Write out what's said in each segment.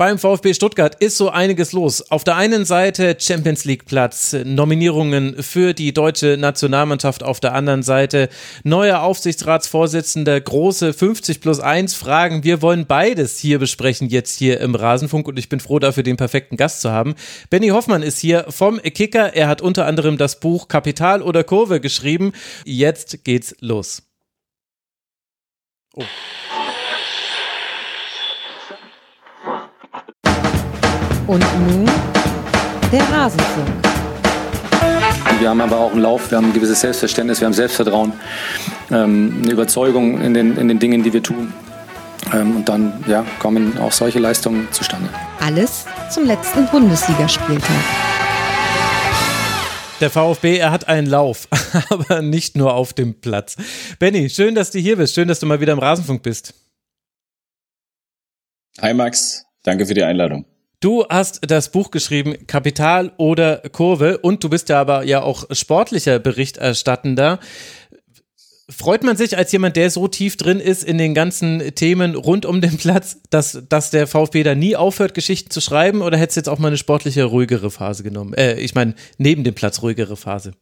Beim VfB Stuttgart ist so einiges los. Auf der einen Seite Champions League Platz, Nominierungen für die deutsche Nationalmannschaft, auf der anderen Seite neuer Aufsichtsratsvorsitzender, große 50+1 Fragen. Wir wollen beides hier besprechen, jetzt hier im Rasenfunk, und ich bin froh dafür, den perfekten Gast zu haben. Benni Hoffmann ist hier vom Kicker. Er hat unter anderem das Buch Kapital oder Kurve geschrieben. Jetzt geht's los. Oh. Und nun der Rasenfunk. Wir haben aber auch einen Lauf, wir haben ein gewisses Selbstverständnis, wir haben Selbstvertrauen, eine Überzeugung in den Dingen, die wir tun. Und dann kommen auch solche Leistungen zustande. Alles zum letzten Bundesligaspieltag. Der VfB, er hat einen Lauf, aber nicht nur auf dem Platz. Benni, schön, dass du hier bist. Schön, dass du mal wieder im Rasenfunk bist. Hi Max, danke für die Einladung. Du hast das Buch geschrieben, Kapital oder Kurve, und du bist ja aber ja auch sportlicher Berichterstattender. Freut man sich als jemand, der so tief drin ist in den ganzen Themen rund um den Platz, dass der VfB da nie aufhört, Geschichten zu schreiben, oder hättest du jetzt auch mal eine sportliche, ruhigere Phase genommen? Ich meine, neben dem Platz ruhigere Phase.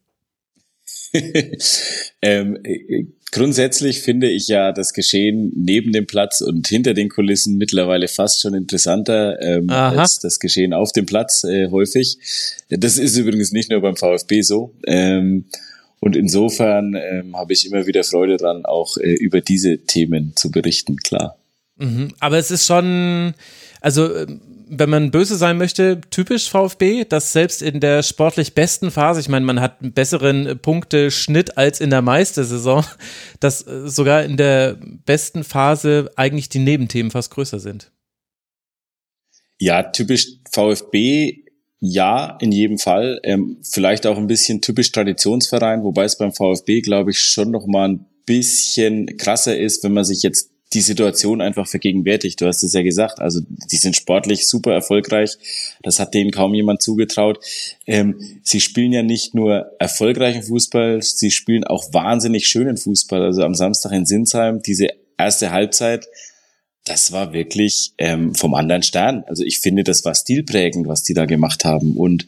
Grundsätzlich finde ich ja das Geschehen neben dem Platz und hinter den Kulissen mittlerweile fast schon interessanter als das Geschehen auf dem Platz häufig. Das ist übrigens nicht nur beim VfB so. Und insofern habe ich immer wieder Freude dran, auch über diese Themen zu berichten, klar. Aber es ist schon, also wenn man böse sein möchte, typisch VfB, dass selbst in der sportlich besten Phase, ich meine, man hat einen besseren Punkteschnitt als in der Meistersaison, dass sogar in der besten Phase eigentlich die Nebenthemen fast größer sind. Ja, typisch VfB, ja, in jedem Fall. Vielleicht auch ein bisschen typisch Traditionsverein, wobei es beim VfB, glaube ich, schon noch mal ein bisschen krasser ist, wenn man sich jetzt die Situation einfach vergegenwärtigt. Du hast es ja gesagt, also die sind sportlich super erfolgreich. Das hat denen kaum jemand zugetraut. Sie spielen ja nicht nur erfolgreichen Fußball, sie spielen auch wahnsinnig schönen Fußball. Also am Samstag in Sinsheim, diese erste Halbzeit, das war wirklich vom anderen Stern. Also ich finde, das war stilprägend, was die da gemacht haben. Und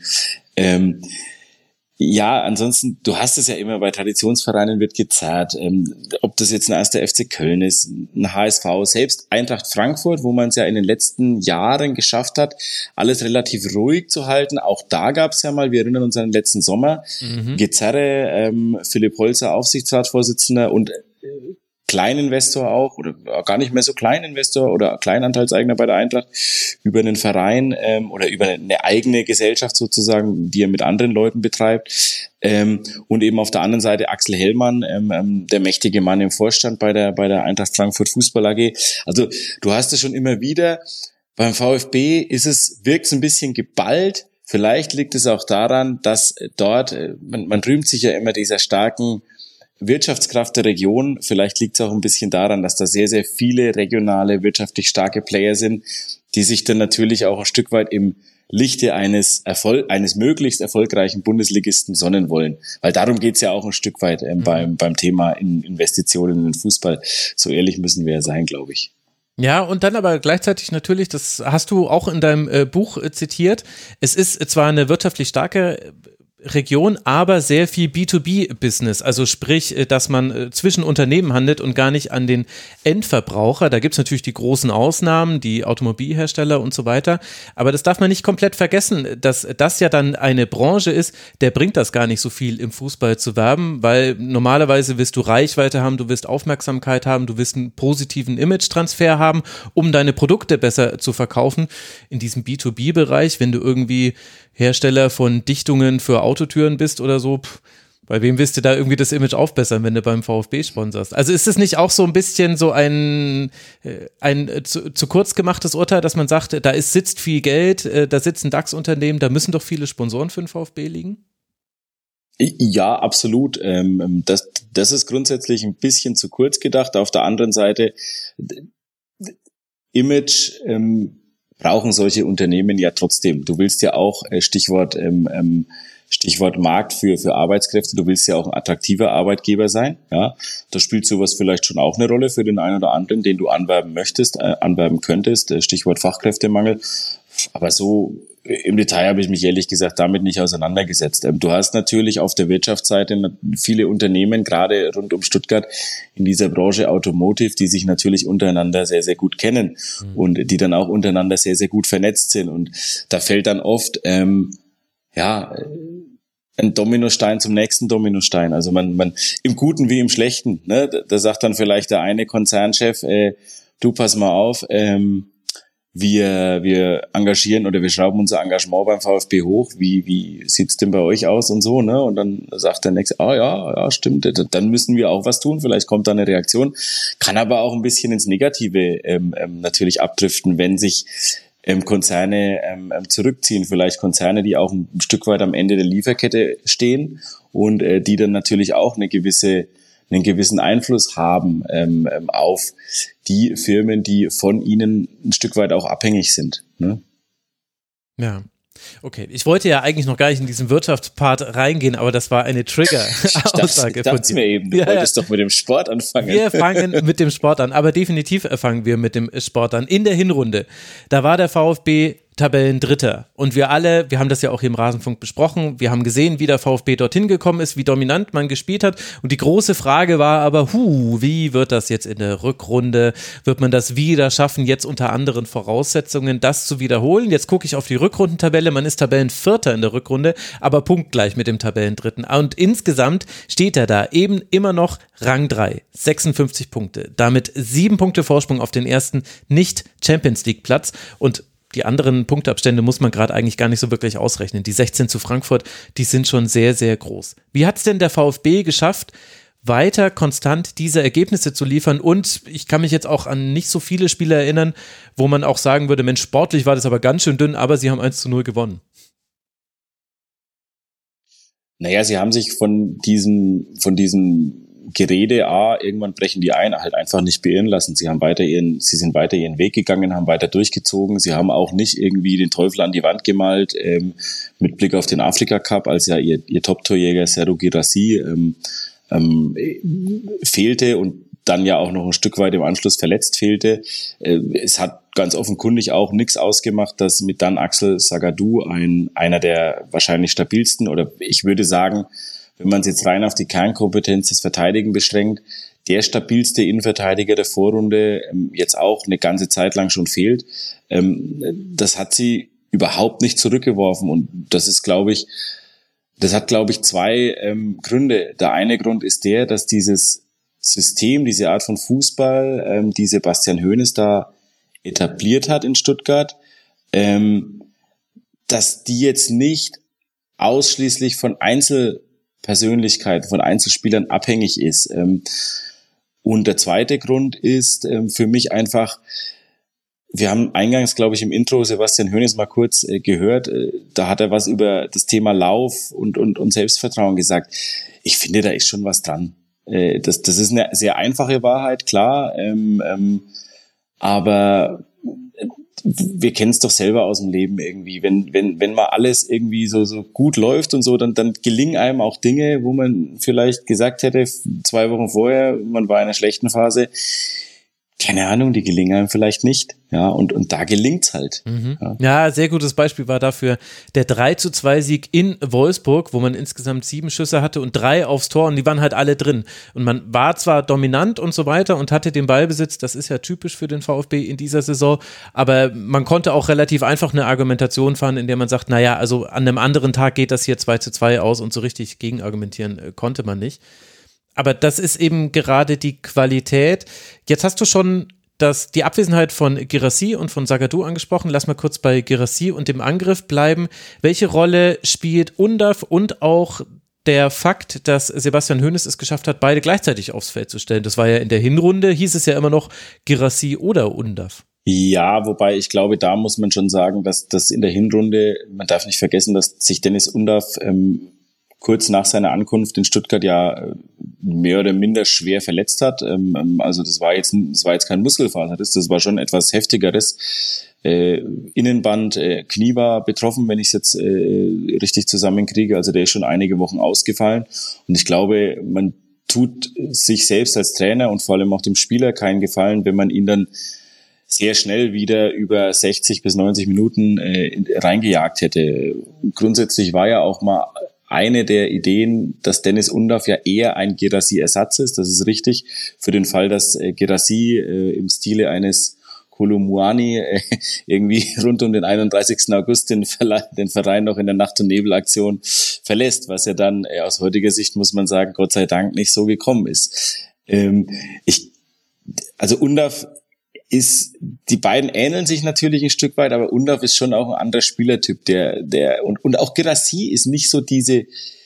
ja, ansonsten, du hast es ja immer, bei Traditionsvereinen wird gezerrt, ob das jetzt ein 1. FC Köln ist, ein HSV, selbst Eintracht Frankfurt, wo man es ja in den letzten Jahren geschafft hat, alles relativ ruhig zu halten. Auch da gab es ja mal, wir erinnern uns an den letzten Sommer, Gezerre, Philipp Holzer, Aufsichtsratsvorsitzender und Kleininvestor auch, oder gar nicht mehr so Kleininvestor oder Kleinanteilseigner bei der Eintracht, über einen Verein oder über eine eigene Gesellschaft sozusagen, die er mit anderen Leuten betreibt. Und eben auf der anderen Seite Axel Hellmann, der mächtige Mann im Vorstand bei der Eintracht Frankfurt Fußball AG. Also du hast es schon immer wieder, beim VfB wirkt es ein bisschen geballt. Vielleicht liegt es auch daran, dass dort, man rühmt sich ja immer dieser starken Wirtschaftskraft der Region. Vielleicht liegt es auch ein bisschen daran, dass da sehr, sehr viele regionale, wirtschaftlich starke Player sind, die sich dann natürlich auch ein Stück weit im Lichte eines möglichst erfolgreichen Bundesligisten sonnen wollen. Weil darum geht's ja auch ein Stück weit beim Thema Investitionen in den Fußball. So ehrlich müssen wir ja sein, glaube ich. Ja, und dann aber gleichzeitig natürlich, das hast du auch in deinem Buch zitiert, es ist zwar eine wirtschaftlich starke Region, aber sehr viel B2B-Business, also sprich, dass man zwischen Unternehmen handelt und gar nicht an den Endverbraucher. Da gibt es natürlich die großen Ausnahmen, die Automobilhersteller und so weiter, aber das darf man nicht komplett vergessen, dass das ja dann eine Branche ist, der bringt das gar nicht so viel im Fußball zu werben, weil normalerweise willst du Reichweite haben, du willst Aufmerksamkeit haben, du willst einen positiven Image-Transfer haben, um deine Produkte besser zu verkaufen. In diesem B2B-Bereich, wenn du irgendwie Hersteller von Dichtungen für Autotüren bist oder so, bei wem willst du da irgendwie das Image aufbessern, wenn du beim VfB sponsorst? Also ist es nicht auch so ein bisschen so ein zu kurz gemachtes Urteil, dass man sagt, da sitzt viel Geld, da sitzen DAX-Unternehmen, da müssen doch viele Sponsoren für den VfB liegen? Ja, absolut. Das ist grundsätzlich ein bisschen zu kurz gedacht. Auf der anderen Seite, Image brauchen solche Unternehmen ja trotzdem. Du willst ja auch, Stichwort Stichwort Markt für Arbeitskräfte. Du willst ja auch ein attraktiver Arbeitgeber sein. Ja, da spielt sowas vielleicht schon auch eine Rolle für den einen oder anderen, den du anwerben könntest. Stichwort Fachkräftemangel. Aber so im Detail habe ich mich ehrlich gesagt damit nicht auseinandergesetzt. Du hast natürlich auf der Wirtschaftsseite viele Unternehmen, gerade rund um Stuttgart in dieser Branche Automotive, die sich natürlich untereinander sehr, sehr gut kennen und die dann auch untereinander sehr, sehr gut vernetzt sind. Und da fällt dann oft ein Dominostein zum nächsten Dominostein. Also man im Guten wie im Schlechten. Ne? Da sagt dann vielleicht der eine Konzernchef, du pass mal auf, wir engagieren oder wir schrauben unser Engagement beim VfB hoch. Wie sieht's denn bei euch aus und so, ne? Und dann sagt der nächste, ja, stimmt, dann müssen wir auch was tun. Vielleicht kommt da eine Reaktion. Kann aber auch ein bisschen ins Negative natürlich abdriften, wenn sich Konzerne zurückziehen. Vielleicht Konzerne, die auch ein Stück weit am Ende der Lieferkette stehen und die dann natürlich auch einen gewissen Einfluss haben auf die Firmen, die von ihnen ein Stück weit auch abhängig sind. Ne? Ja. Okay, ich wollte ja eigentlich noch gar nicht in diesen Wirtschaftspart reingehen, aber das war eine Trigger-Aussage. Ich dachte mir eben, du wolltest doch mit dem Sport anfangen. Wir fangen mit dem Sport an, aber definitiv fangen wir mit dem Sport an. In der Hinrunde, da war der VfB Tabellendritter und wir haben das ja auch hier im Rasenfunk besprochen, wir haben gesehen, wie der VfB dorthin gekommen ist, wie dominant man gespielt hat und die große Frage war aber, wie wird das jetzt in der Rückrunde, wird man das wieder schaffen, jetzt unter anderen Voraussetzungen das zu wiederholen? Jetzt gucke ich auf die Rückrundentabelle, man ist Tabellenvierter in der Rückrunde, aber punktgleich mit dem Tabellendritten und insgesamt steht er da eben immer noch Rang 3, 56 Punkte, damit 7 Punkte Vorsprung auf den ersten Nicht-Champions-League-Platz und die anderen Punktabstände muss man gerade eigentlich gar nicht so wirklich ausrechnen. Die 16 zu Frankfurt, die sind schon sehr, sehr groß. Wie hat es denn der VfB geschafft, weiter konstant diese Ergebnisse zu liefern? Und ich kann mich jetzt auch an nicht so viele Spiele erinnern, wo man auch sagen würde, Mensch, sportlich war das aber ganz schön dünn, aber sie haben 1:0 gewonnen. Naja, sie haben sich von diesem Gerede, irgendwann brechen die ein, halt einfach nicht beirren lassen. Sie sind weiter ihren Weg gegangen, haben weiter durchgezogen. Sie haben auch nicht irgendwie den Teufel an die Wand gemalt, mit Blick auf den Afrika Cup, als ja ihr Top-Torjäger Serhou Guirassy fehlte und dann ja auch noch ein Stück weit im Anschluss verletzt fehlte. Es hat ganz offenkundig auch nichts ausgemacht, dass mit dann Axel Zagadou einer der wahrscheinlich stabilsten oder ich würde sagen, wenn man es jetzt rein auf die Kernkompetenz des Verteidigen beschränkt, der stabilste Innenverteidiger der Vorrunde jetzt auch eine ganze Zeit lang schon fehlt. Das hat sie überhaupt nicht zurückgeworfen und das hat, glaube ich, zwei Gründe. Der eine Grund ist der, dass dieses System, diese Art von Fußball, die Sebastian Hoeneß da etabliert hat in Stuttgart, dass die jetzt nicht ausschließlich von Einzelpersönlichkeiten, von Einzelspielern abhängig ist. Und der zweite Grund ist für mich einfach, wir haben eingangs, glaube ich, im Intro Sebastian Hoeneß mal kurz gehört, da hat er was über das Thema Lauf und Selbstvertrauen gesagt. Ich finde, da ist schon was dran. Das ist eine sehr einfache Wahrheit, klar, aber wir kennen es doch selber aus dem Leben irgendwie. Wenn mal alles irgendwie so gut läuft und so, dann gelingen einem auch Dinge, wo man vielleicht gesagt hätte, 2 Wochen vorher, man war in einer schlechten Phase, keine Ahnung, die gelingen einem vielleicht nicht. Ja, und da gelingt's halt. Mhm. Ja, sehr gutes Beispiel war dafür der 3:2-Sieg in Wolfsburg, wo man insgesamt 7 Schüsse hatte und 3 aufs Tor und die waren halt alle drin. Und man war zwar dominant und so weiter und hatte den Ballbesitz, das ist ja typisch für den VfB in dieser Saison, aber man konnte auch relativ einfach eine Argumentation fahren, in der man sagt, naja, also an einem anderen Tag geht das hier 2:2 aus und so richtig gegenargumentieren konnte man nicht. Aber das ist eben gerade die Qualität. Jetzt hast du schon die Abwesenheit von Guirassy und von Zagadou angesprochen. Lass mal kurz bei Guirassy und dem Angriff bleiben. Welche Rolle spielt Undav und auch der Fakt, dass Sebastian Hoeneß es geschafft hat, beide gleichzeitig aufs Feld zu stellen? Das war ja in der Hinrunde, hieß es ja immer noch Guirassy oder Undav. Ja, wobei ich glaube, da muss man schon sagen, dass das in der Hinrunde, man darf nicht vergessen, dass sich Dennis Undav kurz nach seiner Ankunft in Stuttgart ja mehr oder minder schwer verletzt hat. Also das war jetzt kein Muskelfaserriss, das war schon etwas heftigeres. Innenband, Knie war betroffen, wenn ich es jetzt richtig zusammenkriege. Also der ist schon einige Wochen ausgefallen. Und ich glaube, man tut sich selbst als Trainer und vor allem auch dem Spieler keinen Gefallen, wenn man ihn dann sehr schnell wieder über 60 bis 90 Minuten reingejagt hätte. Grundsätzlich war ja auch mal eine der Ideen, dass Dennis Undaff ja eher ein Guirassy-Ersatz ist. Das ist richtig. Für den Fall, dass Guirassy im Stile eines Kolomuani irgendwie rund um den 31. August den Verein noch in der Nacht- und Nebelaktion verlässt, was ja dann aus heutiger Sicht, muss man sagen, Gott sei Dank nicht so gekommen ist. Also Undaff die beiden ähneln sich natürlich ein Stück weit, aber Undaff ist schon auch ein anderer Spielertyp, und auch Guirassy ist nicht so diese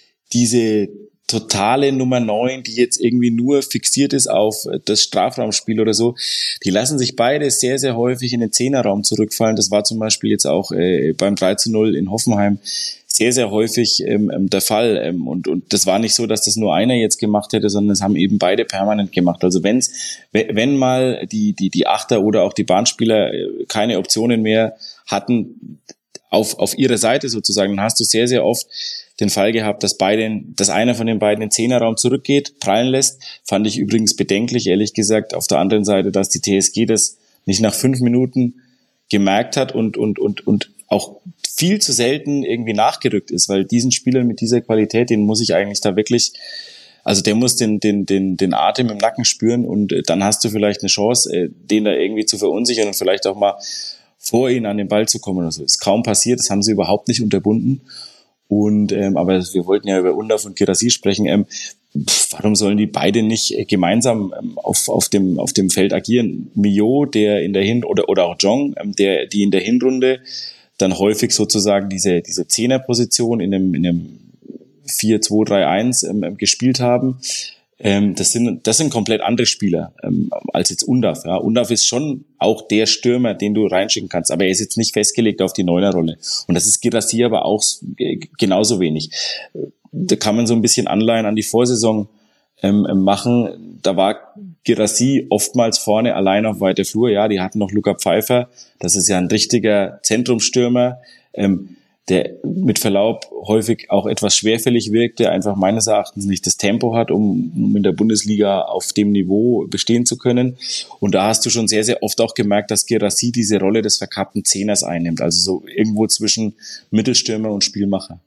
totale Nummer 9, die jetzt irgendwie nur fixiert ist auf das Strafraumspiel oder so. Die lassen sich beide sehr, sehr häufig in den Zehnerraum zurückfallen. Das war zum Beispiel jetzt auch beim 3:0 in Hoffenheim sehr, sehr häufig der Fall. Und das war nicht so, dass das nur einer jetzt gemacht hätte, sondern es haben eben beide permanent gemacht. Also wenn mal die Achter oder auch die Bahnspieler keine Optionen mehr hatten auf ihrer Seite sozusagen, dann hast du sehr, sehr oft den Fall gehabt, dass einer von den beiden in den Zehnerraum zurückgeht, prallen lässt. Fand ich übrigens bedenklich, ehrlich gesagt. Auf der anderen Seite, dass die TSG das nicht nach 5 Minuten gemerkt hat und auch viel zu selten irgendwie nachgerückt ist, weil diesen Spielern mit dieser Qualität, den muss ich eigentlich da wirklich, also der muss den Atem im Nacken spüren und dann hast du vielleicht eine Chance, den da irgendwie zu verunsichern und vielleicht auch mal vor ihn an den Ball zu kommen oder so. Ist kaum passiert, das haben sie überhaupt nicht unterbunden. Und aber wir wollten ja über Undaff und Guirassy sprechen. Warum sollen die beide nicht gemeinsam auf dem Feld agieren? Mio, der in der oder auch Jong, die in der Hinrunde dann häufig sozusagen diese Zehnerposition in einem 4-2-3-1 gespielt haben. Das sind komplett andere Spieler als jetzt Undaff. Ja. Undaff ist schon auch der Stürmer, den du reinschicken kannst, aber er ist jetzt nicht festgelegt auf die Neunerrolle. Und das ist Guirassy aber auch genauso wenig. Da kann man so ein bisschen Anleihen an die Vorsaison machen. Da war Guirassy oftmals vorne allein auf weiter Flur. Ja, die hatten noch Luca Pfeiffer. Das ist ja ein richtiger Zentrumsstürmer, der mit Verlaub häufig auch etwas schwerfällig wirkt, der einfach meines Erachtens nicht das Tempo hat, um in der Bundesliga auf dem Niveau bestehen zu können. Und da hast du schon sehr, sehr oft auch gemerkt, dass Guirassy diese Rolle des verkappten Zehners einnimmt, also so irgendwo zwischen Mittelstürmer und Spielmacher.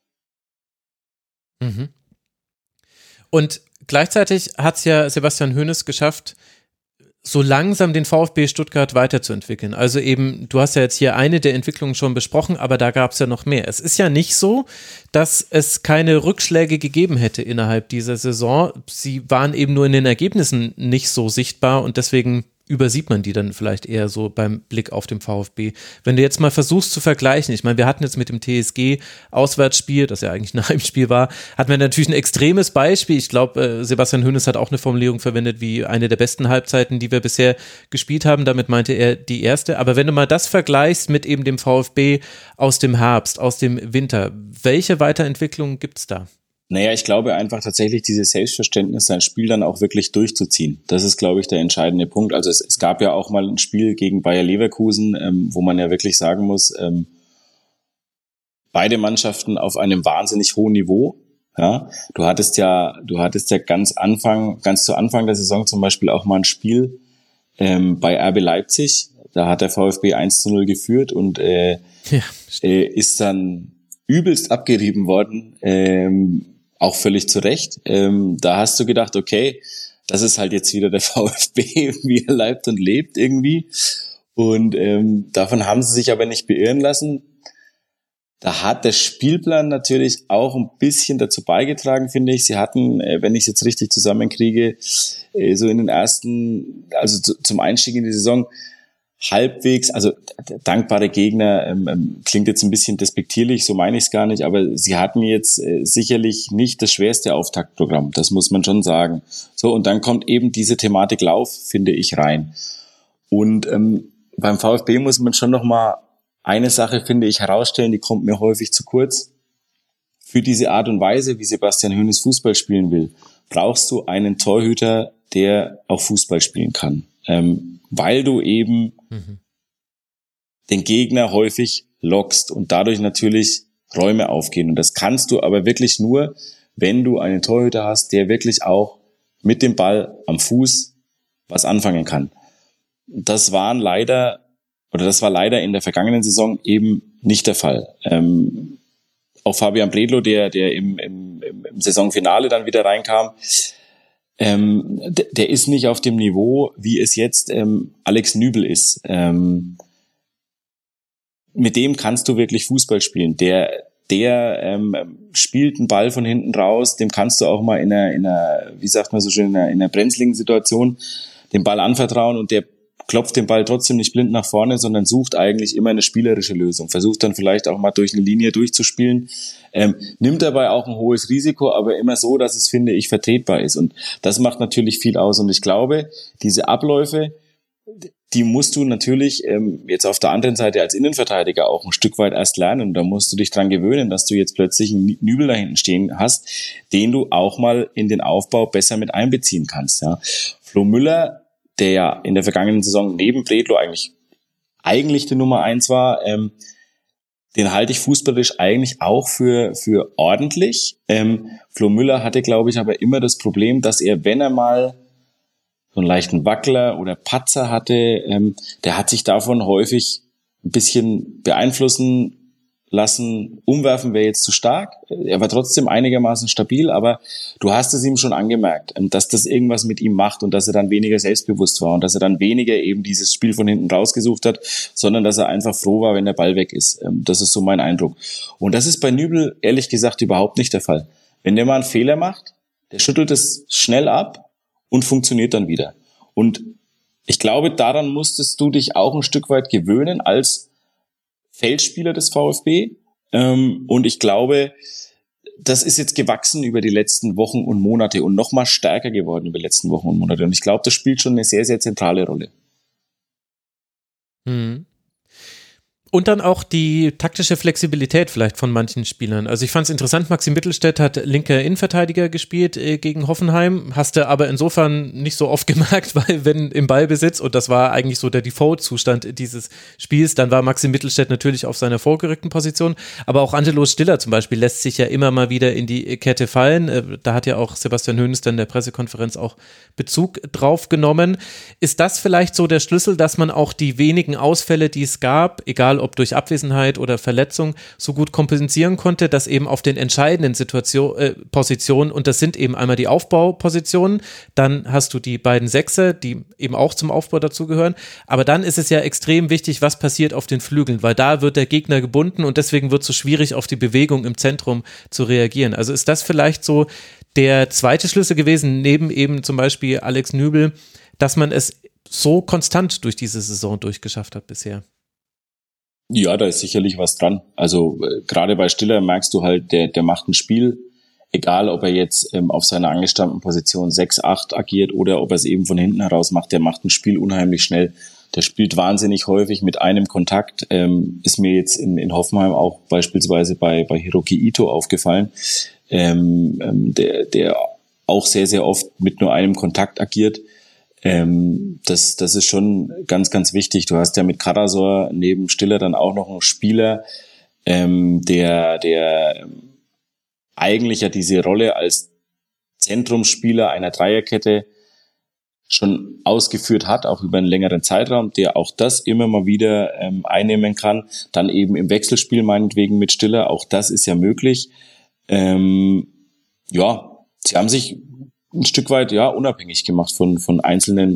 Mhm. Und gleichzeitig hat es ja Sebastian Hoeneß geschafft, so langsam den VfB Stuttgart weiterzuentwickeln. Also eben, du hast ja jetzt hier eine der Entwicklungen schon besprochen, aber da gab es ja noch mehr. Es ist ja nicht so, dass es keine Rückschläge gegeben hätte innerhalb dieser Saison. Sie waren eben nur in den Ergebnissen nicht so sichtbar und deswegen übersieht man die dann vielleicht eher so beim Blick auf den VfB. Wenn du jetzt mal versuchst zu vergleichen, ich meine, wir hatten jetzt mit dem TSG-Auswärtsspiel, das ja eigentlich ein Heimspiel war, hatten wir natürlich ein extremes Beispiel. Ich glaube, Sebastian Hoeneß hat auch eine Formulierung verwendet wie eine der besten Halbzeiten, die wir bisher gespielt haben. Damit meinte er die erste. Aber wenn du mal das vergleichst mit eben dem VfB aus dem Herbst, aus dem Winter, welche Weiterentwicklungen gibt es da? Naja, ich glaube einfach tatsächlich dieses Selbstverständnis, sein Spiel dann auch wirklich durchzuziehen. Das ist, glaube ich, der entscheidende Punkt. Also es gab ja auch mal ein Spiel gegen Bayer Leverkusen, wo man ja wirklich sagen muss, beide Mannschaften auf einem wahnsinnig hohen Niveau. Ja, du hattest ja ganz zu Anfang der Saison zum Beispiel auch mal ein Spiel bei RB Leipzig. Da hat der VfB 1:0 geführt und ist dann übelst abgerieben worden. Auch völlig zu Recht. Da hast du gedacht, okay, das ist halt jetzt wieder der VfB, wie er leibt und lebt irgendwie. Und davon haben sie sich aber nicht beirren lassen. Da hat der Spielplan natürlich auch ein bisschen dazu beigetragen, finde ich. Sie hatten, wenn ich es jetzt richtig zusammenkriege, so in den ersten, also zum Einstieg in die Saison, halbwegs, also dankbare Gegner, klingt jetzt ein bisschen despektierlich, so meine ich es gar nicht, aber sie hatten jetzt sicherlich nicht das schwerste Auftaktprogramm, das muss man schon sagen. So, und dann kommt eben diese Thematik Lauf, finde ich, rein. Und beim VfB muss man schon noch mal eine Sache, finde ich, herausstellen, die kommt mir häufig zu kurz. für diese Art und Weise, wie Sebastian Hoeneß Fußball spielen will, brauchst du einen Torhüter, der auch Fußball spielen kann. Weil du eben den Gegner häufig lockst und dadurch natürlich Räume aufgehen. Und das kannst du aber wirklich nur, wenn du einen Torhüter hast, der wirklich auch mit dem Ball am Fuß was anfangen kann. Das war leider in der vergangenen Saison eben nicht der Fall. Auch Fabian Bredlow, der im Saisonfinale dann wieder reinkam, der ist nicht auf dem Niveau, wie es jetzt Alex Nübel ist. Mit dem kannst du wirklich Fußball spielen. Der spielt einen Ball von hinten raus, dem kannst du auch mal in einer, wie sagt man so schön, in einer brenzligen Situation den Ball anvertrauen und der klopft den Ball trotzdem nicht blind nach vorne, sondern sucht eigentlich immer eine spielerische Lösung, versucht dann vielleicht auch mal durch eine Linie durchzuspielen, nimmt dabei auch ein hohes Risiko, aber immer so, dass es, finde ich, vertretbar ist. Und das macht natürlich viel aus. Und ich glaube, diese Abläufe, die musst du natürlich jetzt auf der anderen Seite als Innenverteidiger auch ein Stück weit erst lernen. Und da musst du dich dran gewöhnen, dass du jetzt plötzlich einen Nübel da hinten stehen hast, den du auch mal in den Aufbau besser mit einbeziehen kannst. Ja. Flo Müller, der ja in der vergangenen Saison neben Bredlow eigentlich die Nummer 1 war, den halte ich fußballisch eigentlich auch für ordentlich. Flo Müller hatte, glaube ich, aber immer das Problem, dass er, wenn er mal so einen leichten Wackler oder Patzer hatte, der hat sich davon häufig ein bisschen beeinflussen lassen. Umwerfen wäre jetzt zu stark. Er war trotzdem einigermaßen stabil, aber du hast es ihm schon angemerkt, dass das irgendwas mit ihm macht und dass er dann weniger selbstbewusst war und dass er dann weniger eben dieses Spiel von hinten rausgesucht hat, sondern dass er einfach froh war, wenn der Ball weg ist. Das ist so mein Eindruck. Und das ist bei Nübel ehrlich gesagt überhaupt nicht der Fall. Wenn der mal einen Fehler macht, der schüttelt es schnell ab und funktioniert dann wieder. Und ich glaube, daran musstest du dich auch ein Stück weit gewöhnen als Feldspieler des VfB. Und ich glaube, das ist jetzt gewachsen über die letzten Wochen und Monate und noch mal stärker geworden über die letzten Wochen und Monate. Und ich glaube, das spielt schon eine sehr, sehr zentrale Rolle. Mhm. Und dann auch die taktische Flexibilität vielleicht von manchen Spielern. Also ich fand es interessant, Maxim Mittelstädt hat linker Innenverteidiger gespielt gegen Hoffenheim, hast du aber insofern nicht so oft gemerkt, weil wenn im Ballbesitz, und das war eigentlich so der Default-Zustand dieses Spiels, dann war Maxim Mittelstädt natürlich auf seiner vorgerückten Position, aber auch Angelo Stiller zum Beispiel lässt sich ja immer mal wieder in die Kette fallen. Da hat ja auch Sebastian Hoeneß dann in der Pressekonferenz auch Bezug drauf genommen. Ist das vielleicht so der Schlüssel, dass man auch die wenigen Ausfälle, die es gab, egal ob durch Abwesenheit oder Verletzung, so gut kompensieren konnte, dass eben auf den entscheidenden Positionen, und das sind eben einmal die Aufbaupositionen, dann hast du die beiden Sechser, die eben auch zum Aufbau dazugehören, aber dann ist es ja extrem wichtig, was passiert auf den Flügeln, weil da wird der Gegner gebunden und deswegen wird es so schwierig, auf die Bewegung im Zentrum zu reagieren. Also ist das vielleicht so der zweite Schlüssel gewesen, neben eben zum Beispiel Alex Nübel, dass man es so konstant durch diese Saison durchgeschafft hat bisher? Ja, da ist sicherlich was dran. Also gerade bei Stiller merkst du halt, der macht ein Spiel, egal ob er jetzt auf seiner angestammten Position 6-8 agiert oder ob er es eben von hinten heraus macht, der macht ein Spiel unheimlich schnell. Der spielt wahnsinnig häufig mit einem Kontakt. Ist mir jetzt in Hoffenheim auch beispielsweise bei Hiroki Ito aufgefallen, der auch sehr, sehr oft mit nur einem Kontakt agiert. Das ist schon ganz, ganz wichtig. Du hast ja mit Karasor neben Stiller dann auch noch einen Spieler, der eigentlich ja diese Rolle als Zentrumsspieler einer Dreierkette schon ausgeführt hat, auch über einen längeren Zeitraum, der auch das immer mal wieder einnehmen kann. Dann eben im Wechselspiel meinetwegen mit Stiller, auch das ist ja möglich. Ja, sie haben sich ein Stück weit unabhängig gemacht von einzelnen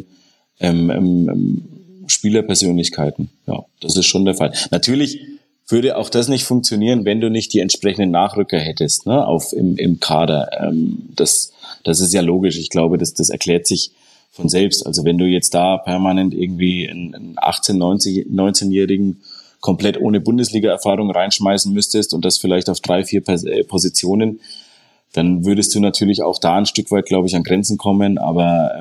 Spielerpersönlichkeiten. Ja, das ist schon der Fall. Natürlich würde auch das nicht funktionieren, wenn du nicht die entsprechenden Nachrücker hättest, ne, im Kader. Das ist ja logisch. Ich glaube, das erklärt sich von selbst. Also wenn du jetzt da permanent irgendwie einen 18-, 19-Jährigen komplett ohne Bundesliga-Erfahrung reinschmeißen müsstest und das vielleicht auf 3-4 Positionen, dann würdest du natürlich auch da ein Stück weit, glaube ich, an Grenzen kommen. Aber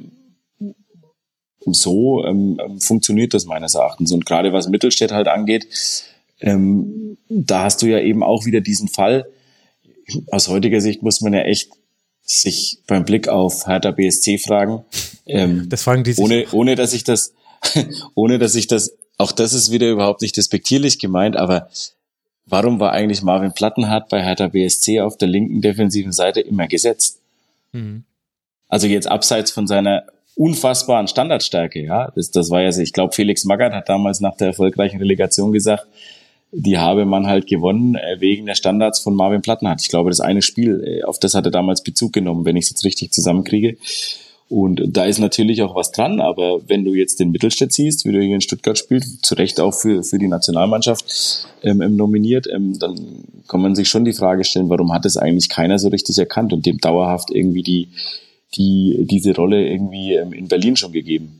so funktioniert das meines Erachtens. Und gerade was Mittelstädt halt angeht, da hast du ja eben auch wieder diesen Fall. aus heutiger Sicht muss man ja echt sich beim Blick auf Hertha BSC fragen. Das fragen die sich. Ohne dass ich das, auch das ist wieder überhaupt nicht despektierlich gemeint, aber warum war eigentlich Marvin Plattenhardt bei Hertha BSC auf der linken defensiven Seite immer gesetzt? Mhm. Also jetzt abseits von seiner unfassbaren Standardstärke, ja. Das war ja, ich glaube, Felix Magath hat damals nach der erfolgreichen Relegation gesagt, die habe man halt gewonnen wegen der Standards von Marvin Plattenhardt. Ich glaube, das eine Spiel, auf das hat er damals Bezug genommen, wenn ich es jetzt richtig zusammenkriege. Und da ist natürlich auch was dran, aber wenn du jetzt den Mittelstädt siehst, wie der hier in Stuttgart spielt, zu Recht auch für die Nationalmannschaft nominiert, dann kann man sich schon die Frage stellen, warum hat es eigentlich keiner so richtig erkannt und dem dauerhaft irgendwie diese Rolle irgendwie in Berlin schon gegeben.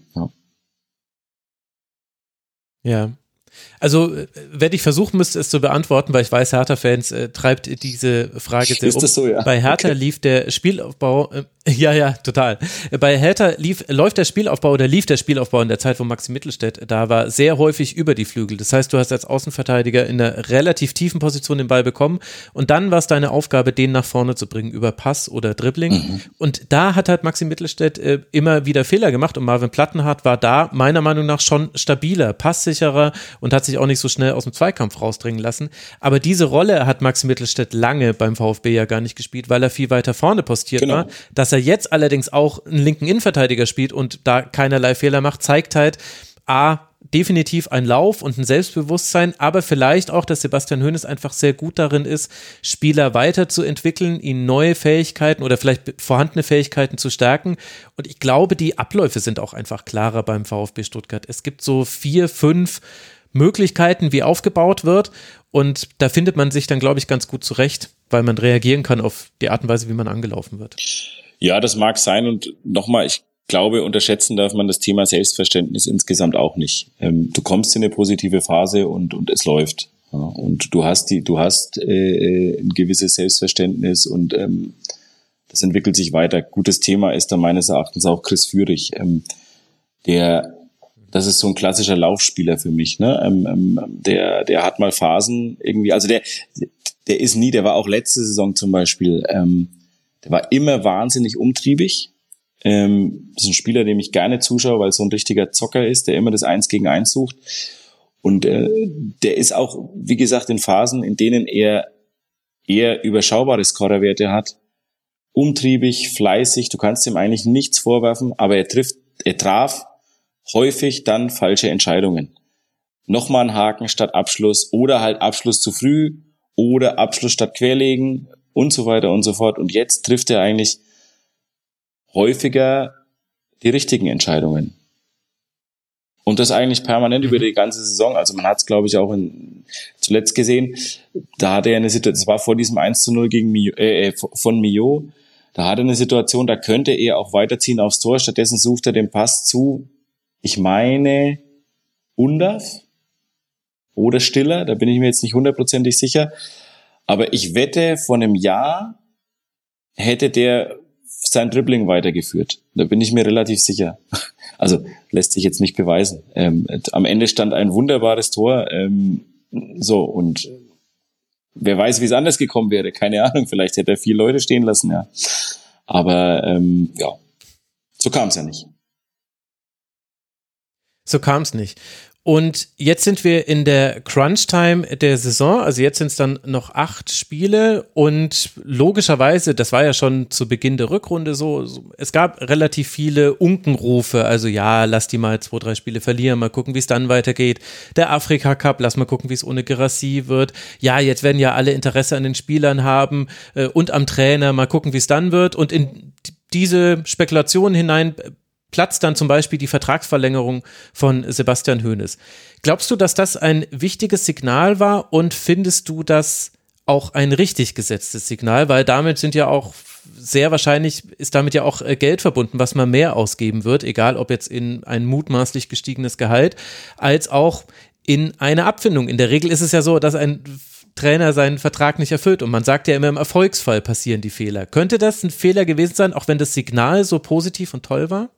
Ja. Also, wenn ich versuchen müsste, es zu beantworten, weil ich weiß, Hertha-Fans treibt diese Frage sehr um. Ist das so, ja? Bei Hertha lief der Spielaufbau, ja, total. Bei Hertha lief der Spielaufbau in der Zeit, wo Maxi Mittelstädt da war, sehr häufig über die Flügel. Das heißt, du hast als Außenverteidiger in einer relativ tiefen Position den Ball bekommen und dann war es deine Aufgabe, den nach vorne zu bringen über Pass oder Dribbling. Mhm. Und da hat halt Maxi Mittelstädt immer wieder Fehler gemacht und Marvin Plattenhardt war da meiner Meinung nach schon stabiler, passsicherer und hat sich auch nicht so schnell aus dem Zweikampf rausdringen lassen. Aber diese Rolle hat Maxi Mittelstädt lange beim VfB ja gar nicht gespielt, weil er viel weiter vorne postiert war. Dass er jetzt allerdings auch einen linken Innenverteidiger spielt und da keinerlei Fehler macht, zeigt halt definitiv ein Lauf und ein Selbstbewusstsein, aber vielleicht auch, dass Sebastian Hoeneß einfach sehr gut darin ist, Spieler weiterzuentwickeln, ihnen neue Fähigkeiten oder vielleicht vorhandene Fähigkeiten zu stärken. Und ich glaube, die Abläufe sind auch einfach klarer beim VfB Stuttgart. Es gibt so 4, 5 Möglichkeiten, wie aufgebaut wird und da findet man sich dann, glaube ich, ganz gut zurecht, weil man reagieren kann auf die Art und Weise, wie man angelaufen wird. Ja, das mag sein und nochmal, ich glaube, unterschätzen darf man das Thema Selbstverständnis insgesamt auch nicht. Du kommst in eine positive Phase und es läuft. Ja, und du hast ein gewisses Selbstverständnis und das entwickelt sich weiter. Gutes Thema ist da meines Erachtens auch Chris Führig. Das ist so ein klassischer Laufspieler für mich, ne? Der hat mal Phasen irgendwie, also der war auch letzte Saison zum Beispiel, der war immer wahnsinnig umtriebig. Das ist ein Spieler, dem ich gerne zuschaue, weil es so ein richtiger Zocker ist, der immer das 1 gegen 1 sucht. Und der ist auch, wie gesagt, in Phasen, in denen er eher überschaubare Scorerwerte hat, umtriebig, fleißig, du kannst ihm eigentlich nichts vorwerfen, aber er traf häufig dann falsche Entscheidungen. Nochmal ein Haken statt Abschluss oder halt Abschluss zu früh oder Abschluss statt Querlegen und so weiter und so fort. Und jetzt trifft er eigentlich häufiger die richtigen Entscheidungen. Und das eigentlich permanent über die ganze Saison. Also man hat es, glaube ich, auch zuletzt gesehen. Da hatte er eine Situation, das war vor diesem 1:0 von Millau. Da hatte er eine Situation, da könnte er auch weiterziehen aufs Tor. Stattdessen sucht er den Pass zu, ich meine, Undav oder Stiller. Da bin ich mir jetzt nicht 100%ig sicher. Aber ich wette, vor einem Jahr hätte der sein Dribbling weitergeführt. Da bin ich mir relativ sicher. Also lässt sich jetzt nicht beweisen. Am Ende stand ein wunderbares Tor. Und wer weiß, wie es anders gekommen wäre. Keine Ahnung, vielleicht hätte er 4 Leute stehen lassen. Ja. Aber so kam es ja nicht. So kam es nicht. Und jetzt sind wir in der Crunch-Time der Saison, also jetzt sind es dann noch 8 Spiele und logischerweise, das war ja schon zu Beginn der Rückrunde so, es gab relativ viele Unkenrufe, also ja, lass die mal 2, 3 Spiele verlieren, mal gucken, wie es dann weitergeht. Der Afrika-Cup, lass mal gucken, wie es ohne Guirassy wird. Ja, jetzt werden ja alle Interesse an den Spielern haben und am Trainer, mal gucken, wie es dann wird. Und in diese Spekulationen hinein platzt dann zum Beispiel die Vertragsverlängerung von Sebastian Hoeneß. Glaubst du, dass das ein wichtiges Signal war und findest du das auch ein richtig gesetztes Signal? Weil damit sind ja auch sehr wahrscheinlich, ist damit ja auch Geld verbunden, was man mehr ausgeben wird, egal ob jetzt in ein mutmaßlich gestiegenes Gehalt, als auch in eine Abfindung. In der Regel ist es ja so, dass ein Trainer seinen Vertrag nicht erfüllt und man sagt ja immer, im Erfolgsfall passieren die Fehler. Könnte das ein Fehler gewesen sein, auch wenn das Signal so positiv und toll war?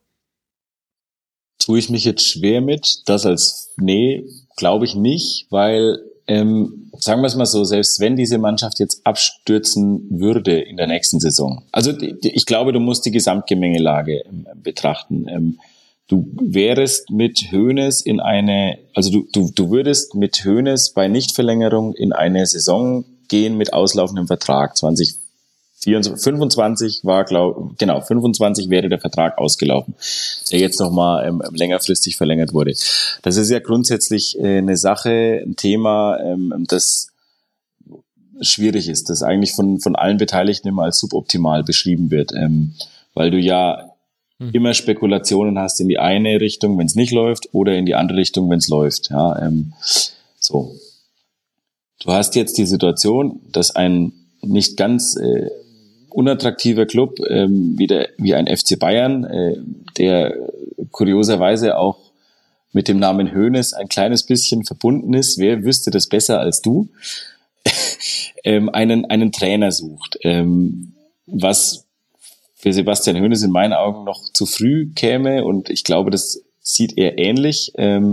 Tue ich mich jetzt schwer mit, nee, glaube ich nicht, weil sagen wir es mal so, selbst wenn diese Mannschaft jetzt abstürzen würde in der nächsten Saison, also ich glaube, du musst die Gesamtgemengelage betrachten. Du wärest mit Hoeneß du würdest mit Hoeneß bei Nichtverlängerung in eine Saison gehen mit auslaufendem Vertrag. 25 wäre der Vertrag ausgelaufen, der jetzt nochmal längerfristig verlängert wurde. Das ist ja grundsätzlich eine Sache, ein Thema, das schwierig ist, das eigentlich von allen Beteiligten immer als suboptimal beschrieben wird, weil du ja immer Spekulationen hast in die eine Richtung, wenn es nicht läuft, oder in die andere Richtung, wenn es läuft. Ja, so. Du hast jetzt die Situation, dass ein nicht ganz unattraktiver Club wie ein FC Bayern, der kurioserweise auch mit dem Namen Hoeneß ein kleines bisschen verbunden ist, wer wüsste das besser als du, einen Trainer sucht, was für Sebastian Hoeneß in meinen Augen noch zu früh käme, und ich glaube, das sieht er ähnlich.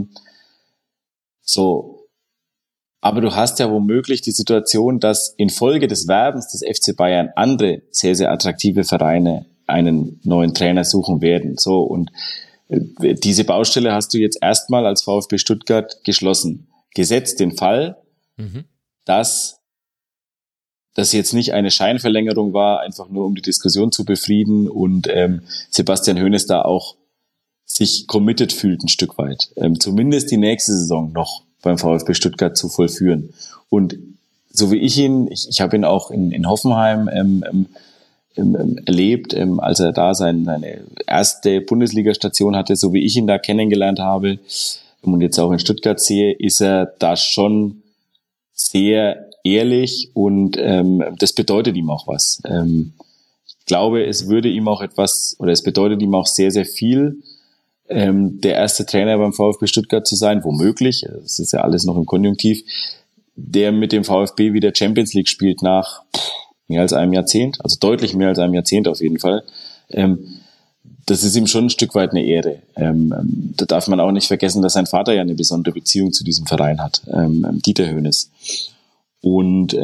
Aber du hast ja womöglich die Situation, dass infolge des Werbens des FC Bayern andere sehr, sehr attraktive Vereine einen neuen Trainer suchen werden. So, und diese Baustelle hast du jetzt erstmal als VfB Stuttgart geschlossen. Gesetzt den Fall, dass das jetzt nicht eine Scheinverlängerung war, einfach nur um die Diskussion zu befrieden, und Sebastian Hoeneß da auch sich committed fühlt ein Stück weit. Zumindest die nächste Saison noch beim VfB Stuttgart zu vollführen. Und so wie ich habe ihn auch in Hoffenheim erlebt, als er da seine erste Bundesliga-Station hatte, so wie ich ihn da kennengelernt habe und jetzt auch in Stuttgart sehe, ist er da schon sehr ehrlich, und das bedeutet ihm auch was. Ich glaube, es bedeutet ihm auch sehr, sehr viel, der erste Trainer beim VfB Stuttgart zu sein, womöglich, das ist ja alles noch im Konjunktiv, der mit dem VfB wieder Champions League spielt nach mehr als einem Jahrzehnt, also deutlich mehr als einem Jahrzehnt auf jeden Fall. Das ist ihm schon ein Stück weit eine Ehre. Da darf man auch nicht vergessen, dass sein Vater ja eine besondere Beziehung zu diesem Verein hat, Dieter Hoeneß. Und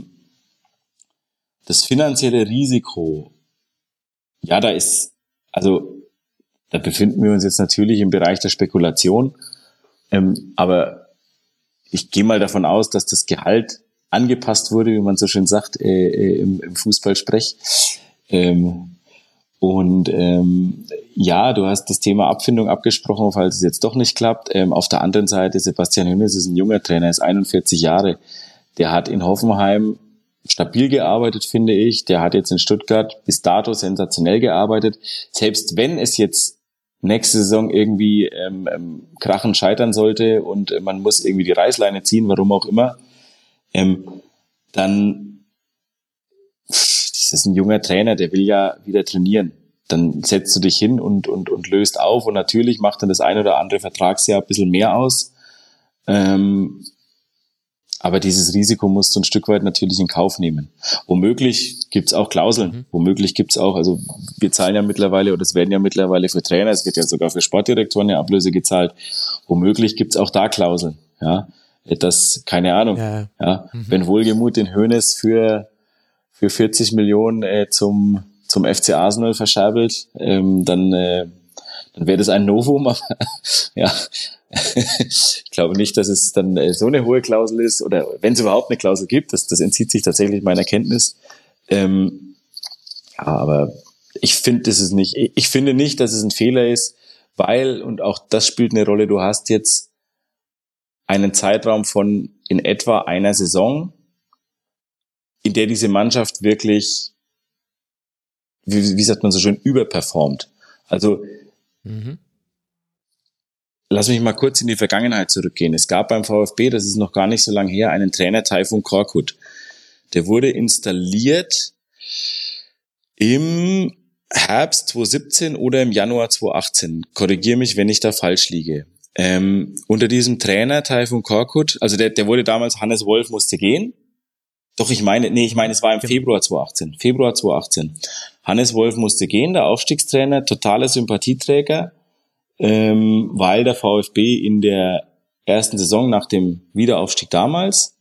das finanzielle Risiko, ja, da befinden wir uns jetzt natürlich im Bereich der Spekulation, aber ich gehe mal davon aus, dass das Gehalt angepasst wurde, wie man so schön sagt, im Fußballsprech. Ja, du hast das Thema Abfindung abgesprochen, falls es jetzt doch nicht klappt. Auf der anderen Seite, Sebastian Hoeneß ist ein junger Trainer, ist 41 Jahre. Der hat in Hoffenheim stabil gearbeitet, finde ich. Der hat jetzt in Stuttgart bis dato sensationell gearbeitet. Selbst wenn es jetzt nächste Saison irgendwie krachend scheitern sollte und man muss irgendwie die Reißleine ziehen, warum auch immer, dann das ist ein junger Trainer, der will ja wieder trainieren. Dann setzt du dich hin und löst auf, und natürlich macht dann das ein oder andere Vertragsjahr ein bisschen mehr aus. Aber dieses Risiko musst du ein Stück weit natürlich in Kauf nehmen. Womöglich gibt's auch Klauseln. Womöglich gibt's auch, also wir zahlen ja mittlerweile, oder es werden ja mittlerweile für Trainer, es wird ja sogar für Sportdirektoren eine Ablöse gezahlt. Womöglich gibt's auch da Klauseln. Ja, das, keine Ahnung. Wenn Wohlgemut den Hoeneß für 40 Millionen zum FC Arsenal verscherbelt, dann wäre das ein Novum. Aber ja, ich glaube nicht, dass es dann so eine hohe Klausel ist, oder wenn es überhaupt eine Klausel gibt, das entzieht sich tatsächlich meiner Kenntnis. Aber ich finde nicht, dass es ein Fehler ist, weil, und auch das spielt eine Rolle, du hast jetzt einen Zeitraum von in etwa einer Saison, in der diese Mannschaft wirklich, wie sagt man so schön, überperformt. Also, lass mich mal kurz in die Vergangenheit zurückgehen. Es gab beim VfB, das ist noch gar nicht so lange her, einen Trainer, Tayfun Korkut. Der wurde installiert im Herbst 2017 oder im Januar 2018. Korrigiere mich, wenn ich da falsch liege. Unter diesem Trainer, Tayfun Korkut, also der wurde damals, Hannes Wolf musste gehen. Doch, ich meine, es war im Februar 2018. Hannes Wolf musste gehen, der Aufstiegstrainer, totaler Sympathieträger, weil der VfB in der ersten Saison nach dem Wiederaufstieg damals,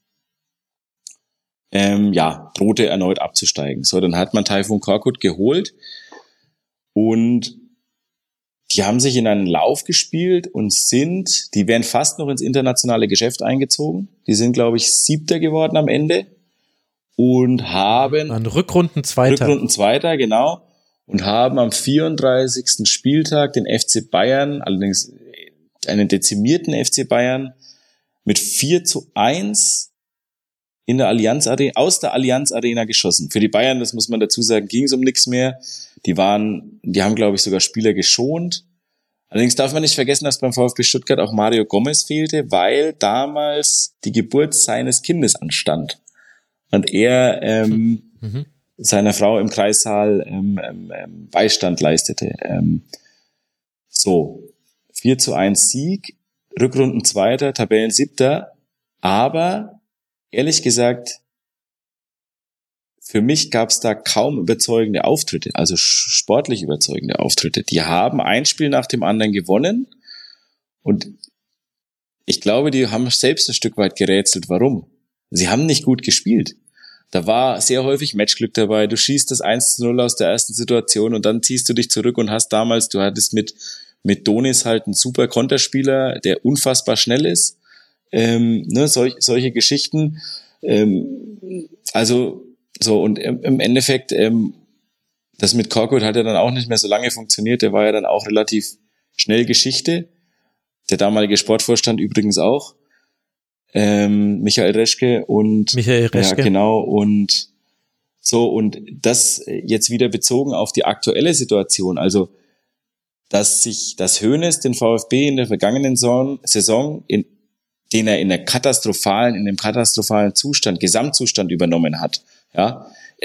drohte erneut abzusteigen. So, dann hat man Taifun Korkut geholt und die haben sich in einen Lauf gespielt und die wären fast noch ins internationale Geschäft eingezogen. Die sind, glaube ich, 7. geworden am Ende und haben... Ein Rückrundenzweiter, genau. Und haben am 34. Spieltag den FC Bayern, allerdings einen dezimierten FC Bayern, mit 4:1 in der Allianz Arena, aus der Allianz Arena geschossen. Für die Bayern, das muss man dazu sagen, ging es um nichts mehr. Die haben, glaube ich, sogar Spieler geschont. Allerdings darf man nicht vergessen, dass beim VfB Stuttgart auch Mario Gomez fehlte, weil damals die Geburt seines Kindes anstand. Und er seiner Frau im Kreissaal Beistand leistete. 4:1 Sieg, Rückrundenzweiter, Tabellen-7. Aber ehrlich gesagt, für mich gab es da kaum überzeugende Auftritte, also sportlich überzeugende Auftritte. Die haben ein Spiel nach dem anderen gewonnen und ich glaube, die haben selbst ein Stück weit gerätselt, warum. Sie haben nicht gut gespielt. Da war sehr häufig Matchglück dabei. Du schießt das 1:0 aus der ersten Situation und dann ziehst du dich zurück und du hattest mit Donis halt einen super Konterspieler, der unfassbar schnell ist. Solche Geschichten. Und im Endeffekt, das mit Korkut hat ja dann auch nicht mehr so lange funktioniert. Der war ja dann auch relativ schnell Geschichte. Der damalige Sportvorstand übrigens auch. Michael Reschke. Ja, genau. Und das jetzt wieder bezogen auf die aktuelle Situation. Also, dass Hoeneß den VfB in der vergangenen Saison, in dem katastrophalen Gesamtzustand übernommen hat. Ja,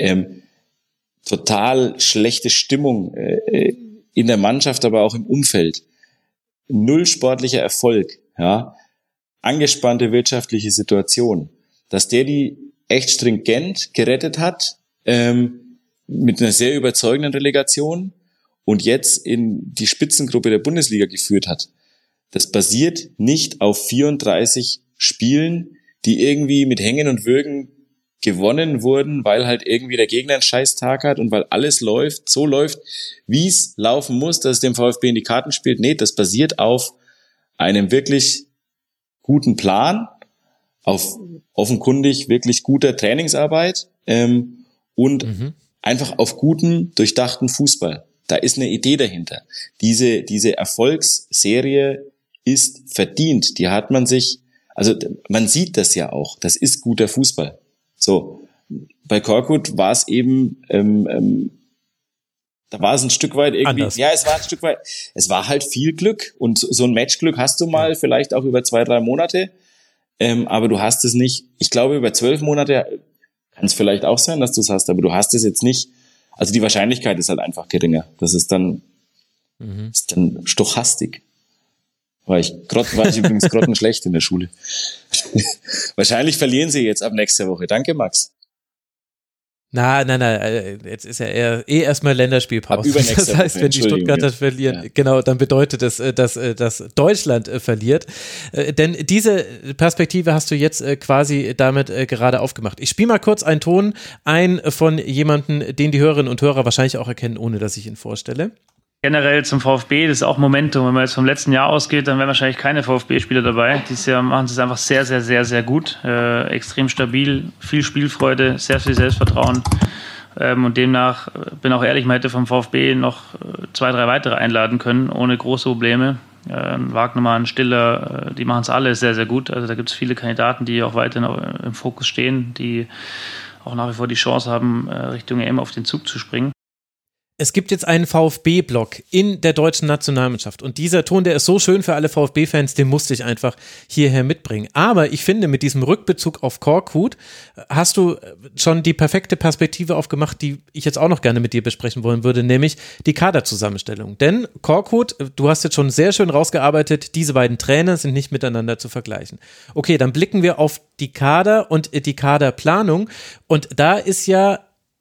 total schlechte Stimmung in der Mannschaft, aber auch im Umfeld. Null sportlicher Erfolg, ja, angespannte wirtschaftliche Situation. Dass der die echt stringent gerettet hat, mit einer sehr überzeugenden Relegation und jetzt in die Spitzengruppe der Bundesliga geführt hat. Das basiert nicht auf 34 Spielen, die irgendwie mit Hängen und Würgen gewonnen wurden, weil halt irgendwie der Gegner einen Scheiß-Tag hat und weil alles so läuft, wie es laufen muss, dass es dem VfB in die Karten spielt. Nee, das basiert auf einem wirklich guten Plan, auf offenkundig wirklich guter Trainingsarbeit und einfach auf guten, durchdachten Fußball. Da ist eine Idee dahinter. Diese Erfolgsserie ist verdient. Die hat man sich, also man sieht das ja auch. Das ist guter Fußball. So, bei Korkut war es eben, da war es ein Stück weit irgendwie, anders. Ja, es war halt viel Glück und so ein Matchglück hast du mal, vielleicht auch über 2-3 Monate, aber du hast es nicht, ich glaube über 12 Monate kann es vielleicht auch sein, dass du es hast, aber du hast es jetzt nicht, also die Wahrscheinlichkeit ist halt einfach geringer, das ist dann Stochastik. War ich übrigens grottenschlecht in der Schule. Wahrscheinlich verlieren sie jetzt ab nächster Woche. Danke, Max. Nein, jetzt ist ja erstmal Länderspielpause. Das heißt, wenn die Stuttgarter verlieren, genau, dann bedeutet das, dass Deutschland verliert. Denn diese Perspektive hast du jetzt quasi damit gerade aufgemacht. Ich spiele mal kurz einen Ton ein von jemandem, den die Hörerinnen und Hörer wahrscheinlich auch erkennen, ohne dass ich ihn vorstelle. Generell zum VfB, das ist auch Momentum. Wenn man jetzt vom letzten Jahr ausgeht, dann wären wahrscheinlich keine VfB-Spieler dabei. Dieses Jahr machen sie es einfach sehr, sehr, sehr, sehr gut. Extrem stabil, viel Spielfreude, sehr viel Selbstvertrauen. Und demnach, bin auch ehrlich, man hätte vom VfB noch 2-3 weitere einladen können, ohne große Probleme. Wagnermann, Stiller, die machen es alle sehr, sehr gut. Also da gibt es viele Kandidaten, die auch weiterhin im Fokus stehen, die auch nach wie vor die Chance haben, Richtung EM auf den Zug zu springen. Es gibt jetzt einen VfB-Block in der deutschen Nationalmannschaft und dieser Ton, der ist so schön für alle VfB-Fans, den musste ich einfach hierher mitbringen. Aber ich finde, mit diesem Rückbezug auf Korkut hast du schon die perfekte Perspektive aufgemacht, die ich jetzt auch noch gerne mit dir besprechen wollen würde, nämlich die Kaderzusammenstellung. Denn Korkut, du hast jetzt schon sehr schön rausgearbeitet, diese beiden Trainer sind nicht miteinander zu vergleichen. Okay, dann blicken wir auf die Kader und die Kaderplanung und da ist ja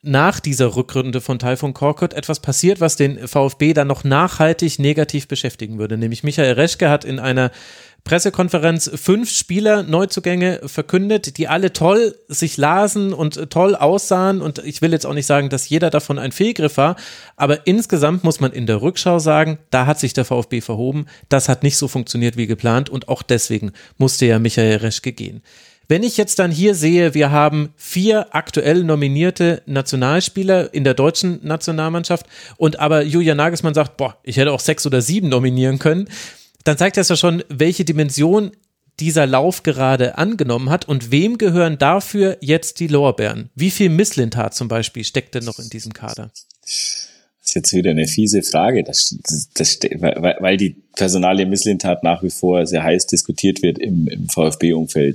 nach dieser Rückrunde von Tayfun Korkut etwas passiert, was den VfB dann noch nachhaltig negativ beschäftigen würde. Nämlich Michael Reschke hat in einer Pressekonferenz 5 Spieler-Neuzugänge verkündet, die alle toll sich lasen und toll aussahen, und ich will jetzt auch nicht sagen, dass jeder davon ein Fehlgriff war, aber insgesamt muss man in der Rückschau sagen, da hat sich der VfB verhoben, das hat nicht so funktioniert wie geplant und auch deswegen musste ja Michael Reschke gehen. Wenn ich jetzt dann hier sehe, wir haben 4 aktuell nominierte Nationalspieler in der deutschen Nationalmannschaft und aber Julian Nagelsmann sagt, ich hätte auch 6 oder 7 nominieren können, dann zeigt das ja schon, welche Dimension dieser Lauf gerade angenommen hat und wem gehören dafür jetzt die Lorbeeren? Wie viel Mislintat zum Beispiel steckt denn noch in diesem Kader? Das ist jetzt wieder eine fiese Frage, weil die Personalie Mislintat nach wie vor sehr heiß diskutiert wird im VfB-Umfeld.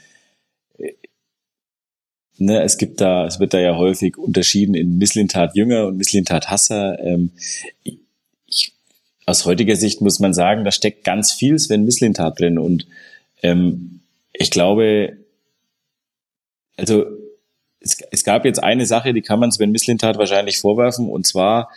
Es wird da ja häufig unterschieden in Mislintat Jünger und Mislintat Hasser. Aus heutiger Sicht muss man sagen, da steckt ganz viel Sven Mislintat drin und ich glaube, also es gab jetzt eine Sache, die kann man Sven Mislintat wahrscheinlich vorwerfen, und zwar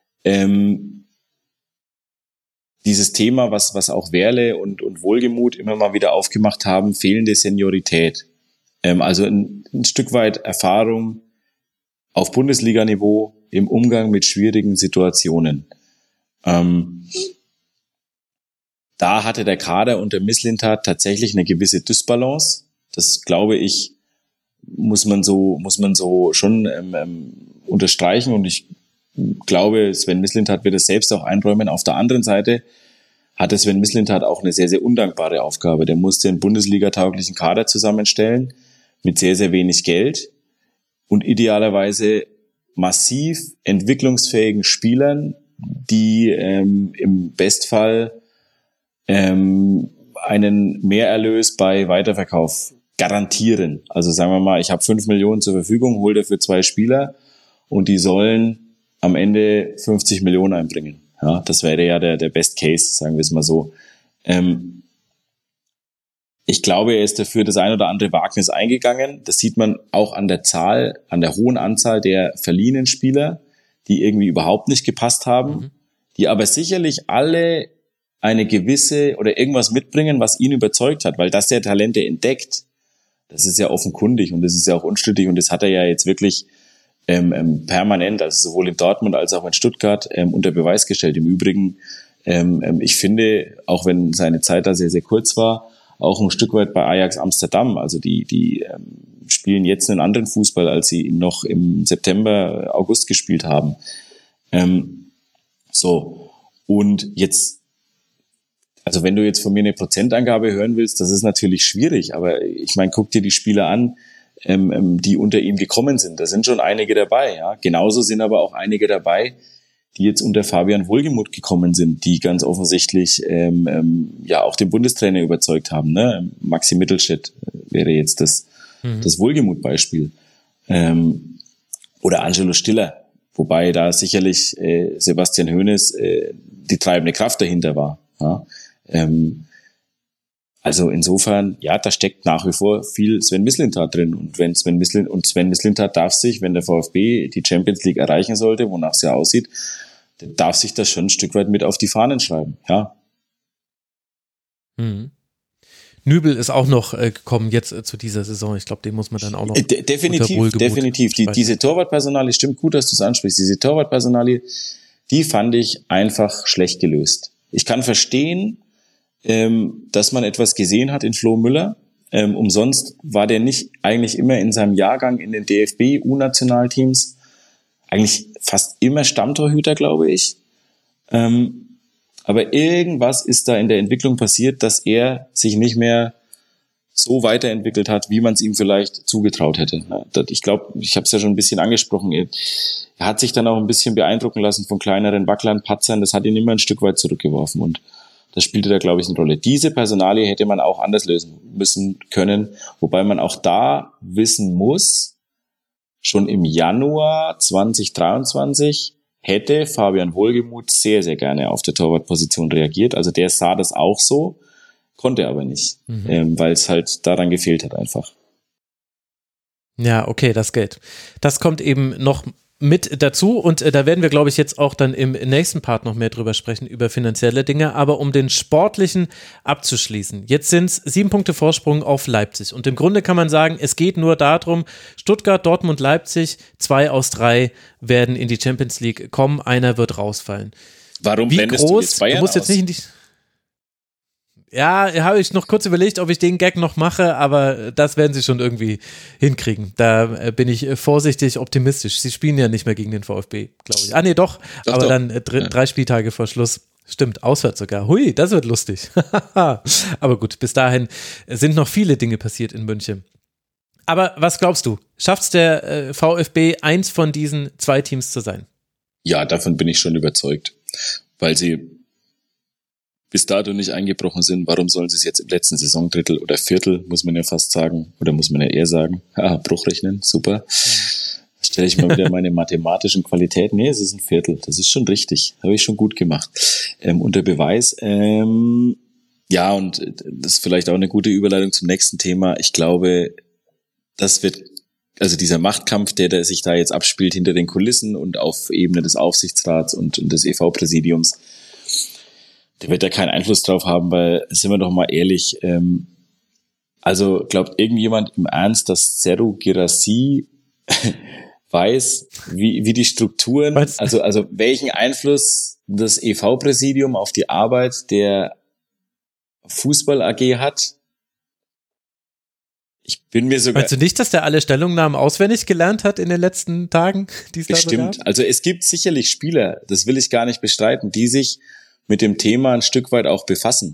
dieses Thema, was auch Werle und Wohlgemuth immer mal wieder aufgemacht haben, fehlende Seniorität. Also ein Stück weit Erfahrung auf Bundesliga-Niveau im Umgang mit schwierigen Situationen. Da hatte der Kader unter Mislintat tatsächlich eine gewisse Dysbalance. Das, glaube ich, muss man so schon unterstreichen, und ich glaube, Sven Mislintat wird es selbst auch einräumen. Auf der anderen Seite hatte Sven Mislintat auch eine sehr, sehr undankbare Aufgabe. Der musste einen Bundesliga-tauglichen Kader zusammenstellen mit sehr, sehr wenig Geld und idealerweise massiv entwicklungsfähigen Spielern, die im Bestfall einen Mehrerlös bei Weiterverkauf garantieren. Also sagen wir mal, ich habe 5 Millionen zur Verfügung, hole dafür 2 Spieler und die sollen am Ende 50 Millionen einbringen. Ja, das wäre ja der Best Case, sagen wir es mal so. Ich glaube, er ist dafür das ein oder andere Wagnis eingegangen. Das sieht man auch an der hohen Anzahl der verliehenen Spieler, die irgendwie überhaupt nicht gepasst haben, die aber sicherlich alle eine gewisse oder irgendwas mitbringen, was ihn überzeugt hat, weil dass er Talente entdeckt, das ist ja offenkundig und das ist ja auch unstrittig und das hat er ja jetzt wirklich permanent, also sowohl in Dortmund als auch in Stuttgart unter Beweis gestellt. Im Übrigen, ich finde, auch wenn seine Zeit da sehr, sehr kurz war, auch ein Stück weit bei Ajax Amsterdam, also die spielen jetzt einen anderen Fußball, als sie ihn noch im September, August gespielt haben. Und jetzt, also wenn du jetzt von mir eine Prozentangabe hören willst, das ist natürlich schwierig, aber ich meine, guck dir die Spieler an, die unter ihm gekommen sind. Da sind schon einige dabei, ja. Genauso sind aber auch einige dabei, die jetzt unter Fabian Wohlgemuth gekommen sind, die ganz offensichtlich ja auch den Bundestrainer überzeugt haben. Ne? Maxi Mittelstädt wäre jetzt das Wohlgemuth-Beispiel. Oder Angelo Stiller, wobei da sicherlich Sebastian Hoeneß die treibende Kraft dahinter war. Ja? Also insofern, ja, da steckt nach wie vor viel Sven Mislintat drin. Und Sven Mislintat darf sich, wenn der VfB die Champions League erreichen sollte, wonach es ja aussieht, darf sich das schon ein Stück weit mit auf die Fahnen schreiben, ja. Nübel ist auch noch gekommen jetzt zu dieser Saison. Ich glaube, den muss man dann auch noch Definitiv. Diese Torwartpersonalie, stimmt gut, dass du es ansprichst. Diese Torwartpersonalie, die fand ich einfach schlecht gelöst. Ich kann verstehen, dass man etwas gesehen hat in Flo Müller. Umsonst war der nicht eigentlich immer in seinem Jahrgang in den DFB-U-Nationalteams eigentlich fast immer Stammtorhüter, glaube ich. Aber irgendwas ist da in der Entwicklung passiert, dass er sich nicht mehr so weiterentwickelt hat, wie man es ihm vielleicht zugetraut hätte. Ich glaube, ich habe es ja schon ein bisschen angesprochen. Er hat sich dann auch ein bisschen beeindrucken lassen von kleineren Wacklern, Patzern. Das hat ihn immer ein Stück weit zurückgeworfen und das spielte da, glaube ich, eine Rolle. Diese Personalie hätte man auch anders lösen müssen können, wobei man auch da wissen muss, schon im Januar 2023 hätte Fabian Wohlgemuth sehr, sehr gerne auf der Torwartposition reagiert. Also der sah das auch so, konnte aber nicht, weil es halt daran gefehlt hat einfach. Ja, okay, das Geld. Das kommt eben noch mit dazu und da werden wir, glaube ich, jetzt auch dann im nächsten Part noch mehr drüber sprechen, über finanzielle Dinge, aber um den Sportlichen abzuschließen. Jetzt sind es 7 Punkte Vorsprung auf Leipzig und im Grunde kann man sagen, es geht nur darum, Stuttgart, Dortmund, Leipzig, 2 aus 3 werden in die Champions League kommen, einer wird rausfallen. Warum Wie blendest du jetzt Bayern du musst jetzt aus? nicht in die... Ja, habe ich noch kurz überlegt, ob ich den Gag noch mache, aber das werden sie schon irgendwie hinkriegen. Da bin ich vorsichtig optimistisch. Sie spielen ja nicht mehr gegen den VfB, glaube ich. Ah, nee, doch. Aber doch. dann 3 Spieltage vor Schluss. Stimmt, auswärts sogar. Hui, das wird lustig. Aber gut, bis dahin sind noch viele Dinge passiert in München. Aber was glaubst du? Schafft's der VfB, eins von diesen 2 Teams zu sein? Ja, davon bin ich schon überzeugt, weil sie bis dato nicht eingebrochen sind. Warum sollen sie es jetzt im letzten Saisondrittel oder Viertel, muss man ja fast sagen, oder muss man ja eher sagen, Bruchrechnen, super. Stelle ich mal wieder meine mathematischen Qualitäten. Nee, es ist ein Viertel, das ist schon richtig, habe ich schon gut gemacht. Unter Beweis, ja, und das ist vielleicht auch eine gute Überleitung zum nächsten Thema. Ich glaube, das wird, also dieser Machtkampf, der sich da jetzt abspielt hinter den Kulissen und auf Ebene des Aufsichtsrats und des EV-Präsidiums, der wird da keinen Einfluss drauf haben, weil, sind wir doch mal ehrlich, also glaubt irgendjemand im Ernst, dass Serhou Guirassy weiß, wie die Strukturen, also welchen Einfluss das EV-Präsidium auf die Arbeit der Fußball AG hat? Ich bin mir sogar... Meinst du nicht, dass der alle Stellungnahmen auswendig gelernt hat in den letzten Tagen? Bestimmt. Also es gibt sicherlich Spieler, das will ich gar nicht bestreiten, die sich mit dem Thema ein Stück weit auch befassen.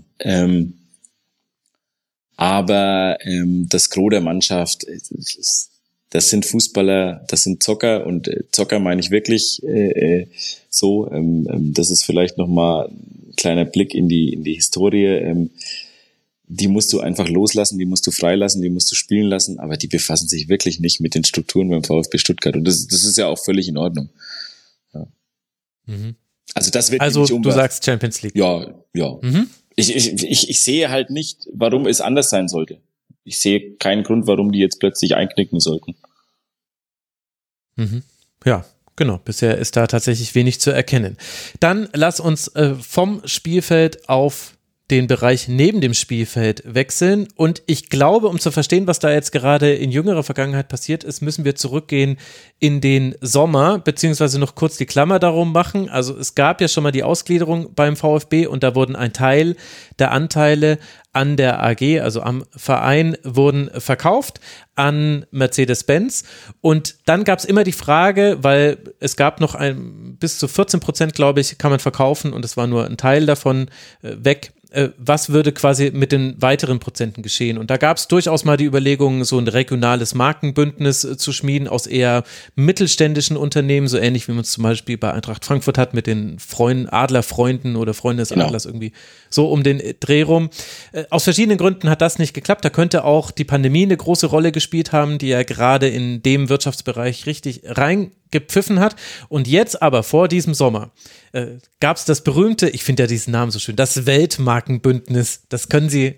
Aber das Gros der Mannschaft, das sind Fußballer, das sind Zocker und Zocker meine ich wirklich so. Das ist vielleicht nochmal ein kleiner Blick in die Historie. Die musst du einfach loslassen, die musst du freilassen, die musst du spielen lassen, aber die befassen sich wirklich nicht mit den Strukturen beim VfB Stuttgart und das ist ja auch völlig in Ordnung. Ja. Mhm. Also das wird also du sagst Champions League. Ja. Mhm. Ich sehe halt nicht, warum es anders sein sollte. Ich sehe keinen Grund, warum die jetzt plötzlich einknicken sollten. Mhm. Ja, genau. Bisher ist da tatsächlich wenig zu erkennen. Dann lass uns vom Spielfeld auf den Bereich neben dem Spielfeld wechseln und ich glaube, um zu verstehen, was da jetzt gerade in jüngerer Vergangenheit passiert ist, müssen wir zurückgehen in den Sommer, beziehungsweise noch kurz die Klammer darum machen. Also es gab ja schon mal die Ausgliederung beim VfB und da wurden ein Teil der Anteile an der AG, also am Verein, wurden verkauft an Mercedes-Benz und dann gab es immer die Frage, weil es gab noch bis zu 14%, glaube ich, kann man verkaufen und es war nur ein Teil davon weg. Was würde quasi mit den weiteren Prozenten geschehen? Und da gab es durchaus mal die Überlegung, so ein regionales Markenbündnis zu schmieden aus eher mittelständischen Unternehmen, so ähnlich wie man es zum Beispiel bei Eintracht Frankfurt hat mit den Adlerfreunden oder Freunde des Adlers irgendwie so um den Dreh rum. Aus verschiedenen Gründen hat das nicht geklappt. Da könnte auch die Pandemie eine große Rolle gespielt haben, die ja gerade in dem Wirtschaftsbereich richtig reingepfiffen hat. Und jetzt aber vor diesem Sommer gab es das berühmte, ich finde ja diesen Namen so schön, das Weltmarkenbündnis. Das können Sie,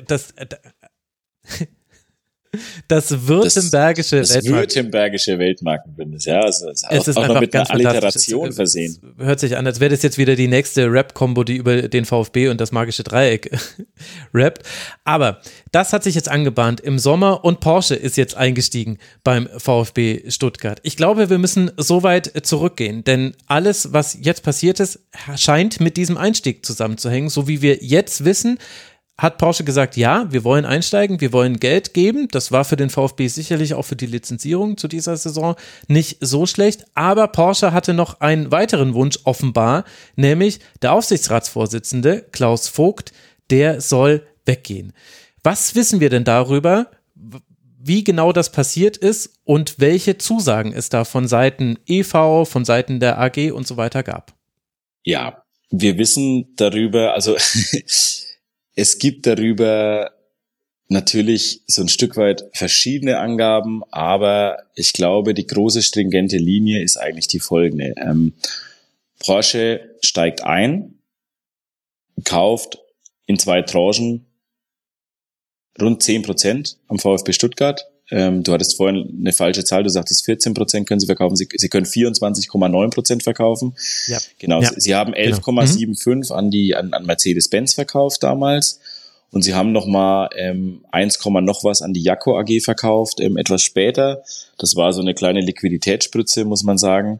das württembergische Weltmarkenbündnis, ja, also es ist auch einfach noch mit ganz einer Alliteration versehen. Es hört sich an, als wäre das jetzt wieder die nächste Rap-Kombo, die über den VfB und das magische Dreieck rappt. Aber das hat sich jetzt angebahnt im Sommer und Porsche ist jetzt eingestiegen beim VfB Stuttgart. Ich glaube, wir müssen so weit zurückgehen, denn alles, was jetzt passiert ist, scheint mit diesem Einstieg zusammenzuhängen, so wie wir jetzt wissen. Hat Porsche gesagt, ja, wir wollen einsteigen, wir wollen Geld geben. Das war für den VfB sicherlich auch für die Lizenzierung zu dieser Saison nicht so schlecht. Aber Porsche hatte noch einen weiteren Wunsch offenbar, nämlich der Aufsichtsratsvorsitzende Klaus Vogt, der soll weggehen. Was wissen wir denn darüber, wie genau das passiert ist und welche Zusagen es da von Seiten EV, von Seiten der AG und so weiter gab? Ja, wir wissen darüber, also es gibt darüber natürlich so ein Stück weit verschiedene Angaben, aber ich glaube, die große stringente Linie ist eigentlich die folgende. Porsche steigt ein, kauft in 2 Tranchen rund 10% am VfB Stuttgart. Du hattest vorhin eine falsche Zahl, du sagtest 14% können sie verkaufen, sie können 24,9% verkaufen. Ja. Genau, ja. Sie haben 11,75 an Mercedes-Benz verkauft damals und sie haben nochmal 1, noch was an die Jacko AG verkauft, etwas später. Das war so eine kleine Liquiditätsspritze, muss man sagen.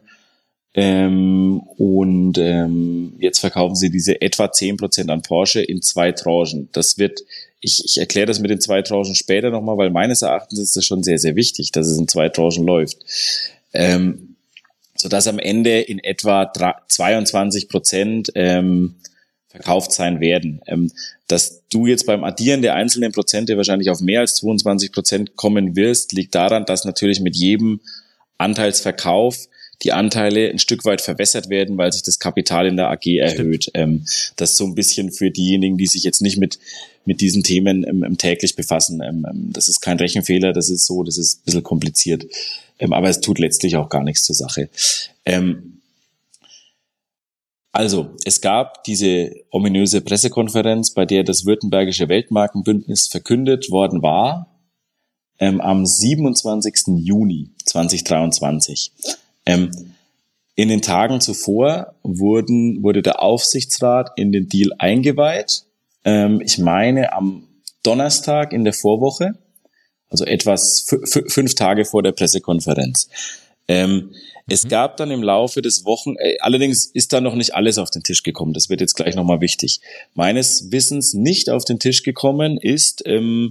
Jetzt verkaufen sie diese etwa 10% an Porsche in 2 Tranchen. Das wird, ich erkläre das mit den 2 Tranchen später nochmal, weil meines Erachtens ist das schon sehr, sehr wichtig, dass es in 2 Tranchen läuft. Sodass am Ende in etwa 22% verkauft sein werden. Dass du jetzt beim Addieren der einzelnen Prozente wahrscheinlich auf mehr als 22% kommen wirst, liegt daran, dass natürlich mit jedem Anteilsverkauf die Anteile ein Stück weit verwässert werden, weil sich das Kapital in der AG erhöht. Das ist so ein bisschen für diejenigen, die sich jetzt nicht mit diesen Themen täglich befassen. Das ist kein Rechenfehler, das ist ein bisschen kompliziert. Aber es tut letztlich auch gar nichts zur Sache. Also, es gab diese ominöse Pressekonferenz, bei der das Württembergische Weltmarkenbündnis verkündet worden war, am 27. Juni 2023. In den Tagen zuvor wurde der Aufsichtsrat in den Deal eingeweiht. Ich meine am Donnerstag in der Vorwoche, also etwas 5 Tage vor der Pressekonferenz. Es gab dann im Laufe des allerdings ist da noch nicht alles auf den Tisch gekommen. Das wird jetzt gleich nochmal wichtig. Meines Wissens nicht auf den Tisch gekommen ist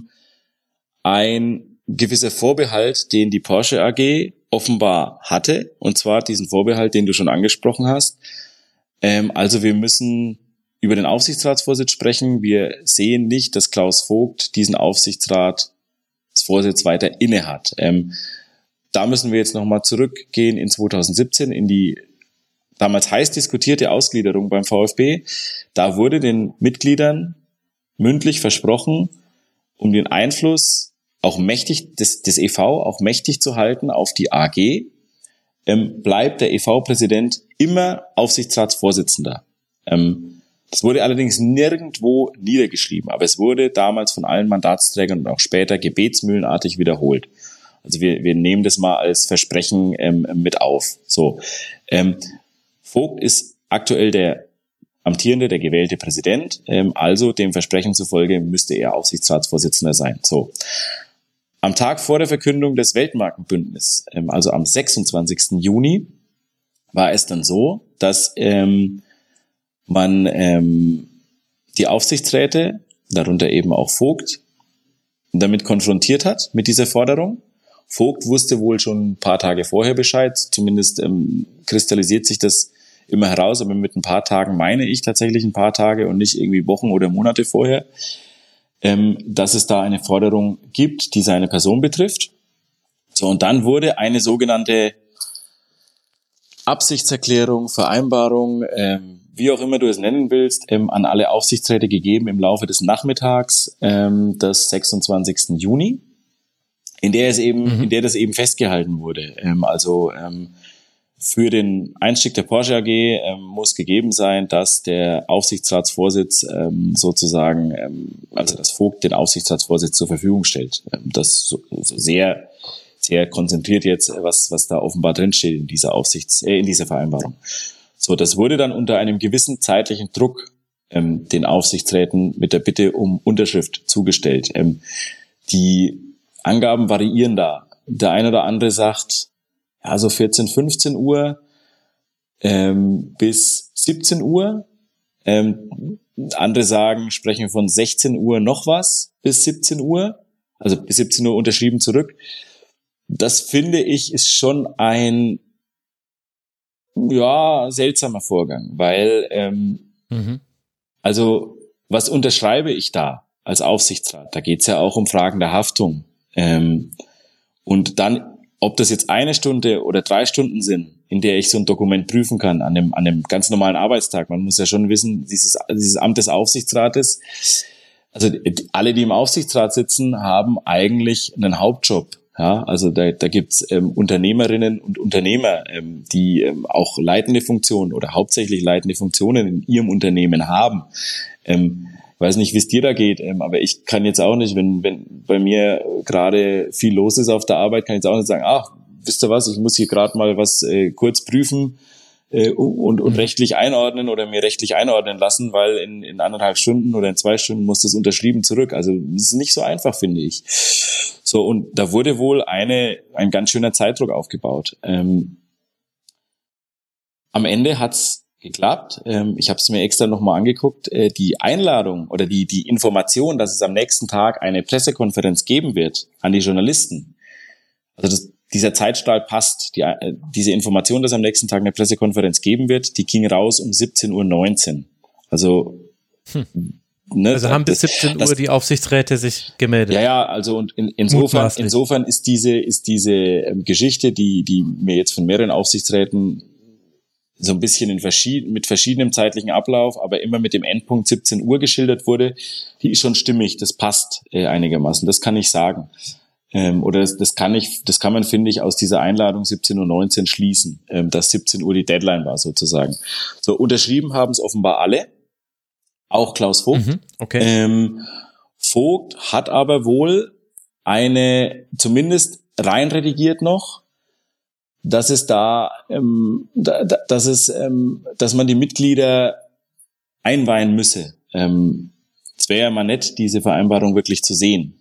ein gewisser Vorbehalt, den die Porsche AG offenbar hatte, und zwar diesen Vorbehalt, den du schon angesprochen hast. Also wir müssen über den Aufsichtsratsvorsitz sprechen. Wir sehen nicht, dass Klaus Vogt diesen Aufsichtsratsvorsitz weiter innehat. Da müssen wir jetzt nochmal zurückgehen in 2017, in die damals heiß diskutierte Ausgliederung beim VfB. Da wurde den Mitgliedern mündlich versprochen, um den Einfluss auch mächtig, des e.V. auch mächtig zu halten auf die AG, bleibt der e.V.-Präsident immer Aufsichtsratsvorsitzender. Das wurde allerdings nirgendwo niedergeschrieben, aber es wurde damals von allen Mandatsträgern und auch später gebetsmühlenartig wiederholt. Also wir nehmen das mal als Versprechen mit auf. So, Vogt ist aktuell der amtierende, der gewählte Präsident, also dem Versprechen zufolge müsste er Aufsichtsratsvorsitzender sein. So. Am Tag vor der Verkündung des Weltmarkenbündnisses, also am 26. Juni, war es dann so, dass man die Aufsichtsräte, darunter eben auch Vogt, damit konfrontiert hat, mit dieser Forderung. Vogt wusste wohl schon ein paar Tage vorher Bescheid, zumindest kristallisiert sich das immer heraus, aber mit ein paar Tagen meine ich tatsächlich ein paar Tage und nicht irgendwie Wochen oder Monate vorher, dass es da eine Forderung gibt, die seine Person betrifft. So, und dann wurde eine sogenannte Absichtserklärung, Vereinbarung, wie auch immer du es nennen willst, an alle Aufsichtsräte gegeben im Laufe des Nachmittags des 26. Juni, in der das eben festgehalten wurde. Für den Einstieg der Porsche AG muss gegeben sein, dass der Aufsichtsratsvorsitz dass Vogt den Aufsichtsratsvorsitz zur Verfügung stellt. Das so sehr, sehr konzentriert jetzt, was da offenbar drinsteht in dieser in dieser Vereinbarung. So, das wurde dann unter einem gewissen zeitlichen Druck den Aufsichtsräten mit der Bitte um Unterschrift zugestellt. Die Angaben variieren da. Der eine oder andere sagt, ja, so 14, 15 Uhr bis 17 Uhr. Andere sprechen von 16 Uhr noch was bis 17 Uhr. Also bis 17 Uhr unterschrieben zurück. Das finde ich ist schon ein seltsamer Vorgang, weil also was unterschreibe ich da als Aufsichtsrat? Da geht's ja auch um Fragen der Haftung. Und dann, ob das jetzt 1 Stunde oder 3 Stunden sind, in der ich so ein Dokument prüfen kann an einem ganz normalen Arbeitstag. Man muss ja schon wissen, dieses Amt des Aufsichtsrates, also alle, die im Aufsichtsrat sitzen, haben eigentlich einen Hauptjob. Ja, also da gibt's Unternehmerinnen und Unternehmer, die auch leitende Funktionen oder hauptsächlich leitende Funktionen in ihrem Unternehmen haben. weiß nicht, wie es dir da geht, aber ich kann jetzt auch nicht, wenn bei mir gerade viel los ist auf der Arbeit, kann ich jetzt auch nicht sagen, wisst ihr was, ich muss hier gerade mal was kurz prüfen und rechtlich einordnen oder mir rechtlich einordnen lassen, weil in 1,5 Stunden oder in 2 Stunden muss das unterschrieben zurück. Also das ist nicht so einfach, finde ich. So, und da wurde wohl ein ganz schöner Zeitdruck aufgebaut. Am Ende hat's geklappt. Ich habe es mir extra nochmal angeguckt. Die Einladung oder die Information, dass es am nächsten Tag eine Pressekonferenz geben wird an die Journalisten. Also dieser Zeitstrahl passt. Diese Information, dass am nächsten Tag eine Pressekonferenz geben wird, die ging raus um 17:19 Uhr. Also also haben bis 17 Uhr die Aufsichtsräte sich gemeldet. Ja, also und insofern ist diese Geschichte, die mir jetzt von mehreren Aufsichtsräten so ein bisschen mit verschiedenem zeitlichen Ablauf, aber immer mit dem Endpunkt 17 Uhr geschildert wurde, die ist schon stimmig, das passt einigermaßen, das kann ich sagen. Oder das kann man, finde ich, aus dieser Einladung 17:19 Uhr schließen, dass 17 Uhr die Deadline war sozusagen. So, unterschrieben haben es offenbar alle, auch Klaus Vogt. Okay. Vogt hat aber wohl zumindest rein redigiert noch, dass man die Mitglieder einweihen müsse. Es wäre ja mal nett, diese Vereinbarung wirklich zu sehen.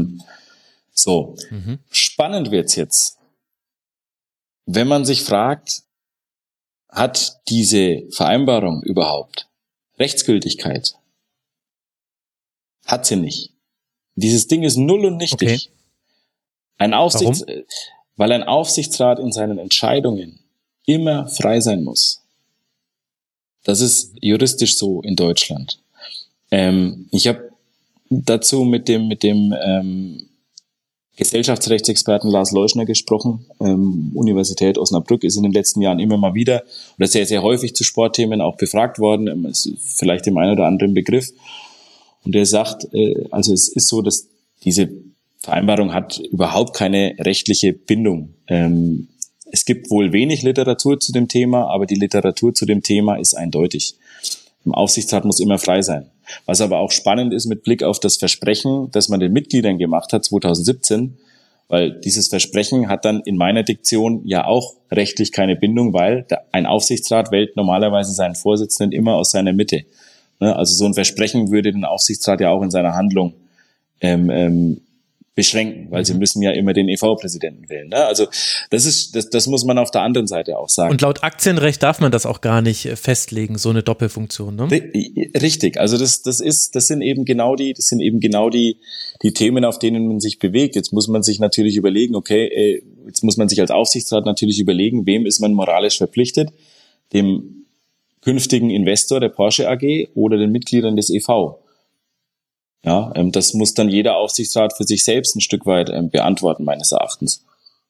Spannend wird's jetzt. Wenn man sich fragt, hat diese Vereinbarung überhaupt Rechtsgültigkeit? Hat sie nicht. Dieses Ding ist null und nichtig. Okay. Weil ein Aufsichtsrat in seinen Entscheidungen immer frei sein muss. Das ist juristisch so in Deutschland. Ich habe dazu mit dem Gesellschaftsrechtsexperten Lars Leuschner gesprochen. Universität Osnabrück ist in den letzten Jahren immer mal wieder oder sehr, sehr häufig zu Sportthemen auch befragt worden. Ist vielleicht dem einen oder anderen Begriff. Und er sagt, also es ist so, dass diese Vereinbarung hat überhaupt keine rechtliche Bindung. Es gibt wohl wenig Literatur zu dem Thema, aber die Literatur zu dem Thema ist eindeutig. Im Aufsichtsrat muss immer frei sein. Was aber auch spannend ist mit Blick auf das Versprechen, das man den Mitgliedern gemacht hat 2017, weil dieses Versprechen hat dann in meiner Diktion ja auch rechtlich keine Bindung, weil ein Aufsichtsrat wählt normalerweise seinen Vorsitzenden immer aus seiner Mitte. Also so ein Versprechen würde den Aufsichtsrat ja auch in seiner Handlung beschränken, weil sie müssen ja immer den EV-Präsidenten wählen. Ne? Also das muss man auf der anderen Seite auch sagen. Und laut Aktienrecht darf man das auch gar nicht festlegen, so eine Doppelfunktion, ne? Richtig, also das sind eben genau die Themen, auf denen man sich bewegt. Jetzt muss man sich natürlich überlegen, jetzt muss man sich als Aufsichtsrat natürlich überlegen, wem ist man moralisch verpflichtet? Dem künftigen Investor der Porsche AG oder den Mitgliedern des EV? Ja, das muss dann jeder Aufsichtsrat für sich selbst ein Stück weit beantworten, meines Erachtens.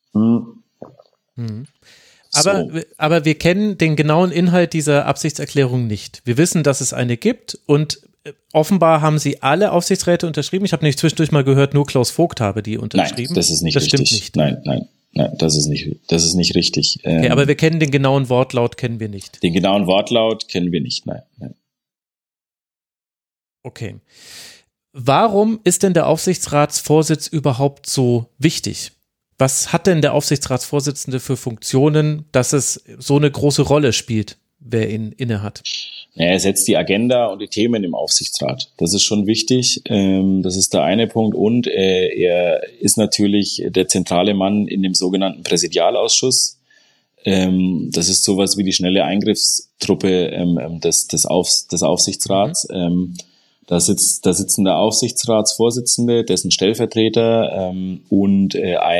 Aber wir kennen den genauen Inhalt dieser Absichtserklärung nicht. Wir wissen, dass es eine gibt und offenbar haben sie alle Aufsichtsräte unterschrieben. Ich habe nämlich zwischendurch mal gehört, nur Klaus Vogt habe die unterschrieben. Nein, das ist nicht richtig. Stimmt nicht. Nein, das ist nicht richtig. Okay, aber wir kennen den genauen Wortlaut, kennen wir nicht. Den genauen Wortlaut kennen wir nicht, nein. Okay. Warum ist denn der Aufsichtsratsvorsitz überhaupt so wichtig? Was hat denn der Aufsichtsratsvorsitzende für Funktionen, dass es so eine große Rolle spielt, wer ihn innehat? Er setzt die Agenda und die Themen im Aufsichtsrat. Das ist schon wichtig. Das ist der eine Punkt. Und er ist natürlich der zentrale Mann in dem sogenannten Präsidialausschuss. Das ist sowas wie die schnelle Eingriffstruppe des Aufsichtsrats. Da sitzen der Aufsichtsratsvorsitzende, dessen Stellvertreter und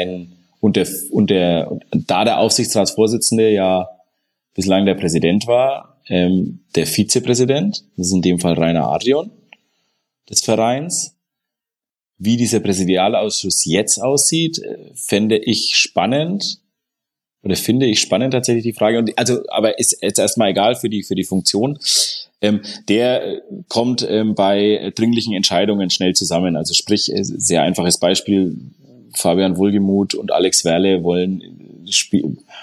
da der Aufsichtsratsvorsitzende ja bislang der Präsident war, der Vizepräsident, das ist in dem Fall Rainer Adrian des Vereins. Wie dieser Präsidialausschuss jetzt aussieht, finde ich spannend tatsächlich die Frage. Aber ist jetzt erstmal egal für die Funktion. Der kommt bei dringlichen Entscheidungen schnell zusammen. Also sprich, sehr einfaches Beispiel, Fabian Wohlgemuth und Alex Werle wollen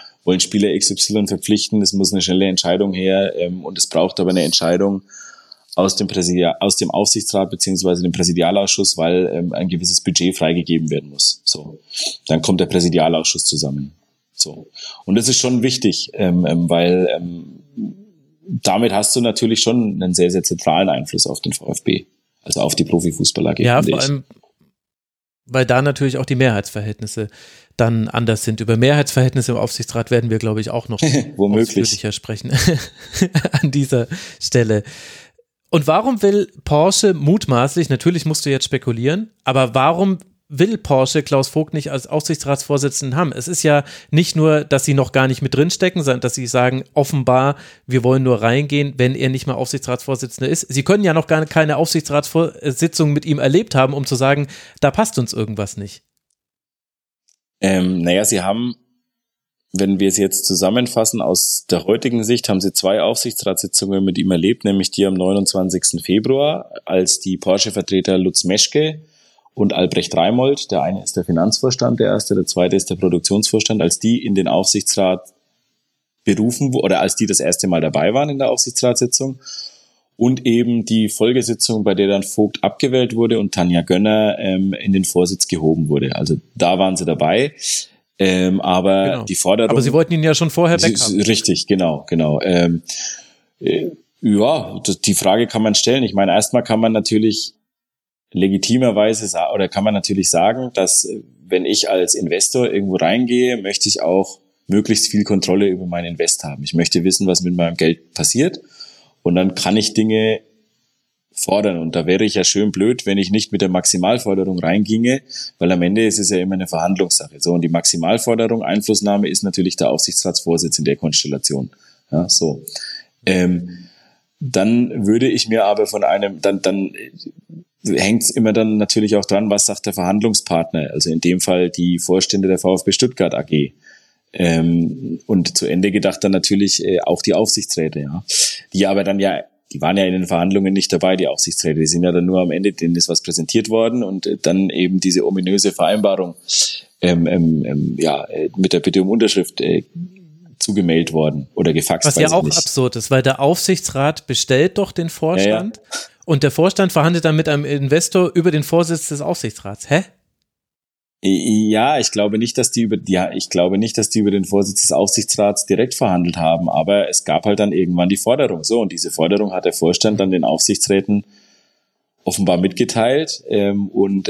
Spieler XY verpflichten. Es muss eine schnelle Entscheidung her und es braucht aber eine Entscheidung aus dem Aufsichtsrat beziehungsweise dem Präsidialausschuss, weil ein gewisses Budget freigegeben werden muss. So, dann kommt der Präsidialausschuss zusammen. So, und das ist schon wichtig, weil damit hast du natürlich schon einen sehr, sehr zentralen Einfluss auf den VfB, also auf die Profifußball AG. Ja, vor allem, weil da natürlich auch die Mehrheitsverhältnisse dann anders sind. Über Mehrheitsverhältnisse im Aufsichtsrat werden wir, glaube ich, auch noch ausführlicher sprechen an dieser Stelle. Und warum will Porsche mutmaßlich, natürlich musst du jetzt spekulieren, aber warum will Porsche Klaus Vogt nicht als Aufsichtsratsvorsitzenden haben? Es ist ja nicht nur, dass sie noch gar nicht mit drinstecken, sondern dass sie sagen, offenbar, wir wollen nur reingehen, wenn er nicht mal Aufsichtsratsvorsitzender ist. Sie können ja noch gar keine Aufsichtsratssitzung mit ihm erlebt haben, um zu sagen, da passt uns irgendwas nicht. Sie haben, wenn wir es jetzt zusammenfassen, aus der heutigen Sicht haben sie 2 Aufsichtsratssitzungen mit ihm erlebt, nämlich die am 29. Februar, als die Porsche-Vertreter Lutz Meschke und Albrecht Reimold, der eine ist der Finanzvorstand, der erste, der zweite ist der Produktionsvorstand, als die in den Aufsichtsrat berufen oder als die das erste Mal dabei waren in der Aufsichtsratssitzung, und eben die Folgesitzung, bei der dann Vogt abgewählt wurde und Tanja Gönner in den Vorsitz gehoben wurde. Also da waren sie dabei. Aber genau. Die Forderung... Aber sie wollten ihn ja schon vorher weg haben. Richtig, genau. Die Frage kann man stellen. Ich meine, erstmal kann man natürlich legitimerweise sagen, dass wenn ich als Investor irgendwo reingehe, möchte ich auch möglichst viel Kontrolle über meinen Invest haben. Ich möchte wissen, was mit meinem Geld passiert. Und dann kann ich Dinge fordern. Und da wäre ich ja schön blöd, wenn ich nicht mit der Maximalforderung reinginge, weil am Ende ist es ja immer eine Verhandlungssache. So, und die Maximalforderung, Einflussnahme, ist natürlich der Aufsichtsratsvorsitz in der Konstellation. Ja, so. Dann würde ich mir aber dann hängt es immer dann natürlich auch dran, was sagt der Verhandlungspartner, also in dem Fall die Vorstände der VfB Stuttgart AG. Und zu Ende gedacht dann natürlich auch die Aufsichtsräte, ja. Die waren ja in den Verhandlungen nicht dabei, die Aufsichtsräte. Die sind ja dann nur am Ende, denen ist was präsentiert worden und dann eben diese ominöse Vereinbarung mit der Bitte um Unterschrift zugemailt worden oder gefaxt. Was ja auch absurd ist, weil der Aufsichtsrat bestellt doch den Vorstand und der Vorstand verhandelt dann mit einem Investor über den Vorsitz des Aufsichtsrats. Hä? Ja, ich glaube nicht, dass die über den Vorsitz des Aufsichtsrats direkt verhandelt haben, aber es gab halt dann irgendwann die Forderung. So, und diese Forderung hat der Vorstand dann den Aufsichtsräten offenbar mitgeteilt und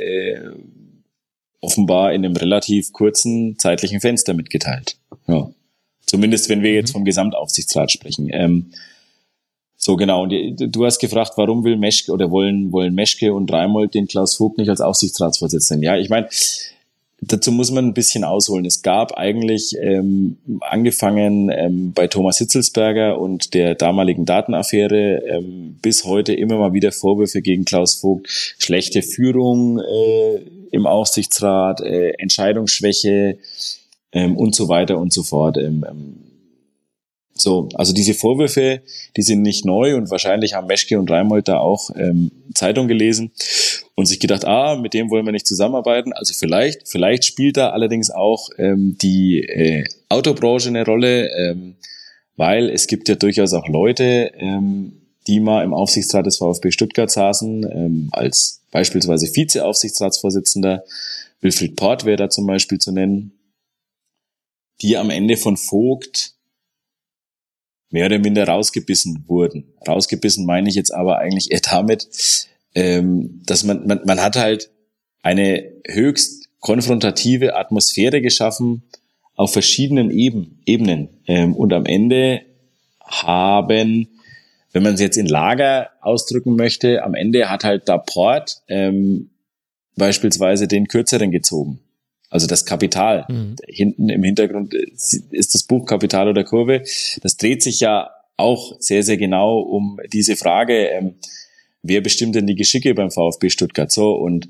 offenbar in einem relativ kurzen zeitlichen Fenster mitgeteilt. Ja. Zumindest wenn wir jetzt vom Gesamtaufsichtsrat sprechen. So, genau. Und du hast gefragt, warum wollen Meschke und Reimold den Klaus Vogt nicht als Aufsichtsratsvorsitzenden? Ja, ich meine, dazu muss man ein bisschen ausholen. Es gab eigentlich, angefangen bei Thomas Hitzelsberger und der damaligen Datenaffäre, bis heute immer mal wieder Vorwürfe gegen Klaus Vogt, schlechte Führung im Aufsichtsrat, Entscheidungsschwäche und so weiter und so fort. So, also diese Vorwürfe, die sind nicht neu und wahrscheinlich haben Meschke und Reimold da auch Zeitung gelesen und sich gedacht, mit dem wollen wir nicht zusammenarbeiten. Also vielleicht spielt da allerdings auch die Autobranche eine Rolle, weil es gibt ja durchaus auch Leute, die mal im Aufsichtsrat des VfB Stuttgart saßen, als beispielsweise Vizeaufsichtsratsvorsitzender. Wilfried Port wäre da zum Beispiel zu nennen, die am Ende von Vogt mehr oder minder rausgebissen wurden. Rausgebissen meine ich jetzt aber eigentlich eher damit, dass man hat halt eine höchst konfrontative Atmosphäre geschaffen auf verschiedenen Ebenen. Und am Ende haben, wenn man es jetzt in Lager ausdrücken möchte, am Ende hat halt da Port beispielsweise den Kürzeren gezogen. Also das Kapital. Hinten im Hintergrund ist das Buch Kapital oder Kurve. Das dreht sich ja auch sehr, sehr genau um diese Frage, wer bestimmt denn die Geschicke beim VfB Stuttgart? So, und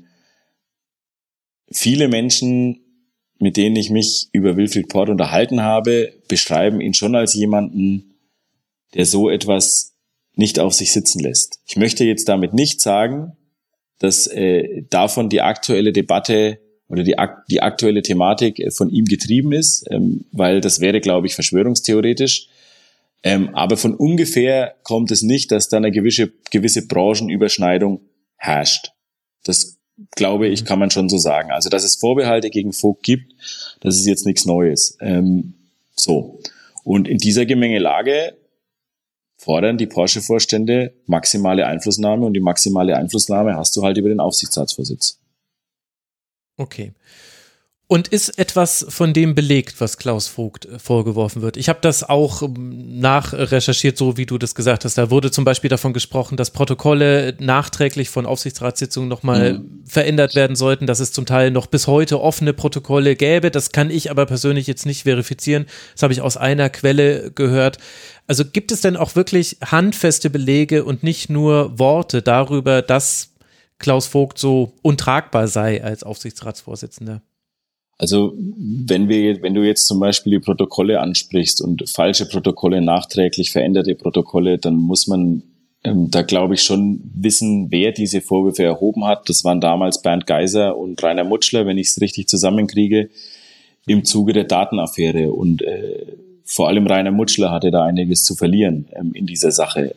viele Menschen, mit denen ich mich über Wilfried Port unterhalten habe, beschreiben ihn schon als jemanden, der so etwas nicht auf sich sitzen lässt. Ich möchte jetzt damit nicht sagen, dass davon die aktuelle Debatte oder die aktuelle Thematik von ihm getrieben ist, weil das wäre, glaube ich, verschwörungstheoretisch. Aber von ungefähr kommt es nicht, dass da eine gewisse Branchenüberschneidung herrscht. Das, glaube ich, kann man schon so sagen. Also, dass es Vorbehalte gegen Vogt gibt, das ist jetzt nichts Neues. So. Und in dieser Gemengelage fordern die Porsche-Vorstände maximale Einflussnahme, und die maximale Einflussnahme hast du halt über den Aufsichtsratsvorsitz. Okay. Und ist etwas von dem belegt, was Klaus Vogt vorgeworfen wird? Ich habe das auch nachrecherchiert, so wie du das gesagt hast. Da wurde zum Beispiel davon gesprochen, dass Protokolle nachträglich von Aufsichtsratssitzungen nochmal verändert werden sollten, dass es zum Teil noch bis heute offene Protokolle gäbe. Das kann ich aber persönlich jetzt nicht verifizieren. Das habe ich aus einer Quelle gehört. Also gibt es denn auch wirklich handfeste Belege und nicht nur Worte darüber, dass Klaus Vogt so untragbar sei als Aufsichtsratsvorsitzender? Also wenn du jetzt zum Beispiel die Protokolle ansprichst und falsche Protokolle, nachträglich veränderte Protokolle, dann muss man da, glaube ich, schon wissen, wer diese Vorwürfe erhoben hat. Das waren damals Bernd Geiser und Rainer Mutschler, wenn ich es richtig zusammenkriege, im Zuge der Datenaffäre. Und vor allem Rainer Mutschler hatte da einiges zu verlieren in dieser Sache.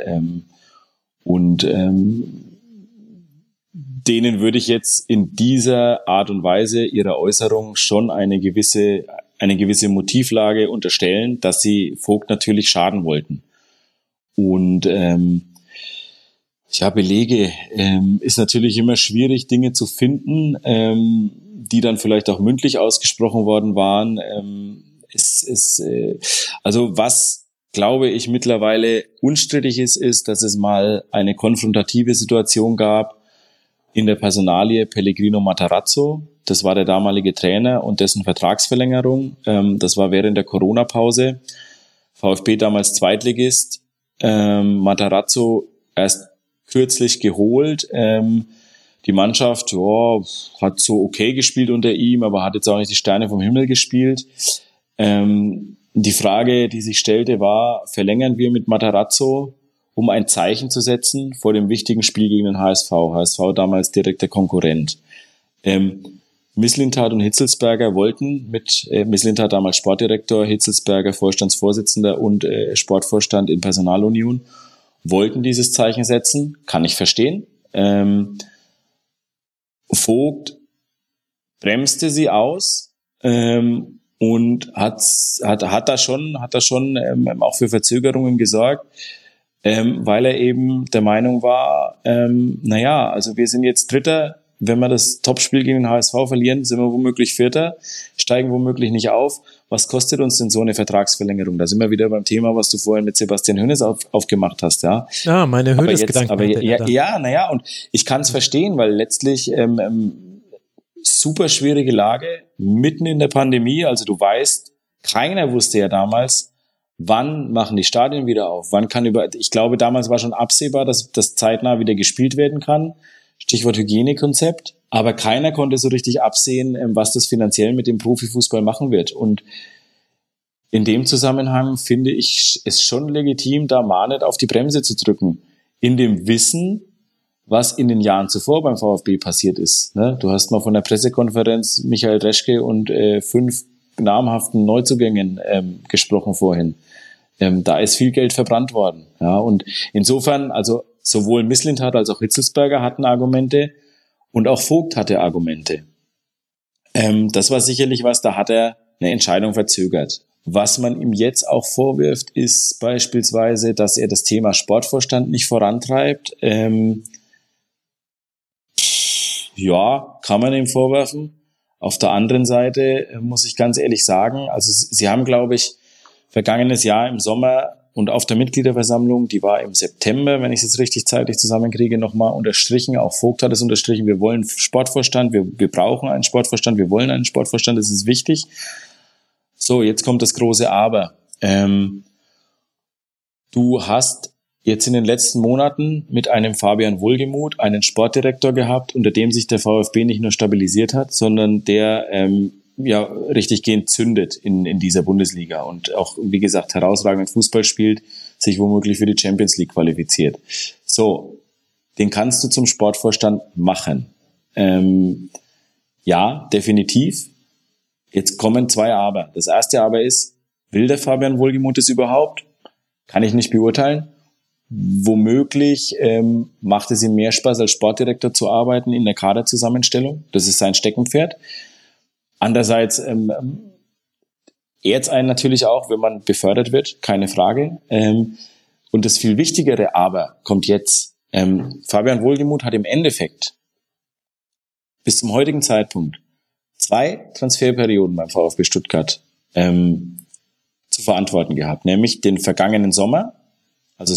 Denen würde ich jetzt in dieser Art und Weise ihrer Äußerung schon eine gewisse Motivlage unterstellen, dass sie Vogt natürlich schaden wollten. Und Belege ist natürlich immer schwierig, Dinge zu finden, die dann vielleicht auch mündlich ausgesprochen worden waren. Also was, glaube ich, mittlerweile unstrittig ist, dass es mal eine konfrontative Situation gab in der Personalie Pellegrino Matarazzo. Das war der damalige Trainer und dessen Vertragsverlängerung. Das war während der Corona-Pause. VfB damals Zweitligist. Matarazzo erst kürzlich geholt. Die Mannschaft hat so okay gespielt unter ihm, aber hat jetzt auch nicht die Sterne vom Himmel gespielt. Die Frage, die sich stellte, war, verlängern wir mit Matarazzo, um ein Zeichen zu setzen vor dem wichtigen Spiel gegen den HSV. HSV damals direkter Konkurrent. Mislintat und Hitzelsberger wollten Mislintat damals Sportdirektor, Hitzelsberger Vorstandsvorsitzender und Sportvorstand in Personalunion, wollten dieses Zeichen setzen. Kann ich verstehen. Vogt bremste sie aus und hat da schon auch für Verzögerungen gesorgt. Weil er eben der Meinung war, also wir sind jetzt Dritter, wenn wir das Topspiel gegen den HSV verlieren, sind wir womöglich Vierter, steigen womöglich nicht auf. Was kostet uns denn so eine Vertragsverlängerung? Da sind wir wieder beim Thema, was du vorhin mit Sebastian Hoeneß aufgemacht hast, ja. Ja, meine Hoeneß-Gedanken. Und ich kann es verstehen, weil letztlich super schwierige Lage, mitten in der Pandemie, also du weißt, keiner wusste ja damals, wann machen die Stadien wieder auf? Ich glaube, damals war schon absehbar, dass das zeitnah wieder gespielt werden kann. Stichwort Hygienekonzept. Aber keiner konnte so richtig absehen, was das finanziell mit dem Profifußball machen wird. Und in dem Zusammenhang finde ich es schon legitim, da mal nicht auf die Bremse zu drücken. In dem Wissen, was in den Jahren zuvor beim VfB passiert ist. Du hast mal von der Pressekonferenz Michael Reschke und 5 namhaften Neuzugängen gesprochen vorhin. Da ist viel Geld verbrannt worden. Ja, und insofern, also sowohl Mislintat als auch Hitzelsberger hatten Argumente und auch Vogt hatte Argumente. Das war sicherlich was, da hat er eine Entscheidung verzögert. Was man ihm jetzt auch vorwirft, ist beispielsweise, dass er das Thema Sportvorstand nicht vorantreibt. Ja, kann man ihm vorwerfen. Auf der anderen Seite muss ich ganz ehrlich sagen, also sie haben, glaube ich, vergangenes Jahr im Sommer und auf der Mitgliederversammlung, die war im September, wenn ich es jetzt richtig zeitlich zusammenkriege, nochmal unterstrichen, auch Vogt hat es unterstrichen, wir wollen Sportvorstand, wir brauchen einen Sportvorstand, wir wollen einen Sportvorstand, das ist wichtig. So, jetzt kommt das große Aber. Du hast jetzt in den letzten Monaten mit einem Fabian Wohlgemuth einen Sportdirektor gehabt, unter dem sich der VfB nicht nur stabilisiert hat, sondern der richtig gehend zündet in dieser Bundesliga und auch, wie gesagt, herausragenden Fußball spielt, sich womöglich für die Champions League qualifiziert. So, den kannst du zum Sportvorstand machen. Ja, definitiv. Jetzt kommen 2 Aber. Das erste Aber ist, will der Fabian Wohlgemuth es überhaupt? Kann ich nicht beurteilen. Womöglich macht es ihm mehr Spaß, als Sportdirektor zu arbeiten in der Kaderzusammenstellung. Das ist sein Steckenpferd. Andererseits ehrt es einen natürlich auch, wenn man befördert wird, keine Frage. Und das viel Wichtigere aber kommt jetzt. Fabian Wohlgemuth hat im Endeffekt bis zum heutigen Zeitpunkt 2 Transferperioden beim VfB Stuttgart zu verantworten gehabt. Nämlich den vergangenen Sommer, also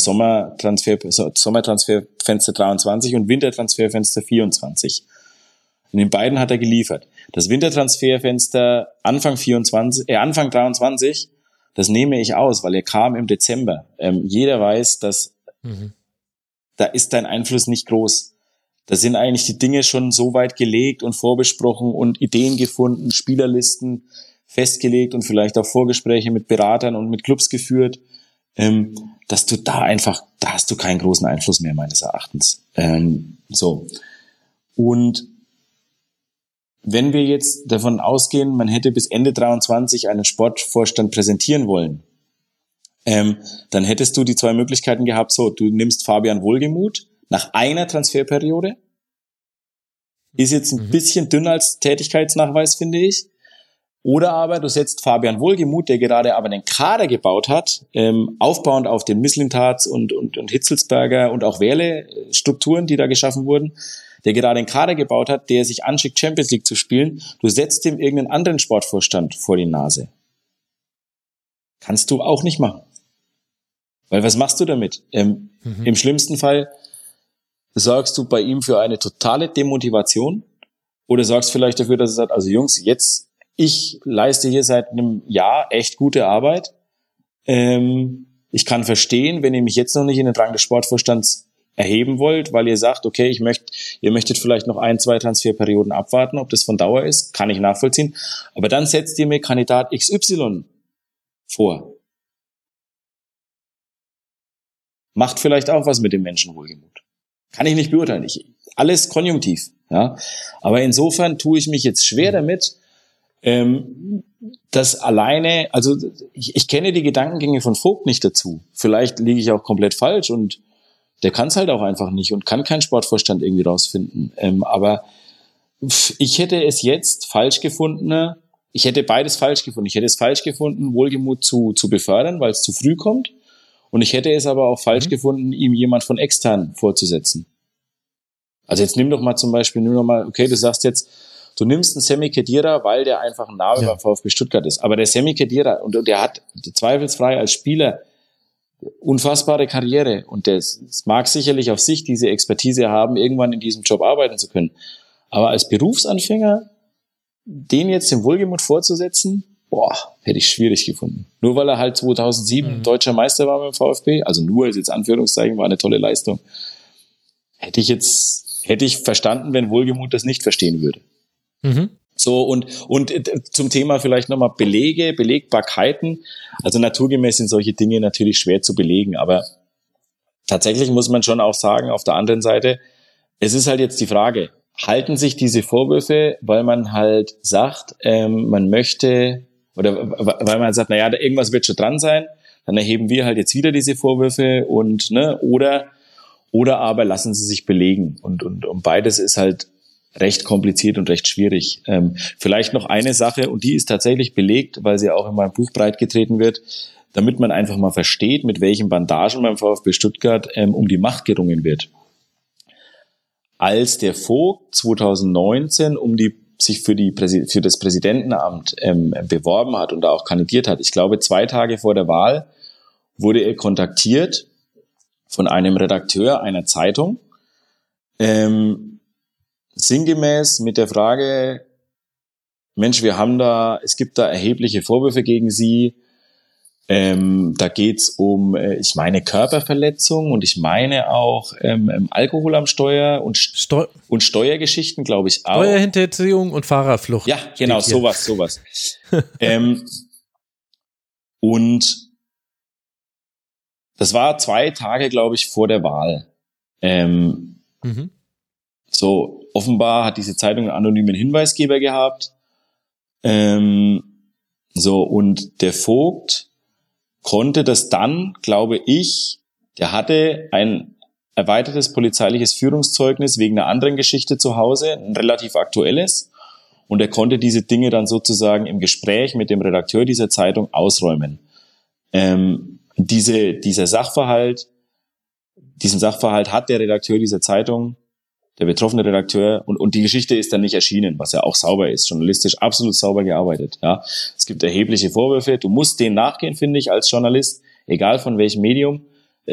Sommertransferfenster 23 und Wintertransferfenster 24. In den beiden hat er geliefert. Das Wintertransferfenster Anfang 23, das nehme ich aus, weil er kam im Dezember. Jeder weiß, dass da ist dein Einfluss nicht groß. Da sind eigentlich die Dinge schon so weit gelegt und vorbesprochen und Ideen gefunden, Spielerlisten festgelegt und vielleicht auch Vorgespräche mit Beratern und mit Clubs geführt, dass du da hast du keinen großen Einfluss mehr, meines Erachtens. So. Und wenn wir jetzt davon ausgehen, man hätte bis Ende 23 einen Sportvorstand präsentieren wollen, dann hättest du die 2 Möglichkeiten gehabt, so, du nimmst Fabian Wohlgemuth nach einer Transferperiode, ist jetzt ein bisschen dünner als Tätigkeitsnachweis, finde ich, oder aber du setzt Fabian Wohlgemuth, der gerade aber den Kader gebaut hat, aufbauend auf den Misslintats und Hitzelsberger und auch Werle-Strukturen, die da geschaffen wurden, der gerade den Kader gebaut hat, der sich anschickt, Champions League zu spielen, du setzt ihm irgendeinen anderen Sportvorstand vor die Nase. Kannst du auch nicht machen. Weil was machst du damit? Im schlimmsten Fall sorgst du bei ihm für eine totale Demotivation oder sorgst vielleicht dafür, dass er sagt, also Jungs, ich leiste hier seit einem Jahr echt gute Arbeit. Ich kann verstehen, wenn ihr mich jetzt noch nicht in den Rang des Sportvorstands erheben wollt, weil ihr sagt, okay, ihr möchtet vielleicht noch 1, 2 Transferperioden abwarten, ob das von Dauer ist, kann ich nachvollziehen. Aber dann setzt ihr mir Kandidat XY vor. Macht vielleicht auch was mit dem Menschen Wohlgemuth. Kann ich nicht beurteilen. Alles konjunktiv. Ja? Aber insofern tue ich mich jetzt schwer damit, das alleine, also ich kenne die Gedankengänge von Vogt nicht dazu. Vielleicht liege ich auch komplett falsch und der kann es halt auch einfach nicht und kann keinen Sportvorstand irgendwie rausfinden. Aber ich hätte es jetzt falsch gefunden, ich hätte beides falsch gefunden. Ich hätte es falsch gefunden, Wohlgemuth zu befördern, weil es zu früh kommt. Und ich hätte es aber auch falsch gefunden, ihm jemand von extern vorzusetzen. Also jetzt nimm doch mal zum Beispiel okay, du sagst jetzt, du nimmst einen Semi Khedira, weil der einfach ein Name beim VfB Stuttgart ist. Aber der Semi Khedira, und der hat zweifelsfrei als Spieler unfassbare Karriere. Und das mag sicherlich auf sich diese Expertise haben, irgendwann in diesem Job arbeiten zu können. Aber als Berufsanfänger, den jetzt dem Wohlgemuth vorzusetzen, hätte ich schwierig gefunden. Nur weil er halt 2007 deutscher Meister war beim VfB, also nur ist jetzt Anführungszeichen, war eine tolle Leistung. Hätte ich verstanden, wenn Wohlgemuth das nicht verstehen würde. So, und zum Thema vielleicht nochmal Belegbarkeiten. Also naturgemäß sind solche Dinge natürlich schwer zu belegen, aber tatsächlich muss man schon auch sagen, auf der anderen Seite, es ist halt jetzt die Frage, halten sich diese Vorwürfe, weil man halt sagt, man möchte, oder weil man sagt, naja, irgendwas wird schon dran sein, dann erheben wir halt jetzt wieder diese Vorwürfe und, oder aber lassen sie sich belegen. Und beides ist halt recht kompliziert und recht schwierig. Vielleicht noch eine Sache, und die ist tatsächlich belegt, weil sie auch in meinem Buch breitgetreten wird, damit man einfach mal versteht, mit welchen Bandagen beim VfB Stuttgart um die Macht gerungen wird. Als der Vogt 2019 sich für das Präsidentenamt beworben hat und da auch kandidiert hat, ich glaube 2 Tage vor der Wahl, wurde er kontaktiert von einem Redakteur einer Zeitung, sinngemäß mit der Frage, Mensch, es gibt da erhebliche Vorwürfe gegen Sie. Da geht's um, ich meine, Körperverletzung und ich meine auch Alkohol am Steuer und Steuergeschichten, glaube ich auch. Steuerhinterziehung und Fahrerflucht. Ja, genau, sowas. Und das war 2 Tage, glaube ich, vor der Wahl. So, offenbar hat diese Zeitung einen anonymen Hinweisgeber gehabt. Und der Vogt konnte das dann, glaube ich, der hatte ein erweitertes polizeiliches Führungszeugnis wegen einer anderen Geschichte zu Hause, ein relativ aktuelles, und er konnte diese Dinge dann sozusagen im Gespräch mit dem Redakteur dieser Zeitung ausräumen. Diesen Sachverhalt hat der Redakteur dieser Zeitung, der betroffene Redakteur, und die Geschichte ist dann nicht erschienen, was ja auch sauber ist, journalistisch absolut sauber gearbeitet. Ja, es gibt erhebliche Vorwürfe, du musst denen nachgehen, finde ich, als Journalist, egal von welchem Medium.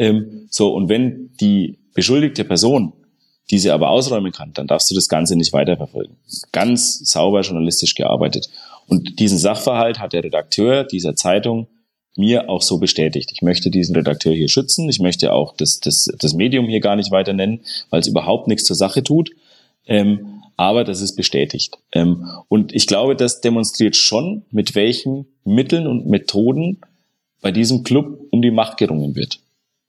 Und wenn die beschuldigte Person diese aber ausräumen kann, dann darfst du das Ganze nicht weiterverfolgen. Ganz sauber journalistisch gearbeitet. Und diesen Sachverhalt hat der Redakteur dieser Zeitung mir auch so bestätigt. Ich möchte diesen Redakteur hier schützen. Ich möchte auch das Medium hier gar nicht weiter nennen, weil es überhaupt nichts zur Sache tut. Aber das ist bestätigt. Und ich glaube, das demonstriert schon, mit welchen Mitteln und Methoden bei diesem Club um die Macht gerungen wird.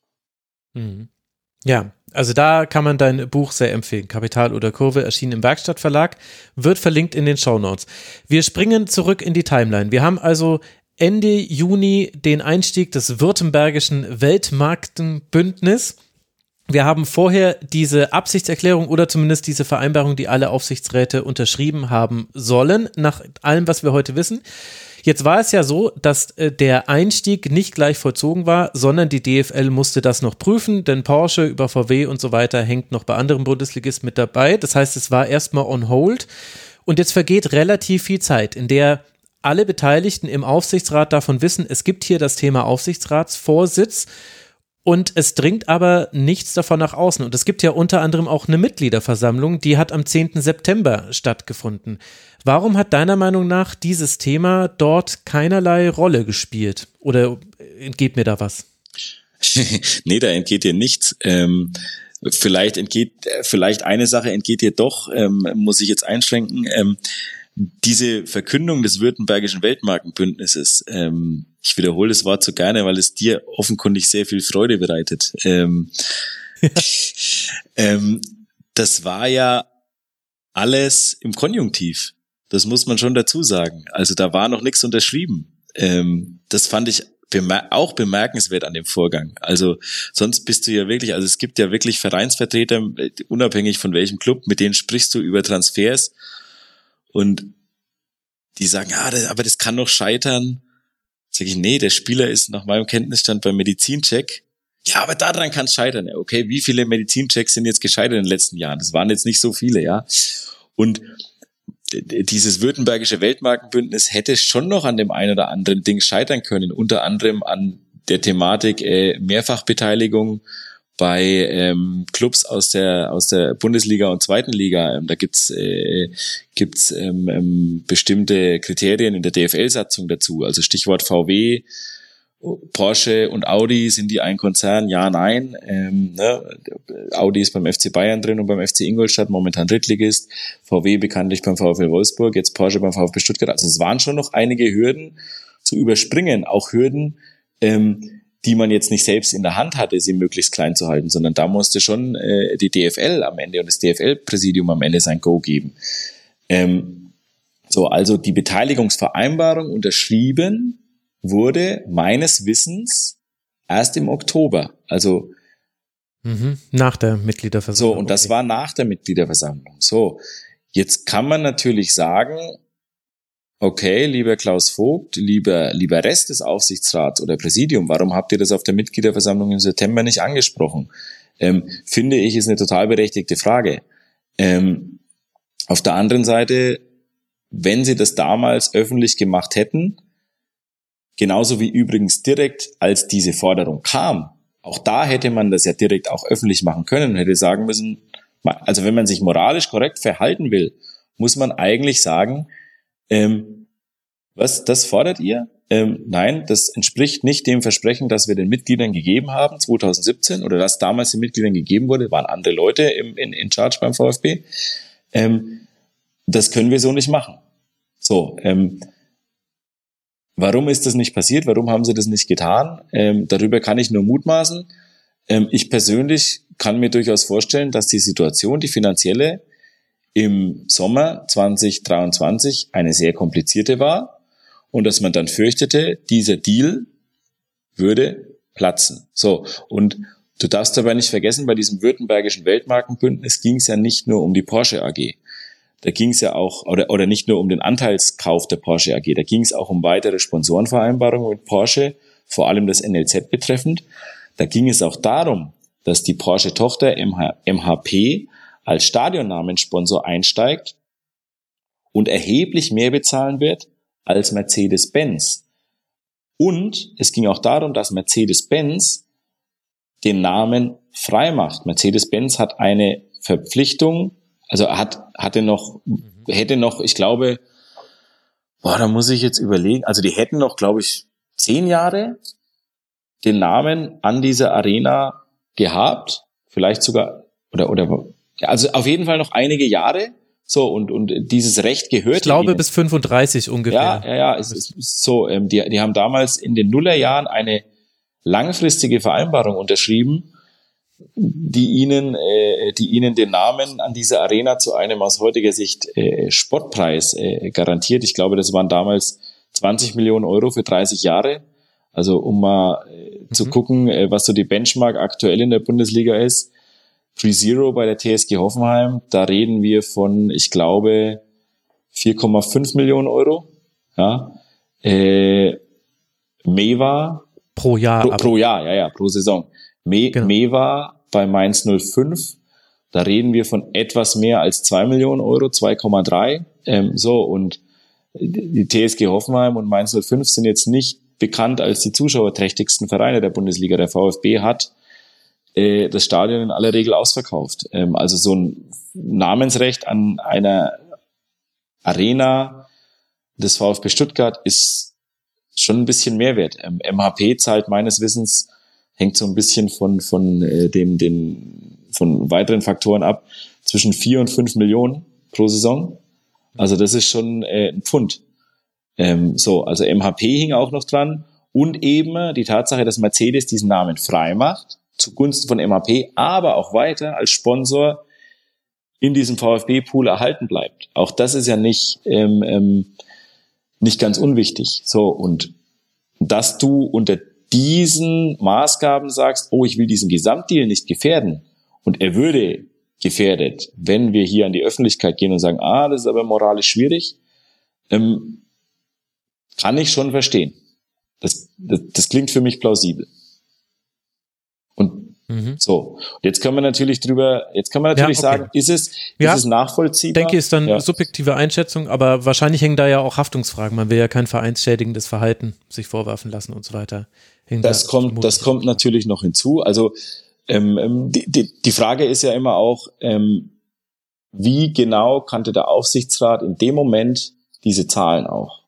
Mhm. Ja, also da kann man dein Buch sehr empfehlen. Kapital oder Kurve, erschienen im Werkstattverlag, wird verlinkt in den Shownotes. Wir springen zurück in die Timeline. Wir haben also Ende Juni den Einstieg des Württembergischen Weltmarkenbündnis. Wir haben vorher diese Absichtserklärung oder zumindest diese Vereinbarung, die alle Aufsichtsräte unterschrieben haben sollen, nach allem, was wir heute wissen. Jetzt war es ja so, dass der Einstieg nicht gleich vollzogen war, sondern die DFL musste das noch prüfen, denn Porsche über VW und so weiter hängt noch bei anderen Bundesligisten mit dabei. Das heißt, es war erstmal on hold und jetzt vergeht relativ viel Zeit, in der alle Beteiligten im Aufsichtsrat davon wissen, es gibt hier das Thema Aufsichtsratsvorsitz und es dringt aber nichts davon nach außen. Und es gibt ja unter anderem auch eine Mitgliederversammlung, die hat am 10. September stattgefunden. Warum hat deiner Meinung nach dieses Thema dort keinerlei Rolle gespielt? Oder entgeht mir da was? Nee, da entgeht dir nichts. Vielleicht eine Sache entgeht dir doch, muss ich jetzt einschränken. Diese Verkündung des Württembergischen Weltmarkenbündnisses, ich wiederhole das Wort so gerne, weil es dir offenkundig sehr viel Freude bereitet. Das war ja alles im Konjunktiv. Das muss man schon dazu sagen. Also da war noch nichts unterschrieben. Das fand ich auch bemerkenswert an dem Vorgang. Also sonst bist du ja wirklich, also es gibt ja wirklich Vereinsvertreter, unabhängig von welchem Club, mit denen sprichst du über Transfers und die sagen, aber das kann noch scheitern. Sag ich, nee, der Spieler ist nach meinem Kenntnisstand beim Medizincheck. Ja, aber daran kann es scheitern. Okay, wie viele Medizinchecks sind jetzt gescheitert in den letzten Jahren? Das waren jetzt nicht so viele, ja. Und dieses Württembergische Weltmarkenbündnis hätte schon noch an dem einen oder anderen Ding scheitern können, unter anderem an der Thematik Mehrfachbeteiligung bei Clubs aus der Bundesliga und zweiten Liga. Da gibt's bestimmte Kriterien in der DFL-Satzung dazu. Also Stichwort VW, Porsche und Audi, sind die ein Konzern? Ja, nein. Audi ist beim FC Bayern drin und beim FC Ingolstadt, momentan Drittligist. VW bekanntlich beim VfL Wolfsburg, jetzt Porsche beim VfB Stuttgart. Also es waren schon noch einige Hürden zu überspringen, auch Hürden, die man jetzt nicht selbst in der Hand hatte, sie möglichst klein zu halten, sondern da musste schon die DFL am Ende und das DFL-Präsidium am Ende sein Go geben. Also die Beteiligungsvereinbarung unterschrieben wurde meines Wissens erst im Oktober, also nach der Mitgliederversammlung. So, und das war nach der Mitgliederversammlung. So, jetzt kann man natürlich sagen, okay, lieber Klaus Vogt, lieber Rest des Aufsichtsrats oder Präsidium, warum habt ihr das auf der Mitgliederversammlung im September nicht angesprochen? Finde ich, ist eine total berechtigte Frage. Auf der anderen Seite, wenn sie das damals öffentlich gemacht hätten, genauso wie übrigens direkt, als diese Forderung kam, auch da hätte man das ja direkt auch öffentlich machen können und hätte sagen müssen, also wenn man sich moralisch korrekt verhalten will, muss man eigentlich sagen, was, das fordert ihr? Nein, das entspricht nicht dem Versprechen, das wir den Mitgliedern gegeben haben, 2017, oder das damals den Mitgliedern gegeben wurde, waren andere Leute in Charge beim VfB. Das können wir so nicht machen. So, warum ist das nicht passiert? Warum haben sie das nicht getan? Darüber kann ich nur mutmaßen. Ich persönlich kann mir durchaus vorstellen, dass die Situation, die finanzielle, im Sommer 2023 eine sehr komplizierte war und dass man dann fürchtete, dieser Deal würde platzen. So, und du darfst dabei nicht vergessen, bei diesem württembergischen Weltmarkenbündnis ging es ja nicht nur um die Porsche AG. Da ging es ja auch, oder nicht nur um den Anteilskauf der Porsche AG, da ging es auch um weitere Sponsorenvereinbarungen mit Porsche, vor allem das NLZ betreffend. Da ging es auch darum, dass die Porsche-Tochter MHP als Stadionnamensponsor einsteigt und erheblich mehr bezahlen wird als Mercedes-Benz. Und es ging auch darum, dass Mercedes-Benz den Namen frei macht. Mercedes-Benz hat eine Verpflichtung, also hätte noch, ich glaube, da muss ich jetzt überlegen, also die hätten noch, glaube ich, 10 Jahre den Namen an dieser Arena gehabt, vielleicht sogar, also auf jeden Fall noch einige Jahre, so, und dieses Recht gehört ich glaube ihnen. bis 35 ungefähr. Ja, es ist so, die haben damals in den Nullerjahren eine langfristige Vereinbarung unterschrieben, die ihnen den Namen an dieser Arena zu einem aus heutiger Sicht Spottpreis garantiert. Ich glaube, das waren damals 20 Millionen Euro für 30 Jahre. Also um mal zu gucken, was so die Benchmark aktuell in der Bundesliga ist. 3-0 bei der TSG Hoffenheim, da reden wir von, ich glaube, 4,5 Millionen Euro. Ja. Mewa pro Jahr. Pro Jahr, pro Saison. Genau. Mewa bei Mainz 05, da reden wir von etwas mehr als 2 Millionen Euro, 2,3. Und die TSG Hoffenheim und Mainz 05 sind jetzt nicht bekannt als die zuschauerträchtigsten Vereine der Bundesliga. Der VfB hat das Stadion in aller Regel ausverkauft. Also so ein Namensrecht an einer Arena des VfB Stuttgart ist schon ein bisschen Mehrwert. MHP zahlt meines Wissens, hängt so ein bisschen von weiteren Faktoren ab, zwischen 4 und 5 Millionen pro Saison. Also das ist schon ein Pfund. Also MHP hing auch noch dran und eben die Tatsache, dass Mercedes diesen Namen frei macht, zugunsten von MHP, aber auch weiter als Sponsor in diesem VfB-Pool erhalten bleibt. Auch das ist ja nicht ganz unwichtig. So, und dass du unter diesen Maßgaben sagst, ich will diesen Gesamtdeal nicht gefährden, und er würde gefährdet, wenn wir hier an die Öffentlichkeit gehen und sagen, das ist aber moralisch schwierig, kann ich schon verstehen. Das klingt für mich plausibel. Und so, jetzt können wir natürlich sagen, ist es nachvollziehbar? Ich denke, ist dann subjektive Einschätzung, aber wahrscheinlich hängen da ja auch Haftungsfragen. Man will ja kein vereinsschädigendes Verhalten sich vorwerfen lassen und so weiter. Das kommt natürlich noch hinzu. Also die Frage ist ja immer auch, wie genau kannte der Aufsichtsrat in dem Moment diese Zahlen auch?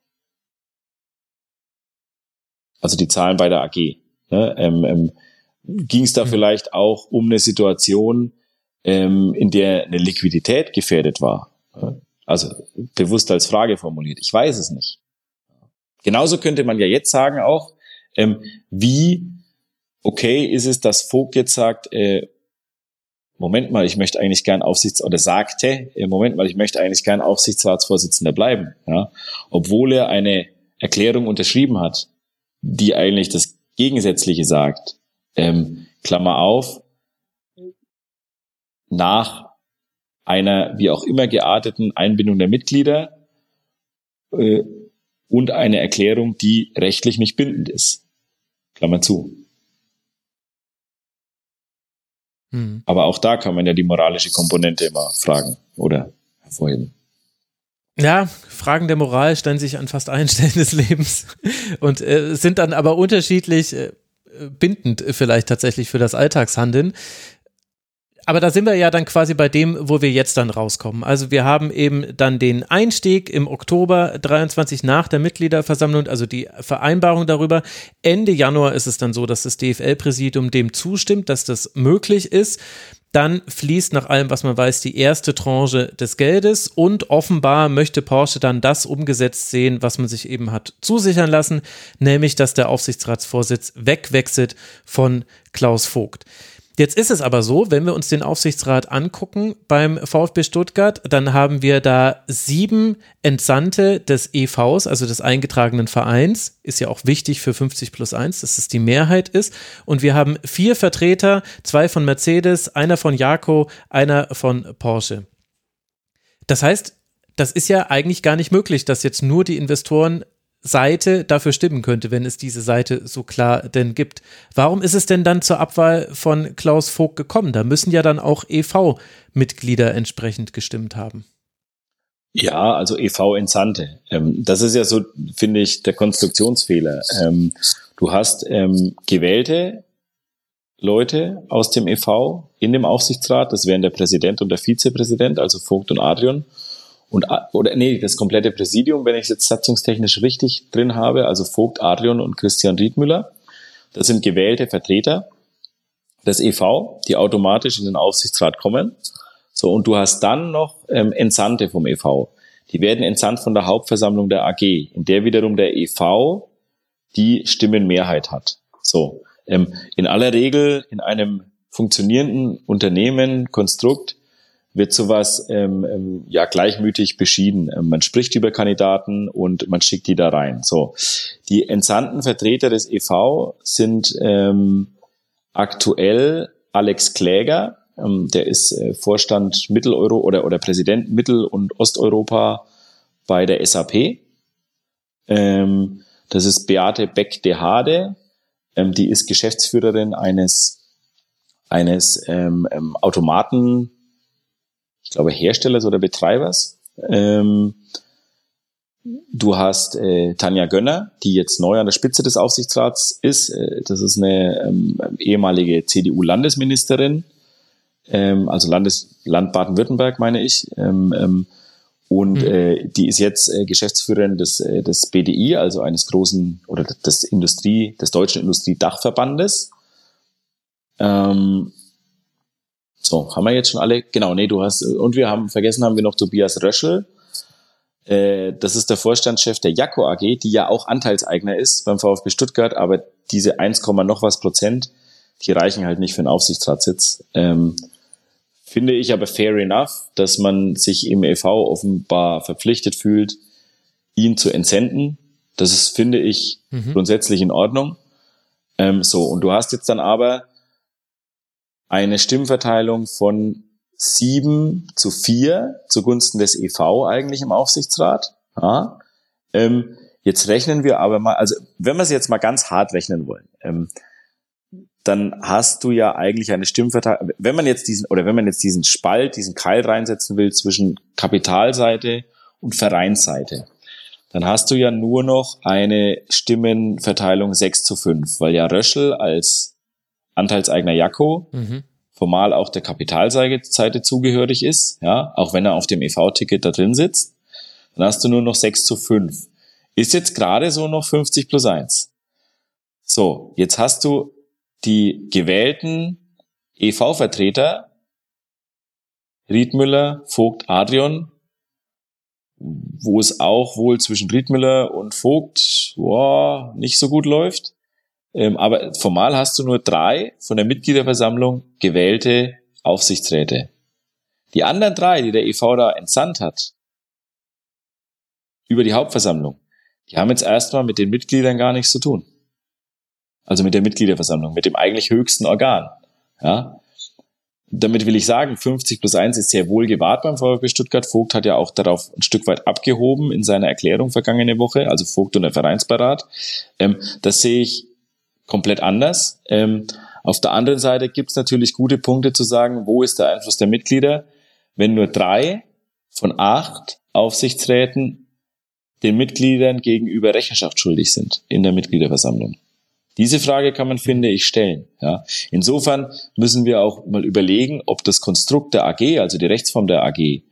Also die Zahlen bei der AG. Ne? Ging es da vielleicht auch um eine Situation, in der eine Liquidität gefährdet war? Also bewusst als Frage formuliert. Ich weiß es nicht. Genauso könnte man ja jetzt sagen auch, wie okay ist es, dass Vogt jetzt sagt, Moment mal, ich möchte eigentlich gern Aufsichtsratsvorsitzender bleiben, ja, obwohl er eine Erklärung unterschrieben hat, die eigentlich das Gegensätzliche sagt. Klammer auf, nach einer wie auch immer gearteten Einbindung der Mitglieder und eine Erklärung, die rechtlich nicht bindend ist. Klammer zu. Aber auch da kann man ja die moralische Komponente immer fragen oder hervorheben. Ja, Fragen der Moral stellen sich an fast allen Stellen des Lebens und sind dann aber unterschiedlich bindend vielleicht tatsächlich für das Alltagshandeln. Aber da sind wir ja dann quasi bei dem, wo wir jetzt dann rauskommen. Also wir haben eben dann den Einstieg im Oktober 23 nach der Mitgliederversammlung, also die Vereinbarung darüber. Ende Januar ist es dann so, dass das DFL-Präsidium dem zustimmt, dass das möglich ist. Dann fließt nach allem, was man weiß, die erste Tranche des Geldes und offenbar möchte Porsche dann das umgesetzt sehen, was man sich eben hat zusichern lassen, nämlich, dass der Aufsichtsratsvorsitz wegwechselt von Klaus Vogt. Jetzt ist es aber so, wenn wir uns den Aufsichtsrat angucken beim VfB Stuttgart, dann haben wir da 7 Entsandte des EVs, also des eingetragenen Vereins, ist ja auch wichtig für 50+1, dass es die Mehrheit ist, und wir haben 4 Vertreter, 2 von Mercedes, einer von Jaco, einer von Porsche. Das heißt, das ist ja eigentlich gar nicht möglich, dass jetzt nur die Investorenseite dafür stimmen könnte, wenn es diese Seite so klar denn gibt. Warum ist es denn dann zur Abwahl von Klaus Vogt gekommen? Da müssen ja dann auch EV-Mitglieder entsprechend gestimmt haben. Ja, also EV-Entsandte. Das ist ja so, finde ich, der Konstruktionsfehler. Du hast gewählte Leute aus dem EV in dem Aufsichtsrat, das wären der Präsident und der Vizepräsident, also Vogt und Adrian. Das komplette Präsidium, wenn ich es jetzt satzungstechnisch richtig drin habe, also Vogt, Adrian und Christian Riedmüller. Das sind gewählte Vertreter des EV, die automatisch in den Aufsichtsrat kommen. So, und du hast dann noch Entsandte vom EV. Die werden entsandt von der Hauptversammlung der AG, in der wiederum der EV die Stimmenmehrheit hat. So, in aller Regel in einem funktionierenden Unternehmen, Konstrukt, wird sowas gleichmütig beschieden. Man spricht über Kandidaten und man schickt die da rein. So, die entsandten Vertreter des EV sind aktuell Alex Kläger, der ist Vorstand Mitteleuropa oder Präsident Mittel- und Osteuropa bei der SAP. Das ist Beate Beck-de Hade, die ist Geschäftsführerin eines Automaten, ich glaube Herstellers oder Betreibers. Du hast Tanja Gönner, die jetzt neu an der Spitze des Aufsichtsrats ist. Das ist eine ehemalige CDU-Landesministerin, also Land Baden-Württemberg meine ich. Die ist jetzt Geschäftsführerin des BDI, also eines großen oder des Deutschen Industriedachverbandes. So, haben wir jetzt schon alle? Genau, nee, wir haben noch Tobias Röschel. Das ist der Vorstandschef der Jaco AG, die ja auch Anteilseigner ist beim VfB Stuttgart, aber diese 1, noch was Prozent, die reichen halt nicht für einen Aufsichtsratssitz. Finde ich aber fair enough, dass man sich im EV offenbar verpflichtet fühlt, ihn zu entsenden. Das ist, finde ich, grundsätzlich in Ordnung. Und du hast jetzt dann aber eine Stimmverteilung von 7:4 zugunsten des EV eigentlich im Aufsichtsrat. Ja. Jetzt rechnen wir aber mal, also wenn wir es jetzt mal ganz hart rechnen wollen, dann hast du ja eigentlich eine Stimmverteilung, wenn man jetzt diesen Spalt, diesen Keil reinsetzen will zwischen Kapitalseite und Vereinsseite, dann hast du ja nur noch eine Stimmenverteilung 6:5, weil ja Röschel als Anteilseigner Jaco formal auch der Kapitalseite zugehörig ist, ja, auch wenn er auf dem EV-Ticket da drin sitzt, dann hast du nur noch 6:5. Ist jetzt gerade so noch 50+1. So, jetzt hast du die gewählten EV-Vertreter, Riedmüller, Vogt, Adrian, wo es auch wohl zwischen Riedmüller und Vogt nicht so gut läuft. Aber formal hast du nur 3 von der Mitgliederversammlung gewählte Aufsichtsräte. Die anderen 3, die der EV da entsandt hat, über die Hauptversammlung, die haben jetzt erstmal mit den Mitgliedern gar nichts zu tun. Also mit der Mitgliederversammlung, mit dem eigentlich höchsten Organ. Ja? Damit will ich sagen, 50+1 ist sehr wohl gewahrt beim VfB Stuttgart. Vogt hat ja auch darauf ein Stück weit abgehoben in seiner Erklärung vergangene Woche, also Vogt und der Vereinsbeirat. Das sehe ich komplett anders. Auf der anderen Seite gibt es natürlich gute Punkte zu sagen, wo ist der Einfluss der Mitglieder, wenn nur 3 von 8 Aufsichtsräten den Mitgliedern gegenüber Rechenschaft schuldig sind in der Mitgliederversammlung. Diese Frage kann man, finde ich, stellen. Ja. Insofern müssen wir auch mal überlegen, ob das Konstrukt der AG, also die Rechtsform der AG,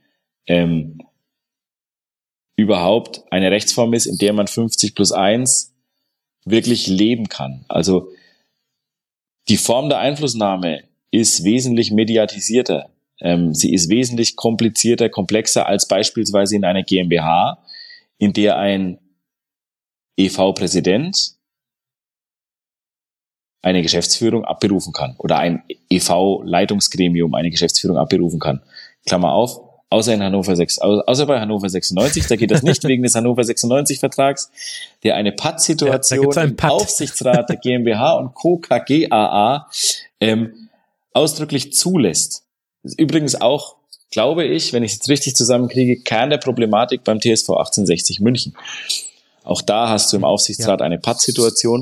überhaupt eine Rechtsform ist, in der man 50+1 wirklich leben kann. Also die Form der Einflussnahme ist wesentlich mediatisierter. Sie ist wesentlich komplizierter, komplexer als beispielsweise in einer GmbH, in der ein EV-Präsident eine Geschäftsführung abberufen kann oder ein EV-Leitungsgremium eine Geschäftsführung abberufen kann. Klammer auf, außer bei Hannover 96, da geht das nicht wegen des Hannover 96-Vertrags, der eine Pattsituation im Aufsichtsrat der GmbH und Co. KGaA ausdrücklich zulässt. Das ist übrigens auch, glaube ich, wenn ich es jetzt richtig zusammenkriege, Kern der Problematik beim TSV 1860 München. Auch da hast du im Aufsichtsrat eine Pattsituation.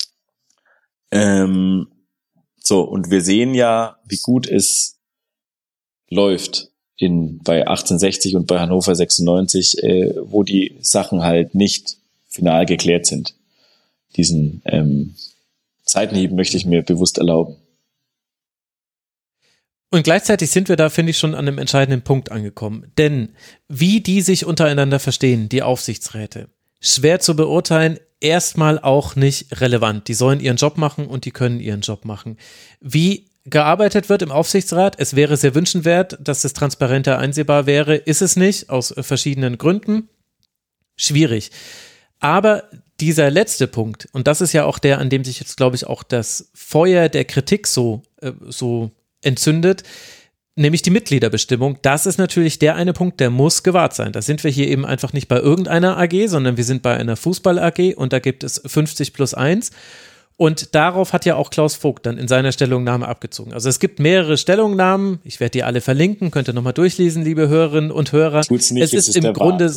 Und wir sehen ja, wie gut es läuft bei 1860 und bei Hannover 96, wo die Sachen halt nicht final geklärt sind. Diesen Seitenhieb möchte ich mir bewusst erlauben. Und gleichzeitig sind wir da, finde ich, schon an einem entscheidenden Punkt angekommen. Denn wie die sich untereinander verstehen, die Aufsichtsräte, schwer zu beurteilen, erstmal auch nicht relevant. Die sollen ihren Job machen und die können ihren Job machen. Wie gearbeitet wird im Aufsichtsrat, es wäre sehr wünschenswert, dass das transparenter einsehbar wäre, ist es nicht, aus verschiedenen Gründen. Schwierig. Aber dieser letzte Punkt, und das ist ja auch der, an dem sich jetzt, glaube ich, auch das Feuer der Kritik so entzündet, nämlich die Mitgliederbestimmung. Das ist natürlich der eine Punkt, der muss gewahrt sein. Da sind wir hier eben einfach nicht bei irgendeiner AG, sondern wir sind bei einer Fußball-AG und da gibt es 50+1. Und darauf hat ja auch Klaus Vogt dann in seiner Stellungnahme abgezogen. Also es gibt mehrere Stellungnahmen, ich werde die alle verlinken, könnt ihr nochmal durchlesen, liebe Hörerinnen und Hörer. Tut's nicht, es ist im Grunde...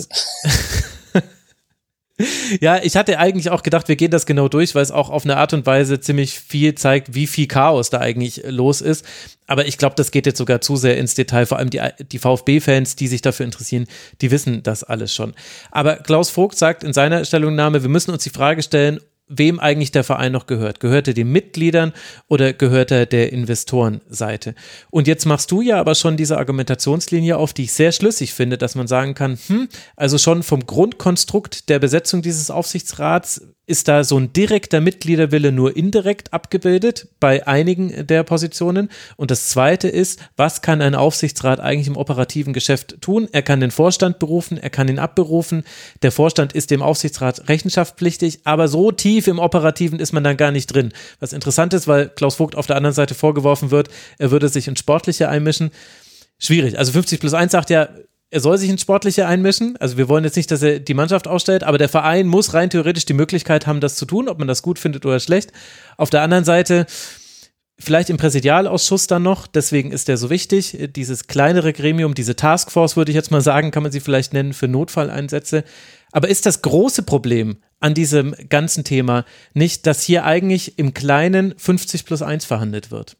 Ja, ich hatte eigentlich auch gedacht, wir gehen das genau durch, weil es auch auf eine Art und Weise ziemlich viel zeigt, wie viel Chaos da eigentlich los ist. Aber ich glaube, das geht jetzt sogar zu sehr ins Detail. Vor allem die VfB-Fans, die sich dafür interessieren, die wissen das alles schon. Aber Klaus Vogt sagt in seiner Stellungnahme, wir müssen uns die Frage stellen, wem eigentlich der Verein noch gehört. Gehört er den Mitgliedern oder gehört er der Investorenseite? Und jetzt machst du ja aber schon diese Argumentationslinie auf, die ich sehr schlüssig finde, dass man sagen kann, also schon vom Grundkonstrukt der Besetzung dieses Aufsichtsrats ist da so ein direkter Mitgliederwille nur indirekt abgebildet bei einigen der Positionen. Und das Zweite ist, was kann ein Aufsichtsrat eigentlich im operativen Geschäft tun? Er kann den Vorstand berufen, er kann ihn abberufen. Der Vorstand ist dem Aufsichtsrat rechenschaftspflichtig, aber so tief im Operativen ist man dann gar nicht drin. Was interessant ist, weil Klaus Vogt auf der anderen Seite vorgeworfen wird, er würde sich ins Sportliche einmischen. Schwierig. Also 50+1 sagt ja, er soll sich ins Sportliche einmischen. Also wir wollen jetzt nicht, dass er die Mannschaft ausstellt, aber der Verein muss rein theoretisch die Möglichkeit haben, das zu tun, ob man das gut findet oder schlecht. Auf der anderen Seite vielleicht im Präsidialausschuss dann noch, deswegen ist der so wichtig, dieses kleinere Gremium, diese Taskforce, würde ich jetzt mal sagen, kann man sie vielleicht nennen für Notfalleinsätze. Aber ist das große Problem an diesem ganzen Thema nicht, dass hier eigentlich im Kleinen 50+1 verhandelt wird?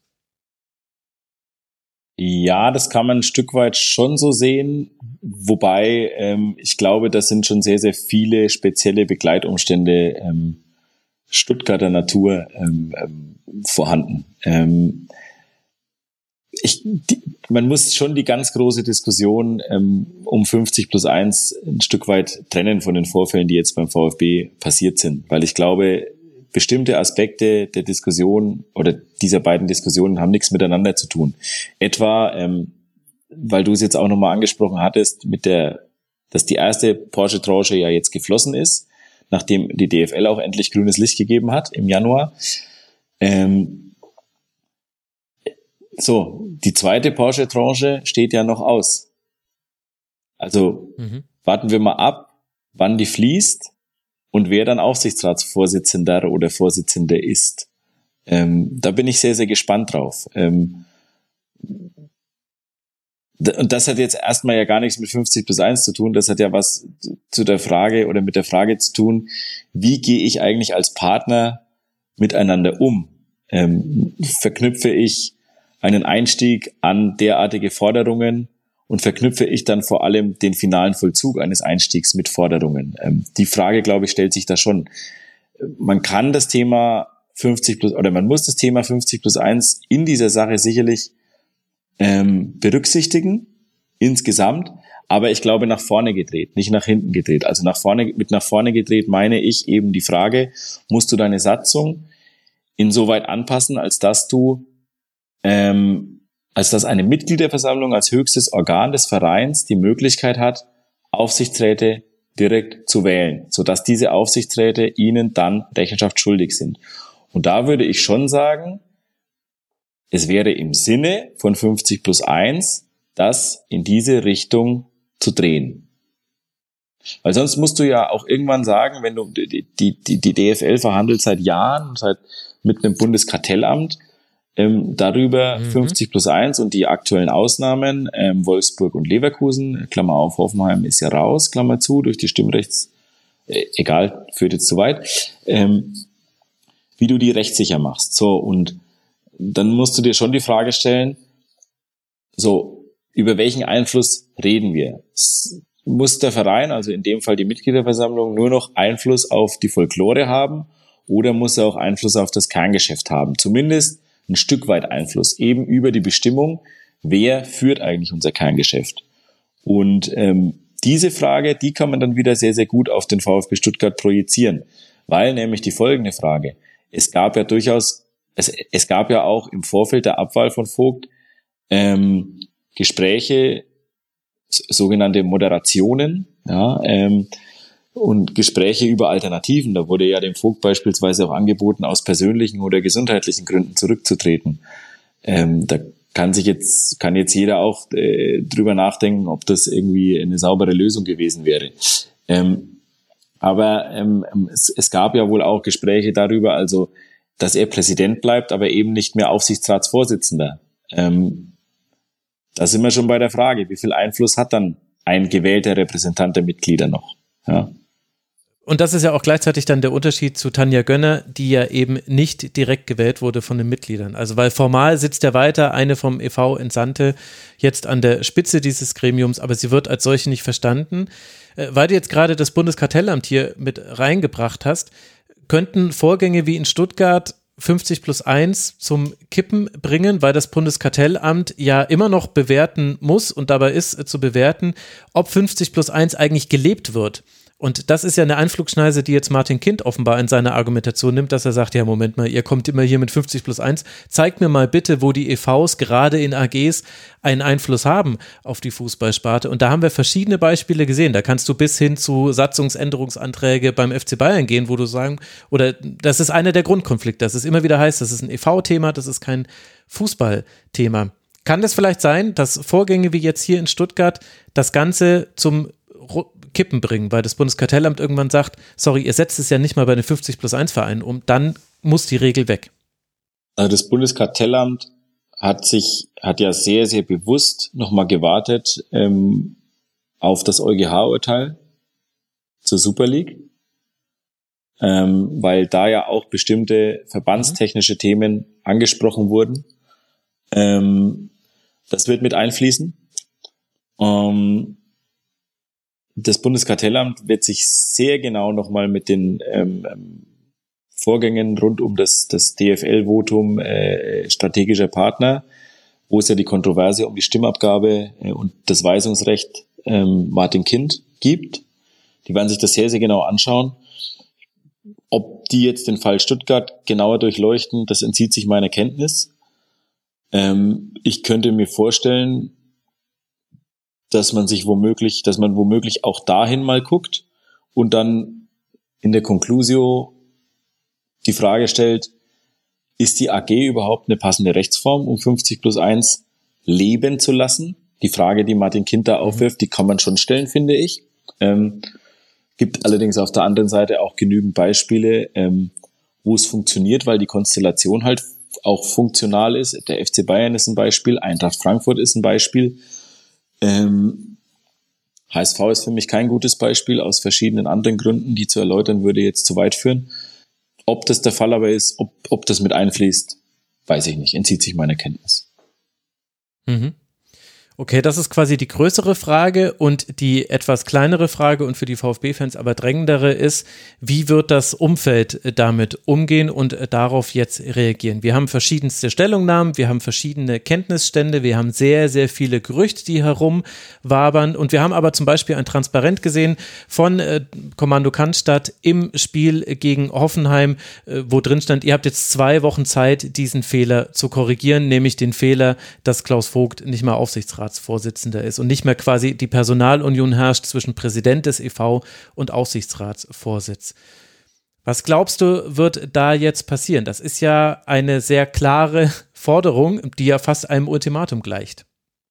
Ja, das kann man ein Stück weit schon so sehen, wobei ich glaube, das sind schon sehr, sehr viele spezielle Begleitumstände Stuttgarter Natur vorhanden. Man muss schon die ganz große Diskussion um 50+1 ein Stück weit trennen von den Vorfällen, die jetzt beim VfB passiert sind, weil ich glaube, bestimmte Aspekte der Diskussion oder dieser beiden Diskussionen haben nichts miteinander zu tun. Etwa, weil du es jetzt auch nochmal angesprochen hattest, dass die erste Porsche-Tranche ja jetzt geflossen ist, nachdem die DFL auch endlich grünes Licht gegeben hat im Januar. Die zweite Porsche-Tranche steht ja noch aus. Also warten wir mal ab, wann die fließt und wer dann Aufsichtsratsvorsitzender oder Vorsitzende ist. Da bin ich sehr, sehr gespannt drauf. Und das hat jetzt erstmal ja gar nichts mit 50+1 zu tun. Das hat ja was zu der Frage oder mit der Frage zu tun, wie gehe ich eigentlich als Partner miteinander um? Verknüpfe ich einen Einstieg an derartige Forderungen und verknüpfe ich dann vor allem den finalen Vollzug eines Einstiegs mit Forderungen? Die Frage, glaube ich, stellt sich da schon. Man kann das Thema man muss das Thema 50+1 in dieser Sache sicherlich berücksichtigen, insgesamt, aber ich glaube nach vorne gedreht, nicht nach hinten gedreht. Also nach vorne gedreht meine ich eben die Frage, musst du deine Satzung insoweit anpassen, als dass eine Mitgliederversammlung als höchstes Organ des Vereins die Möglichkeit hat, Aufsichtsräte direkt zu wählen, sodass diese Aufsichtsräte ihnen dann Rechenschaft schuldig sind. Und da würde ich schon sagen, es wäre im Sinne von 50+1, das in diese Richtung zu drehen. Weil sonst musst du ja auch irgendwann sagen, wenn du die DFL verhandelt seit Jahren, mit einem Bundeskartellamt, darüber 50+1 und die aktuellen Ausnahmen, Wolfsburg und Leverkusen, Klammer auf, Hoffenheim ist ja raus, Klammer zu, durch die egal, führt jetzt zu weit, wie du die rechtssicher machst. So, und dann musst du dir schon die Frage stellen, so, über welchen Einfluss reden wir? Muss der Verein, also in dem Fall die Mitgliederversammlung, nur noch Einfluss auf die Folklore haben oder muss er auch Einfluss auf das Kerngeschäft haben? Zumindest ein Stück weit Einfluss, eben über die Bestimmung, wer führt eigentlich unser Kerngeschäft? Und diese Frage, die kann man dann wieder sehr, sehr gut auf den VfB Stuttgart projizieren, weil nämlich die folgende Frage, es gab ja auch im Vorfeld der Abwahl von Vogt Gespräche, sogenannte Moderationen, ja, und Gespräche über Alternativen. Da wurde ja dem Vogt beispielsweise auch angeboten, aus persönlichen oder gesundheitlichen Gründen zurückzutreten. Da kann jetzt jeder auch drüber nachdenken, ob das irgendwie eine saubere Lösung gewesen wäre. Aber es gab ja wohl auch Gespräche darüber, also dass er Präsident bleibt, aber eben nicht mehr Aufsichtsratsvorsitzender. Da sind wir schon bei der Frage, wie viel Einfluss hat dann ein gewählter Repräsentant der Mitglieder noch? Ja. Und das ist ja auch gleichzeitig dann der Unterschied zu Tanja Gönner, die ja eben nicht direkt gewählt wurde von den Mitgliedern. Also weil formal sitzt ja weiter eine vom e.V. Entsandte jetzt an der Spitze dieses Gremiums, aber sie wird als solche nicht verstanden. Weil du jetzt gerade das Bundeskartellamt hier mit reingebracht hast, könnten Vorgänge wie in Stuttgart 50+1 zum Kippen bringen, weil das Bundeskartellamt ja immer noch bewerten muss und dabei ist zu bewerten, ob 50+1 eigentlich gelebt wird. Und das ist ja eine Einflugschneise, die jetzt Martin Kind offenbar in seiner Argumentation nimmt, dass er sagt, ja Moment mal, ihr kommt immer hier mit 50+1, zeigt mir mal bitte, wo die EVs gerade in AGs einen Einfluss haben auf die Fußballsparte. Und da haben wir verschiedene Beispiele gesehen. Da kannst du bis hin zu Satzungsänderungsanträge beim FC Bayern gehen, wo du sagen, oder das ist einer der Grundkonflikte, dass es immer wieder heißt, das ist ein EV-Thema, das ist kein Fußballthema. Kann das vielleicht sein, dass Vorgänge wie jetzt hier in Stuttgart das Ganze zum Kippen bringen, weil das Bundeskartellamt irgendwann sagt, sorry, ihr setzt es ja nicht mal bei den 50+1 Vereinen um, dann muss die Regel weg. Also das Bundeskartellamt hat ja sehr, sehr bewusst nochmal gewartet auf das EuGH-Urteil zur Super League, weil da ja auch bestimmte verbandstechnische Themen angesprochen wurden. Das wird mit einfließen. Das Bundeskartellamt wird sich sehr genau nochmal mit den Vorgängen rund um das DFL-Votum strategischer Partner, wo es ja die Kontroverse um die Stimmabgabe und das Weisungsrecht Martin Kind gibt. Die werden sich das sehr, sehr genau anschauen. Ob die jetzt den Fall Stuttgart genauer durchleuchten, das entzieht sich meiner Kenntnis. Ich könnte mir vorstellen, dass man womöglich auch dahin mal guckt und dann in der Conclusio die Frage stellt, ist die AG überhaupt eine passende Rechtsform, um 50+1 leben zu lassen? Die Frage, die Martin Kind da aufwirft, die kann man schon stellen, finde ich. Gibt allerdings auf der anderen Seite auch genügend Beispiele, wo es funktioniert, weil die Konstellation halt auch funktional ist. Der FC Bayern ist ein Beispiel, Eintracht Frankfurt ist ein Beispiel. HSV ist für mich kein gutes Beispiel, aus verschiedenen anderen Gründen, die zu erläutern würde jetzt zu weit führen. Ob das der Fall aber ist, ob das mit einfließt, weiß ich nicht, entzieht sich meiner Kenntnis. Mhm. Okay, das ist quasi die größere Frage und die etwas kleinere Frage und für die VfB-Fans aber drängendere ist, wie wird das Umfeld damit umgehen und darauf jetzt reagieren? Wir haben verschiedenste Stellungnahmen, wir haben verschiedene Kenntnisstände, wir haben sehr, sehr viele Gerüchte, die herumwabern und wir haben aber zum Beispiel ein Transparent gesehen von Kommando Cannstatt im Spiel gegen Hoffenheim, wo drin stand, ihr habt jetzt 2 Wochen Zeit, diesen Fehler zu korrigieren, nämlich den Fehler, dass Klaus Vogt nicht mal Aufsichtsratsvorsitzender ist und nicht mehr quasi die Personalunion herrscht zwischen Präsident des e.V. und Aufsichtsratsvorsitz. Was glaubst du, wird da jetzt passieren? Das ist ja eine sehr klare Forderung, die ja fast einem Ultimatum gleicht.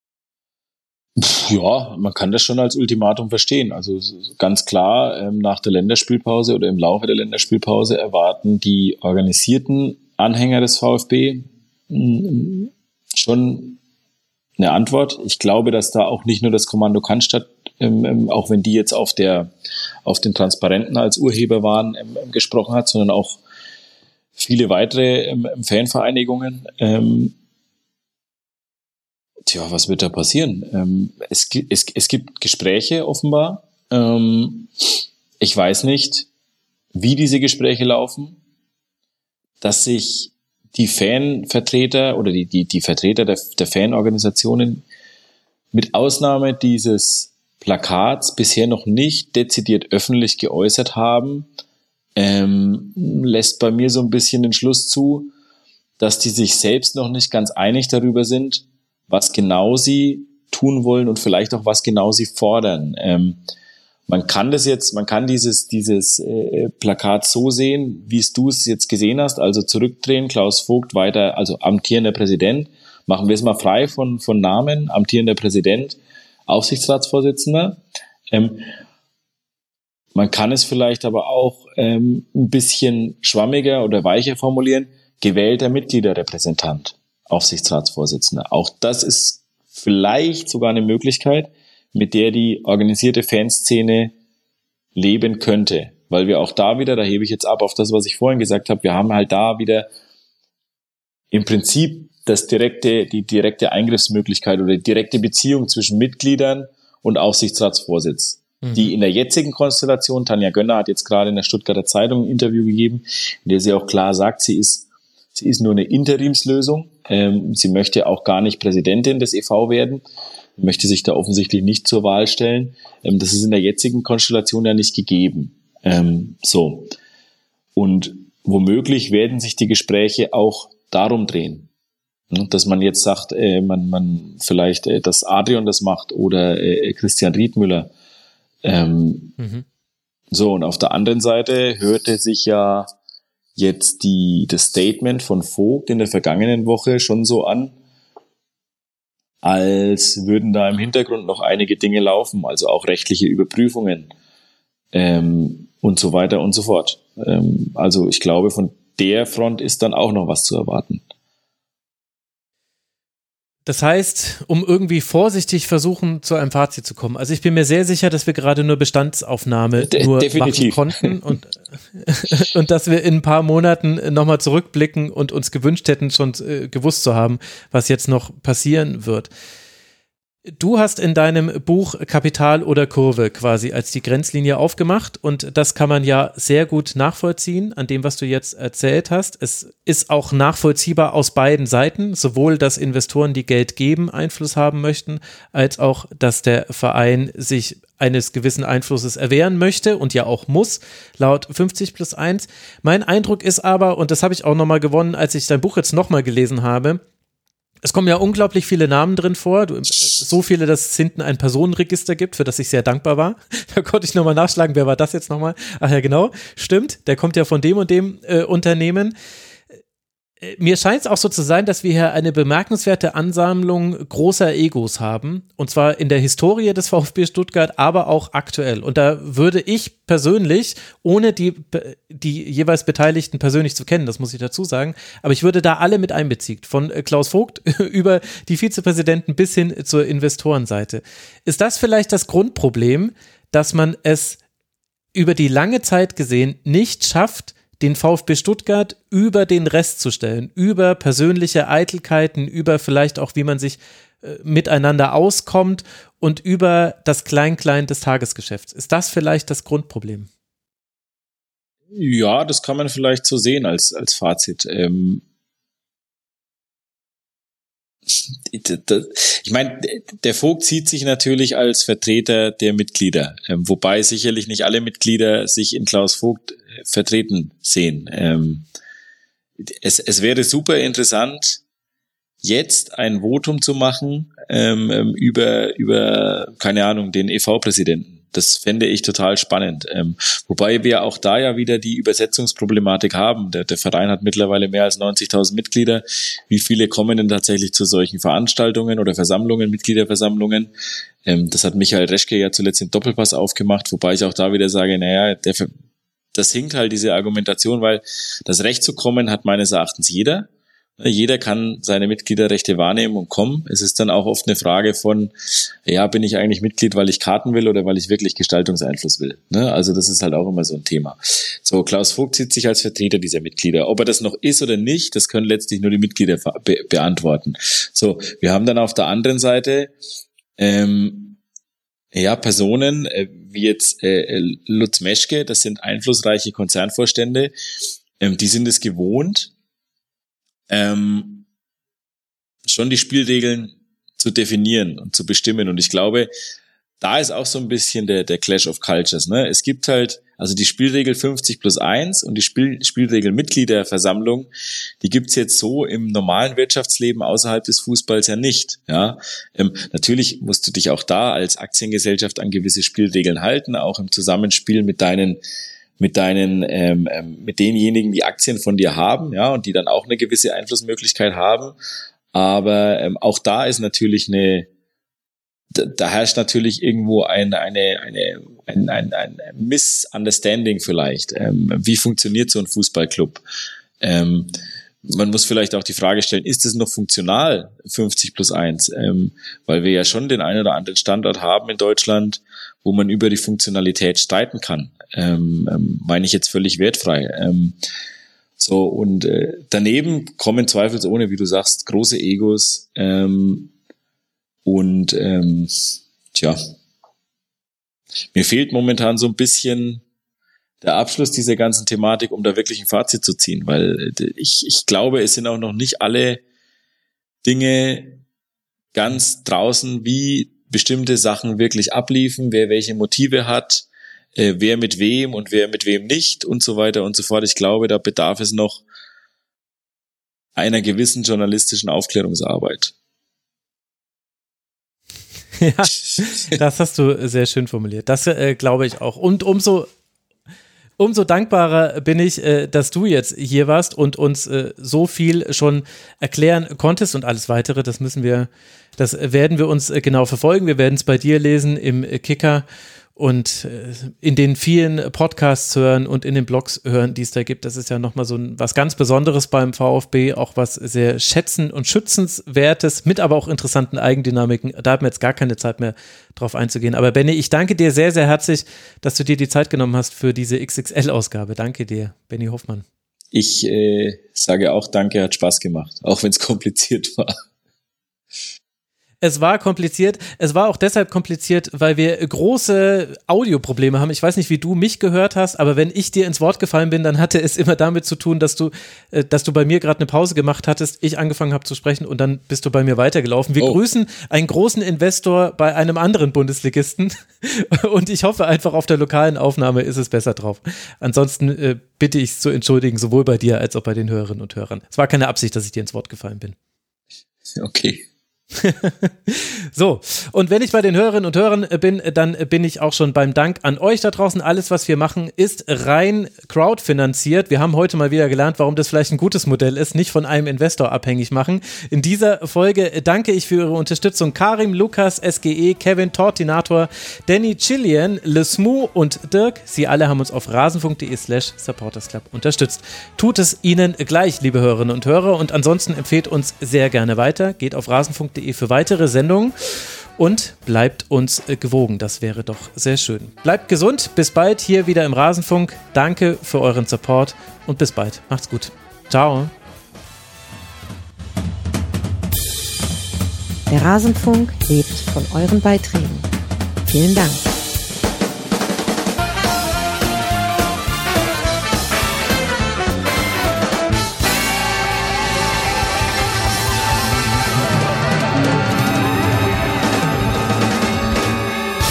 Ja, man kann das schon als Ultimatum verstehen. Also ganz klar, nach der Länderspielpause oder im Laufe der Länderspielpause erwarten die organisierten Anhänger des VfB schon eine Antwort. Ich glaube, dass da auch nicht nur das Kommando Cannstatt, auch wenn die jetzt auf den Transparenten als Urheber waren, gesprochen hat, sondern auch viele weitere Fanvereinigungen. Was wird da passieren? Es gibt Gespräche offenbar. Ich weiß nicht, wie diese Gespräche laufen, dass sich die Fanvertreter oder die Vertreter der Fanorganisationen mit Ausnahme dieses Plakats bisher noch nicht dezidiert öffentlich geäußert haben, lässt bei mir so ein bisschen den Schluss zu, dass die sich selbst noch nicht ganz einig darüber sind, was genau sie tun wollen und vielleicht auch was genau sie fordern. Man kann dieses Plakat so sehen, wie du es jetzt gesehen hast, also zurückdrehen, Klaus Vogt weiter, also amtierender Präsident, machen wir es mal frei von Namen, amtierender Präsident, Aufsichtsratsvorsitzender. Man kann es vielleicht aber auch ein bisschen schwammiger oder weicher formulieren, gewählter Mitgliederrepräsentant, Aufsichtsratsvorsitzender. Auch das ist vielleicht sogar eine Möglichkeit, mit der die organisierte Fanszene leben könnte. Weil wir auch da wieder, da hebe ich jetzt ab auf das, was ich vorhin gesagt habe, wir haben halt da wieder im Prinzip die direkte Eingriffsmöglichkeit oder die direkte Beziehung zwischen Mitgliedern und Aufsichtsratsvorsitz. Die in der jetzigen Konstellation, Tanja Gönner hat jetzt gerade in der Stuttgarter Zeitung ein Interview gegeben, in der sie auch klar sagt, sie ist nur eine Interimslösung. Sie möchte auch gar nicht Präsidentin des e.V. werden, möchte sich da offensichtlich nicht zur Wahl stellen. Das ist in der jetzigen Konstellation ja nicht gegeben. Und womöglich werden sich die Gespräche auch darum drehen. Dass man jetzt sagt, man vielleicht, dass Adrian das macht oder Christian Riedmüller. So, und auf der anderen Seite hörte sich ja jetzt das Statement von Vogt in der vergangenen Woche schon so an, als würden da im Hintergrund noch einige Dinge laufen, also auch rechtliche Überprüfungen und so weiter und so fort. Also ich glaube, von der Front ist dann auch noch was zu erwarten. Das heißt, um irgendwie vorsichtig versuchen, zu einem Fazit zu kommen. Also ich bin mir sehr sicher, dass wir gerade nur Bestandsaufnahme machen konnten und dass wir in ein paar Monaten nochmal zurückblicken und uns gewünscht hätten, schon gewusst zu haben, was jetzt noch passieren wird. Du hast in deinem Buch Kapital oder Kurve quasi als die Grenzlinie aufgemacht und das kann man ja sehr gut nachvollziehen an dem, was du jetzt erzählt hast. Es ist auch nachvollziehbar aus beiden Seiten, sowohl, dass Investoren, die Geld geben, Einfluss haben möchten, als auch, dass der Verein sich eines gewissen Einflusses erwehren möchte und ja auch muss, laut 50+1. Mein Eindruck ist aber, und das habe ich auch nochmal gewonnen, als ich dein Buch jetzt nochmal gelesen habe, es kommen ja unglaublich viele Namen drin vor, so viele, dass es hinten ein Personenregister gibt, für das ich sehr dankbar war. Da konnte ich nochmal nachschlagen, wer war das jetzt nochmal? Ach ja, genau, stimmt, der kommt ja von dem und dem Unternehmen. Mir scheint es auch so zu sein, dass wir hier eine bemerkenswerte Ansammlung großer Egos haben, und zwar in der Historie des VfB Stuttgart, aber auch aktuell. Und da würde ich persönlich, ohne die jeweils Beteiligten persönlich zu kennen, das muss ich dazu sagen, aber ich würde da alle mit einbeziehen, von Klaus Vogt über die Vizepräsidenten bis hin zur Investorenseite. Ist das vielleicht das Grundproblem, dass man es über die lange Zeit gesehen nicht schafft, den VfB Stuttgart über den Rest zu stellen, über persönliche Eitelkeiten, über vielleicht auch, wie man sich miteinander auskommt und über das Klein-Klein des Tagesgeschäfts. Ist das vielleicht das Grundproblem? Ja, das kann man vielleicht so sehen als Fazit. Ich meine, der Vogt sieht sich natürlich als Vertreter der Mitglieder, wobei sicherlich nicht alle Mitglieder sich in Klaus Vogt vertreten sehen. Es wäre super interessant, jetzt ein Votum zu machen über keine Ahnung, den e.V.-Präsidenten. Das fände ich total spannend. Wobei wir auch da ja wieder die Übersetzungsproblematik haben. Der Verein hat mittlerweile mehr als 90.000 Mitglieder. Wie viele kommen denn tatsächlich zu solchen Veranstaltungen oder Versammlungen, Mitgliederversammlungen? Das hat Michael Reschke ja zuletzt im Doppelpass aufgemacht, wobei ich auch da wieder sage, naja, das hinkt halt diese Argumentation, weil das Recht zu kommen hat meines Erachtens jeder. Jeder kann seine Mitgliederrechte wahrnehmen und kommen. Es ist dann auch oft eine Frage von, ja, bin ich eigentlich Mitglied, weil ich Karten will oder weil ich wirklich Gestaltungseinfluss will? Ne? Also das ist halt auch immer so ein Thema. So, Klaus Vogt sieht sich als Vertreter dieser Mitglieder. Ob er das noch ist oder nicht, das können letztlich nur die Mitglieder beantworten. So, wir haben dann auf der anderen Seite Personen wie jetzt Lutz Meschke, das sind einflussreiche Konzernvorstände, die sind es gewohnt, schon die Spielregeln zu definieren und zu bestimmen. Und ich glaube, da ist auch so ein bisschen der Clash of Cultures. Ne? Es gibt halt, also die Spielregel 50+1 und die Spielregel Mitgliederversammlung, die gibt's jetzt so im normalen Wirtschaftsleben außerhalb des Fußballs ja nicht. Ja? Natürlich musst du dich auch da als Aktiengesellschaft an gewisse Spielregeln halten, auch im Zusammenspiel mit denjenigen, die Aktien von dir haben, ja, und die dann auch eine gewisse Einflussmöglichkeit haben. Aber auch da ist natürlich da herrscht natürlich irgendwo ein Misunderstanding vielleicht. Wie funktioniert so ein Fußballclub? Man muss vielleicht auch die Frage stellen, ist es noch funktional, 50+1? Weil wir ja schon den einen oder anderen Standort haben in Deutschland, wo man über die Funktionalität streiten kann. Meine ich jetzt völlig wertfrei. Daneben kommen zweifelsohne, wie du sagst, große Egos, mir fehlt momentan so ein bisschen der Abschluss dieser ganzen Thematik, um da wirklich ein Fazit zu ziehen, weil ich glaube, es sind auch noch nicht alle Dinge ganz draußen, wie bestimmte Sachen wirklich abliefen, wer welche Motive hat, wer mit wem und wer mit wem nicht und so weiter und so fort. Ich glaube, da bedarf es noch einer gewissen journalistischen Aufklärungsarbeit. Ja, das hast du sehr schön formuliert. Das glaube ich auch. Und umso dankbarer bin ich, dass du jetzt hier warst und uns so viel schon erklären konntest und alles Weitere, das werden wir uns genau verfolgen. Wir werden es bei dir lesen im Kicker und in den vielen Podcasts hören und in den Blogs hören, die es da gibt. Das ist ja nochmal so was ganz Besonderes beim VfB, auch was sehr schätzen- und schützenswertes, mit aber auch interessanten Eigendynamiken. Da haben wir jetzt gar keine Zeit mehr drauf einzugehen. Aber Benni, ich danke dir sehr, sehr herzlich, dass du dir die Zeit genommen hast für diese XXL-Ausgabe. Danke dir, Benni Hofmann. Ich sage auch danke, hat Spaß gemacht, auch wenn es kompliziert war. Es war kompliziert. Es war auch deshalb kompliziert, weil wir große Audioprobleme haben. Ich weiß nicht, wie du mich gehört hast, aber wenn ich dir ins Wort gefallen bin, dann hatte es immer damit zu tun, dass du bei mir gerade eine Pause gemacht hattest, ich angefangen habe zu sprechen und dann bist du bei mir weitergelaufen. Wir grüßen einen großen Investor bei einem anderen Bundesligisten und ich hoffe einfach, auf der lokalen Aufnahme ist es besser drauf. Ansonsten bitte ich es zu entschuldigen, sowohl bei dir als auch bei den Hörerinnen und Hörern. Es war keine Absicht, dass ich dir ins Wort gefallen bin. Okay. So, und wenn ich bei den Hörerinnen und Hörern bin, dann bin ich auch schon beim Dank an euch da draußen. Alles, was wir machen, ist rein crowdfinanziert. Wir haben heute mal wieder gelernt, warum das vielleicht ein gutes Modell ist, nicht von einem Investor abhängig machen. In dieser Folge danke ich für eure Unterstützung Karim, Lukas, SGE, Kevin, Tortinator, Danny, Chillian, Lesmu und Dirk. Sie alle haben uns auf rasenfunk.de/supportersclub unterstützt. Tut es ihnen gleich, liebe Hörerinnen und Hörer, und ansonsten empfehlt uns sehr gerne weiter. Geht auf rasenfunk.de für weitere Sendungen und bleibt uns gewogen. Das wäre doch sehr schön. Bleibt gesund, bis bald hier wieder im Rasenfunk. Danke für euren Support und bis bald. Macht's gut. Ciao. Der Rasenfunk lebt von euren Beiträgen. Vielen Dank.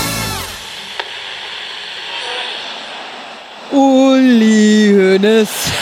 Uli Hoeneß.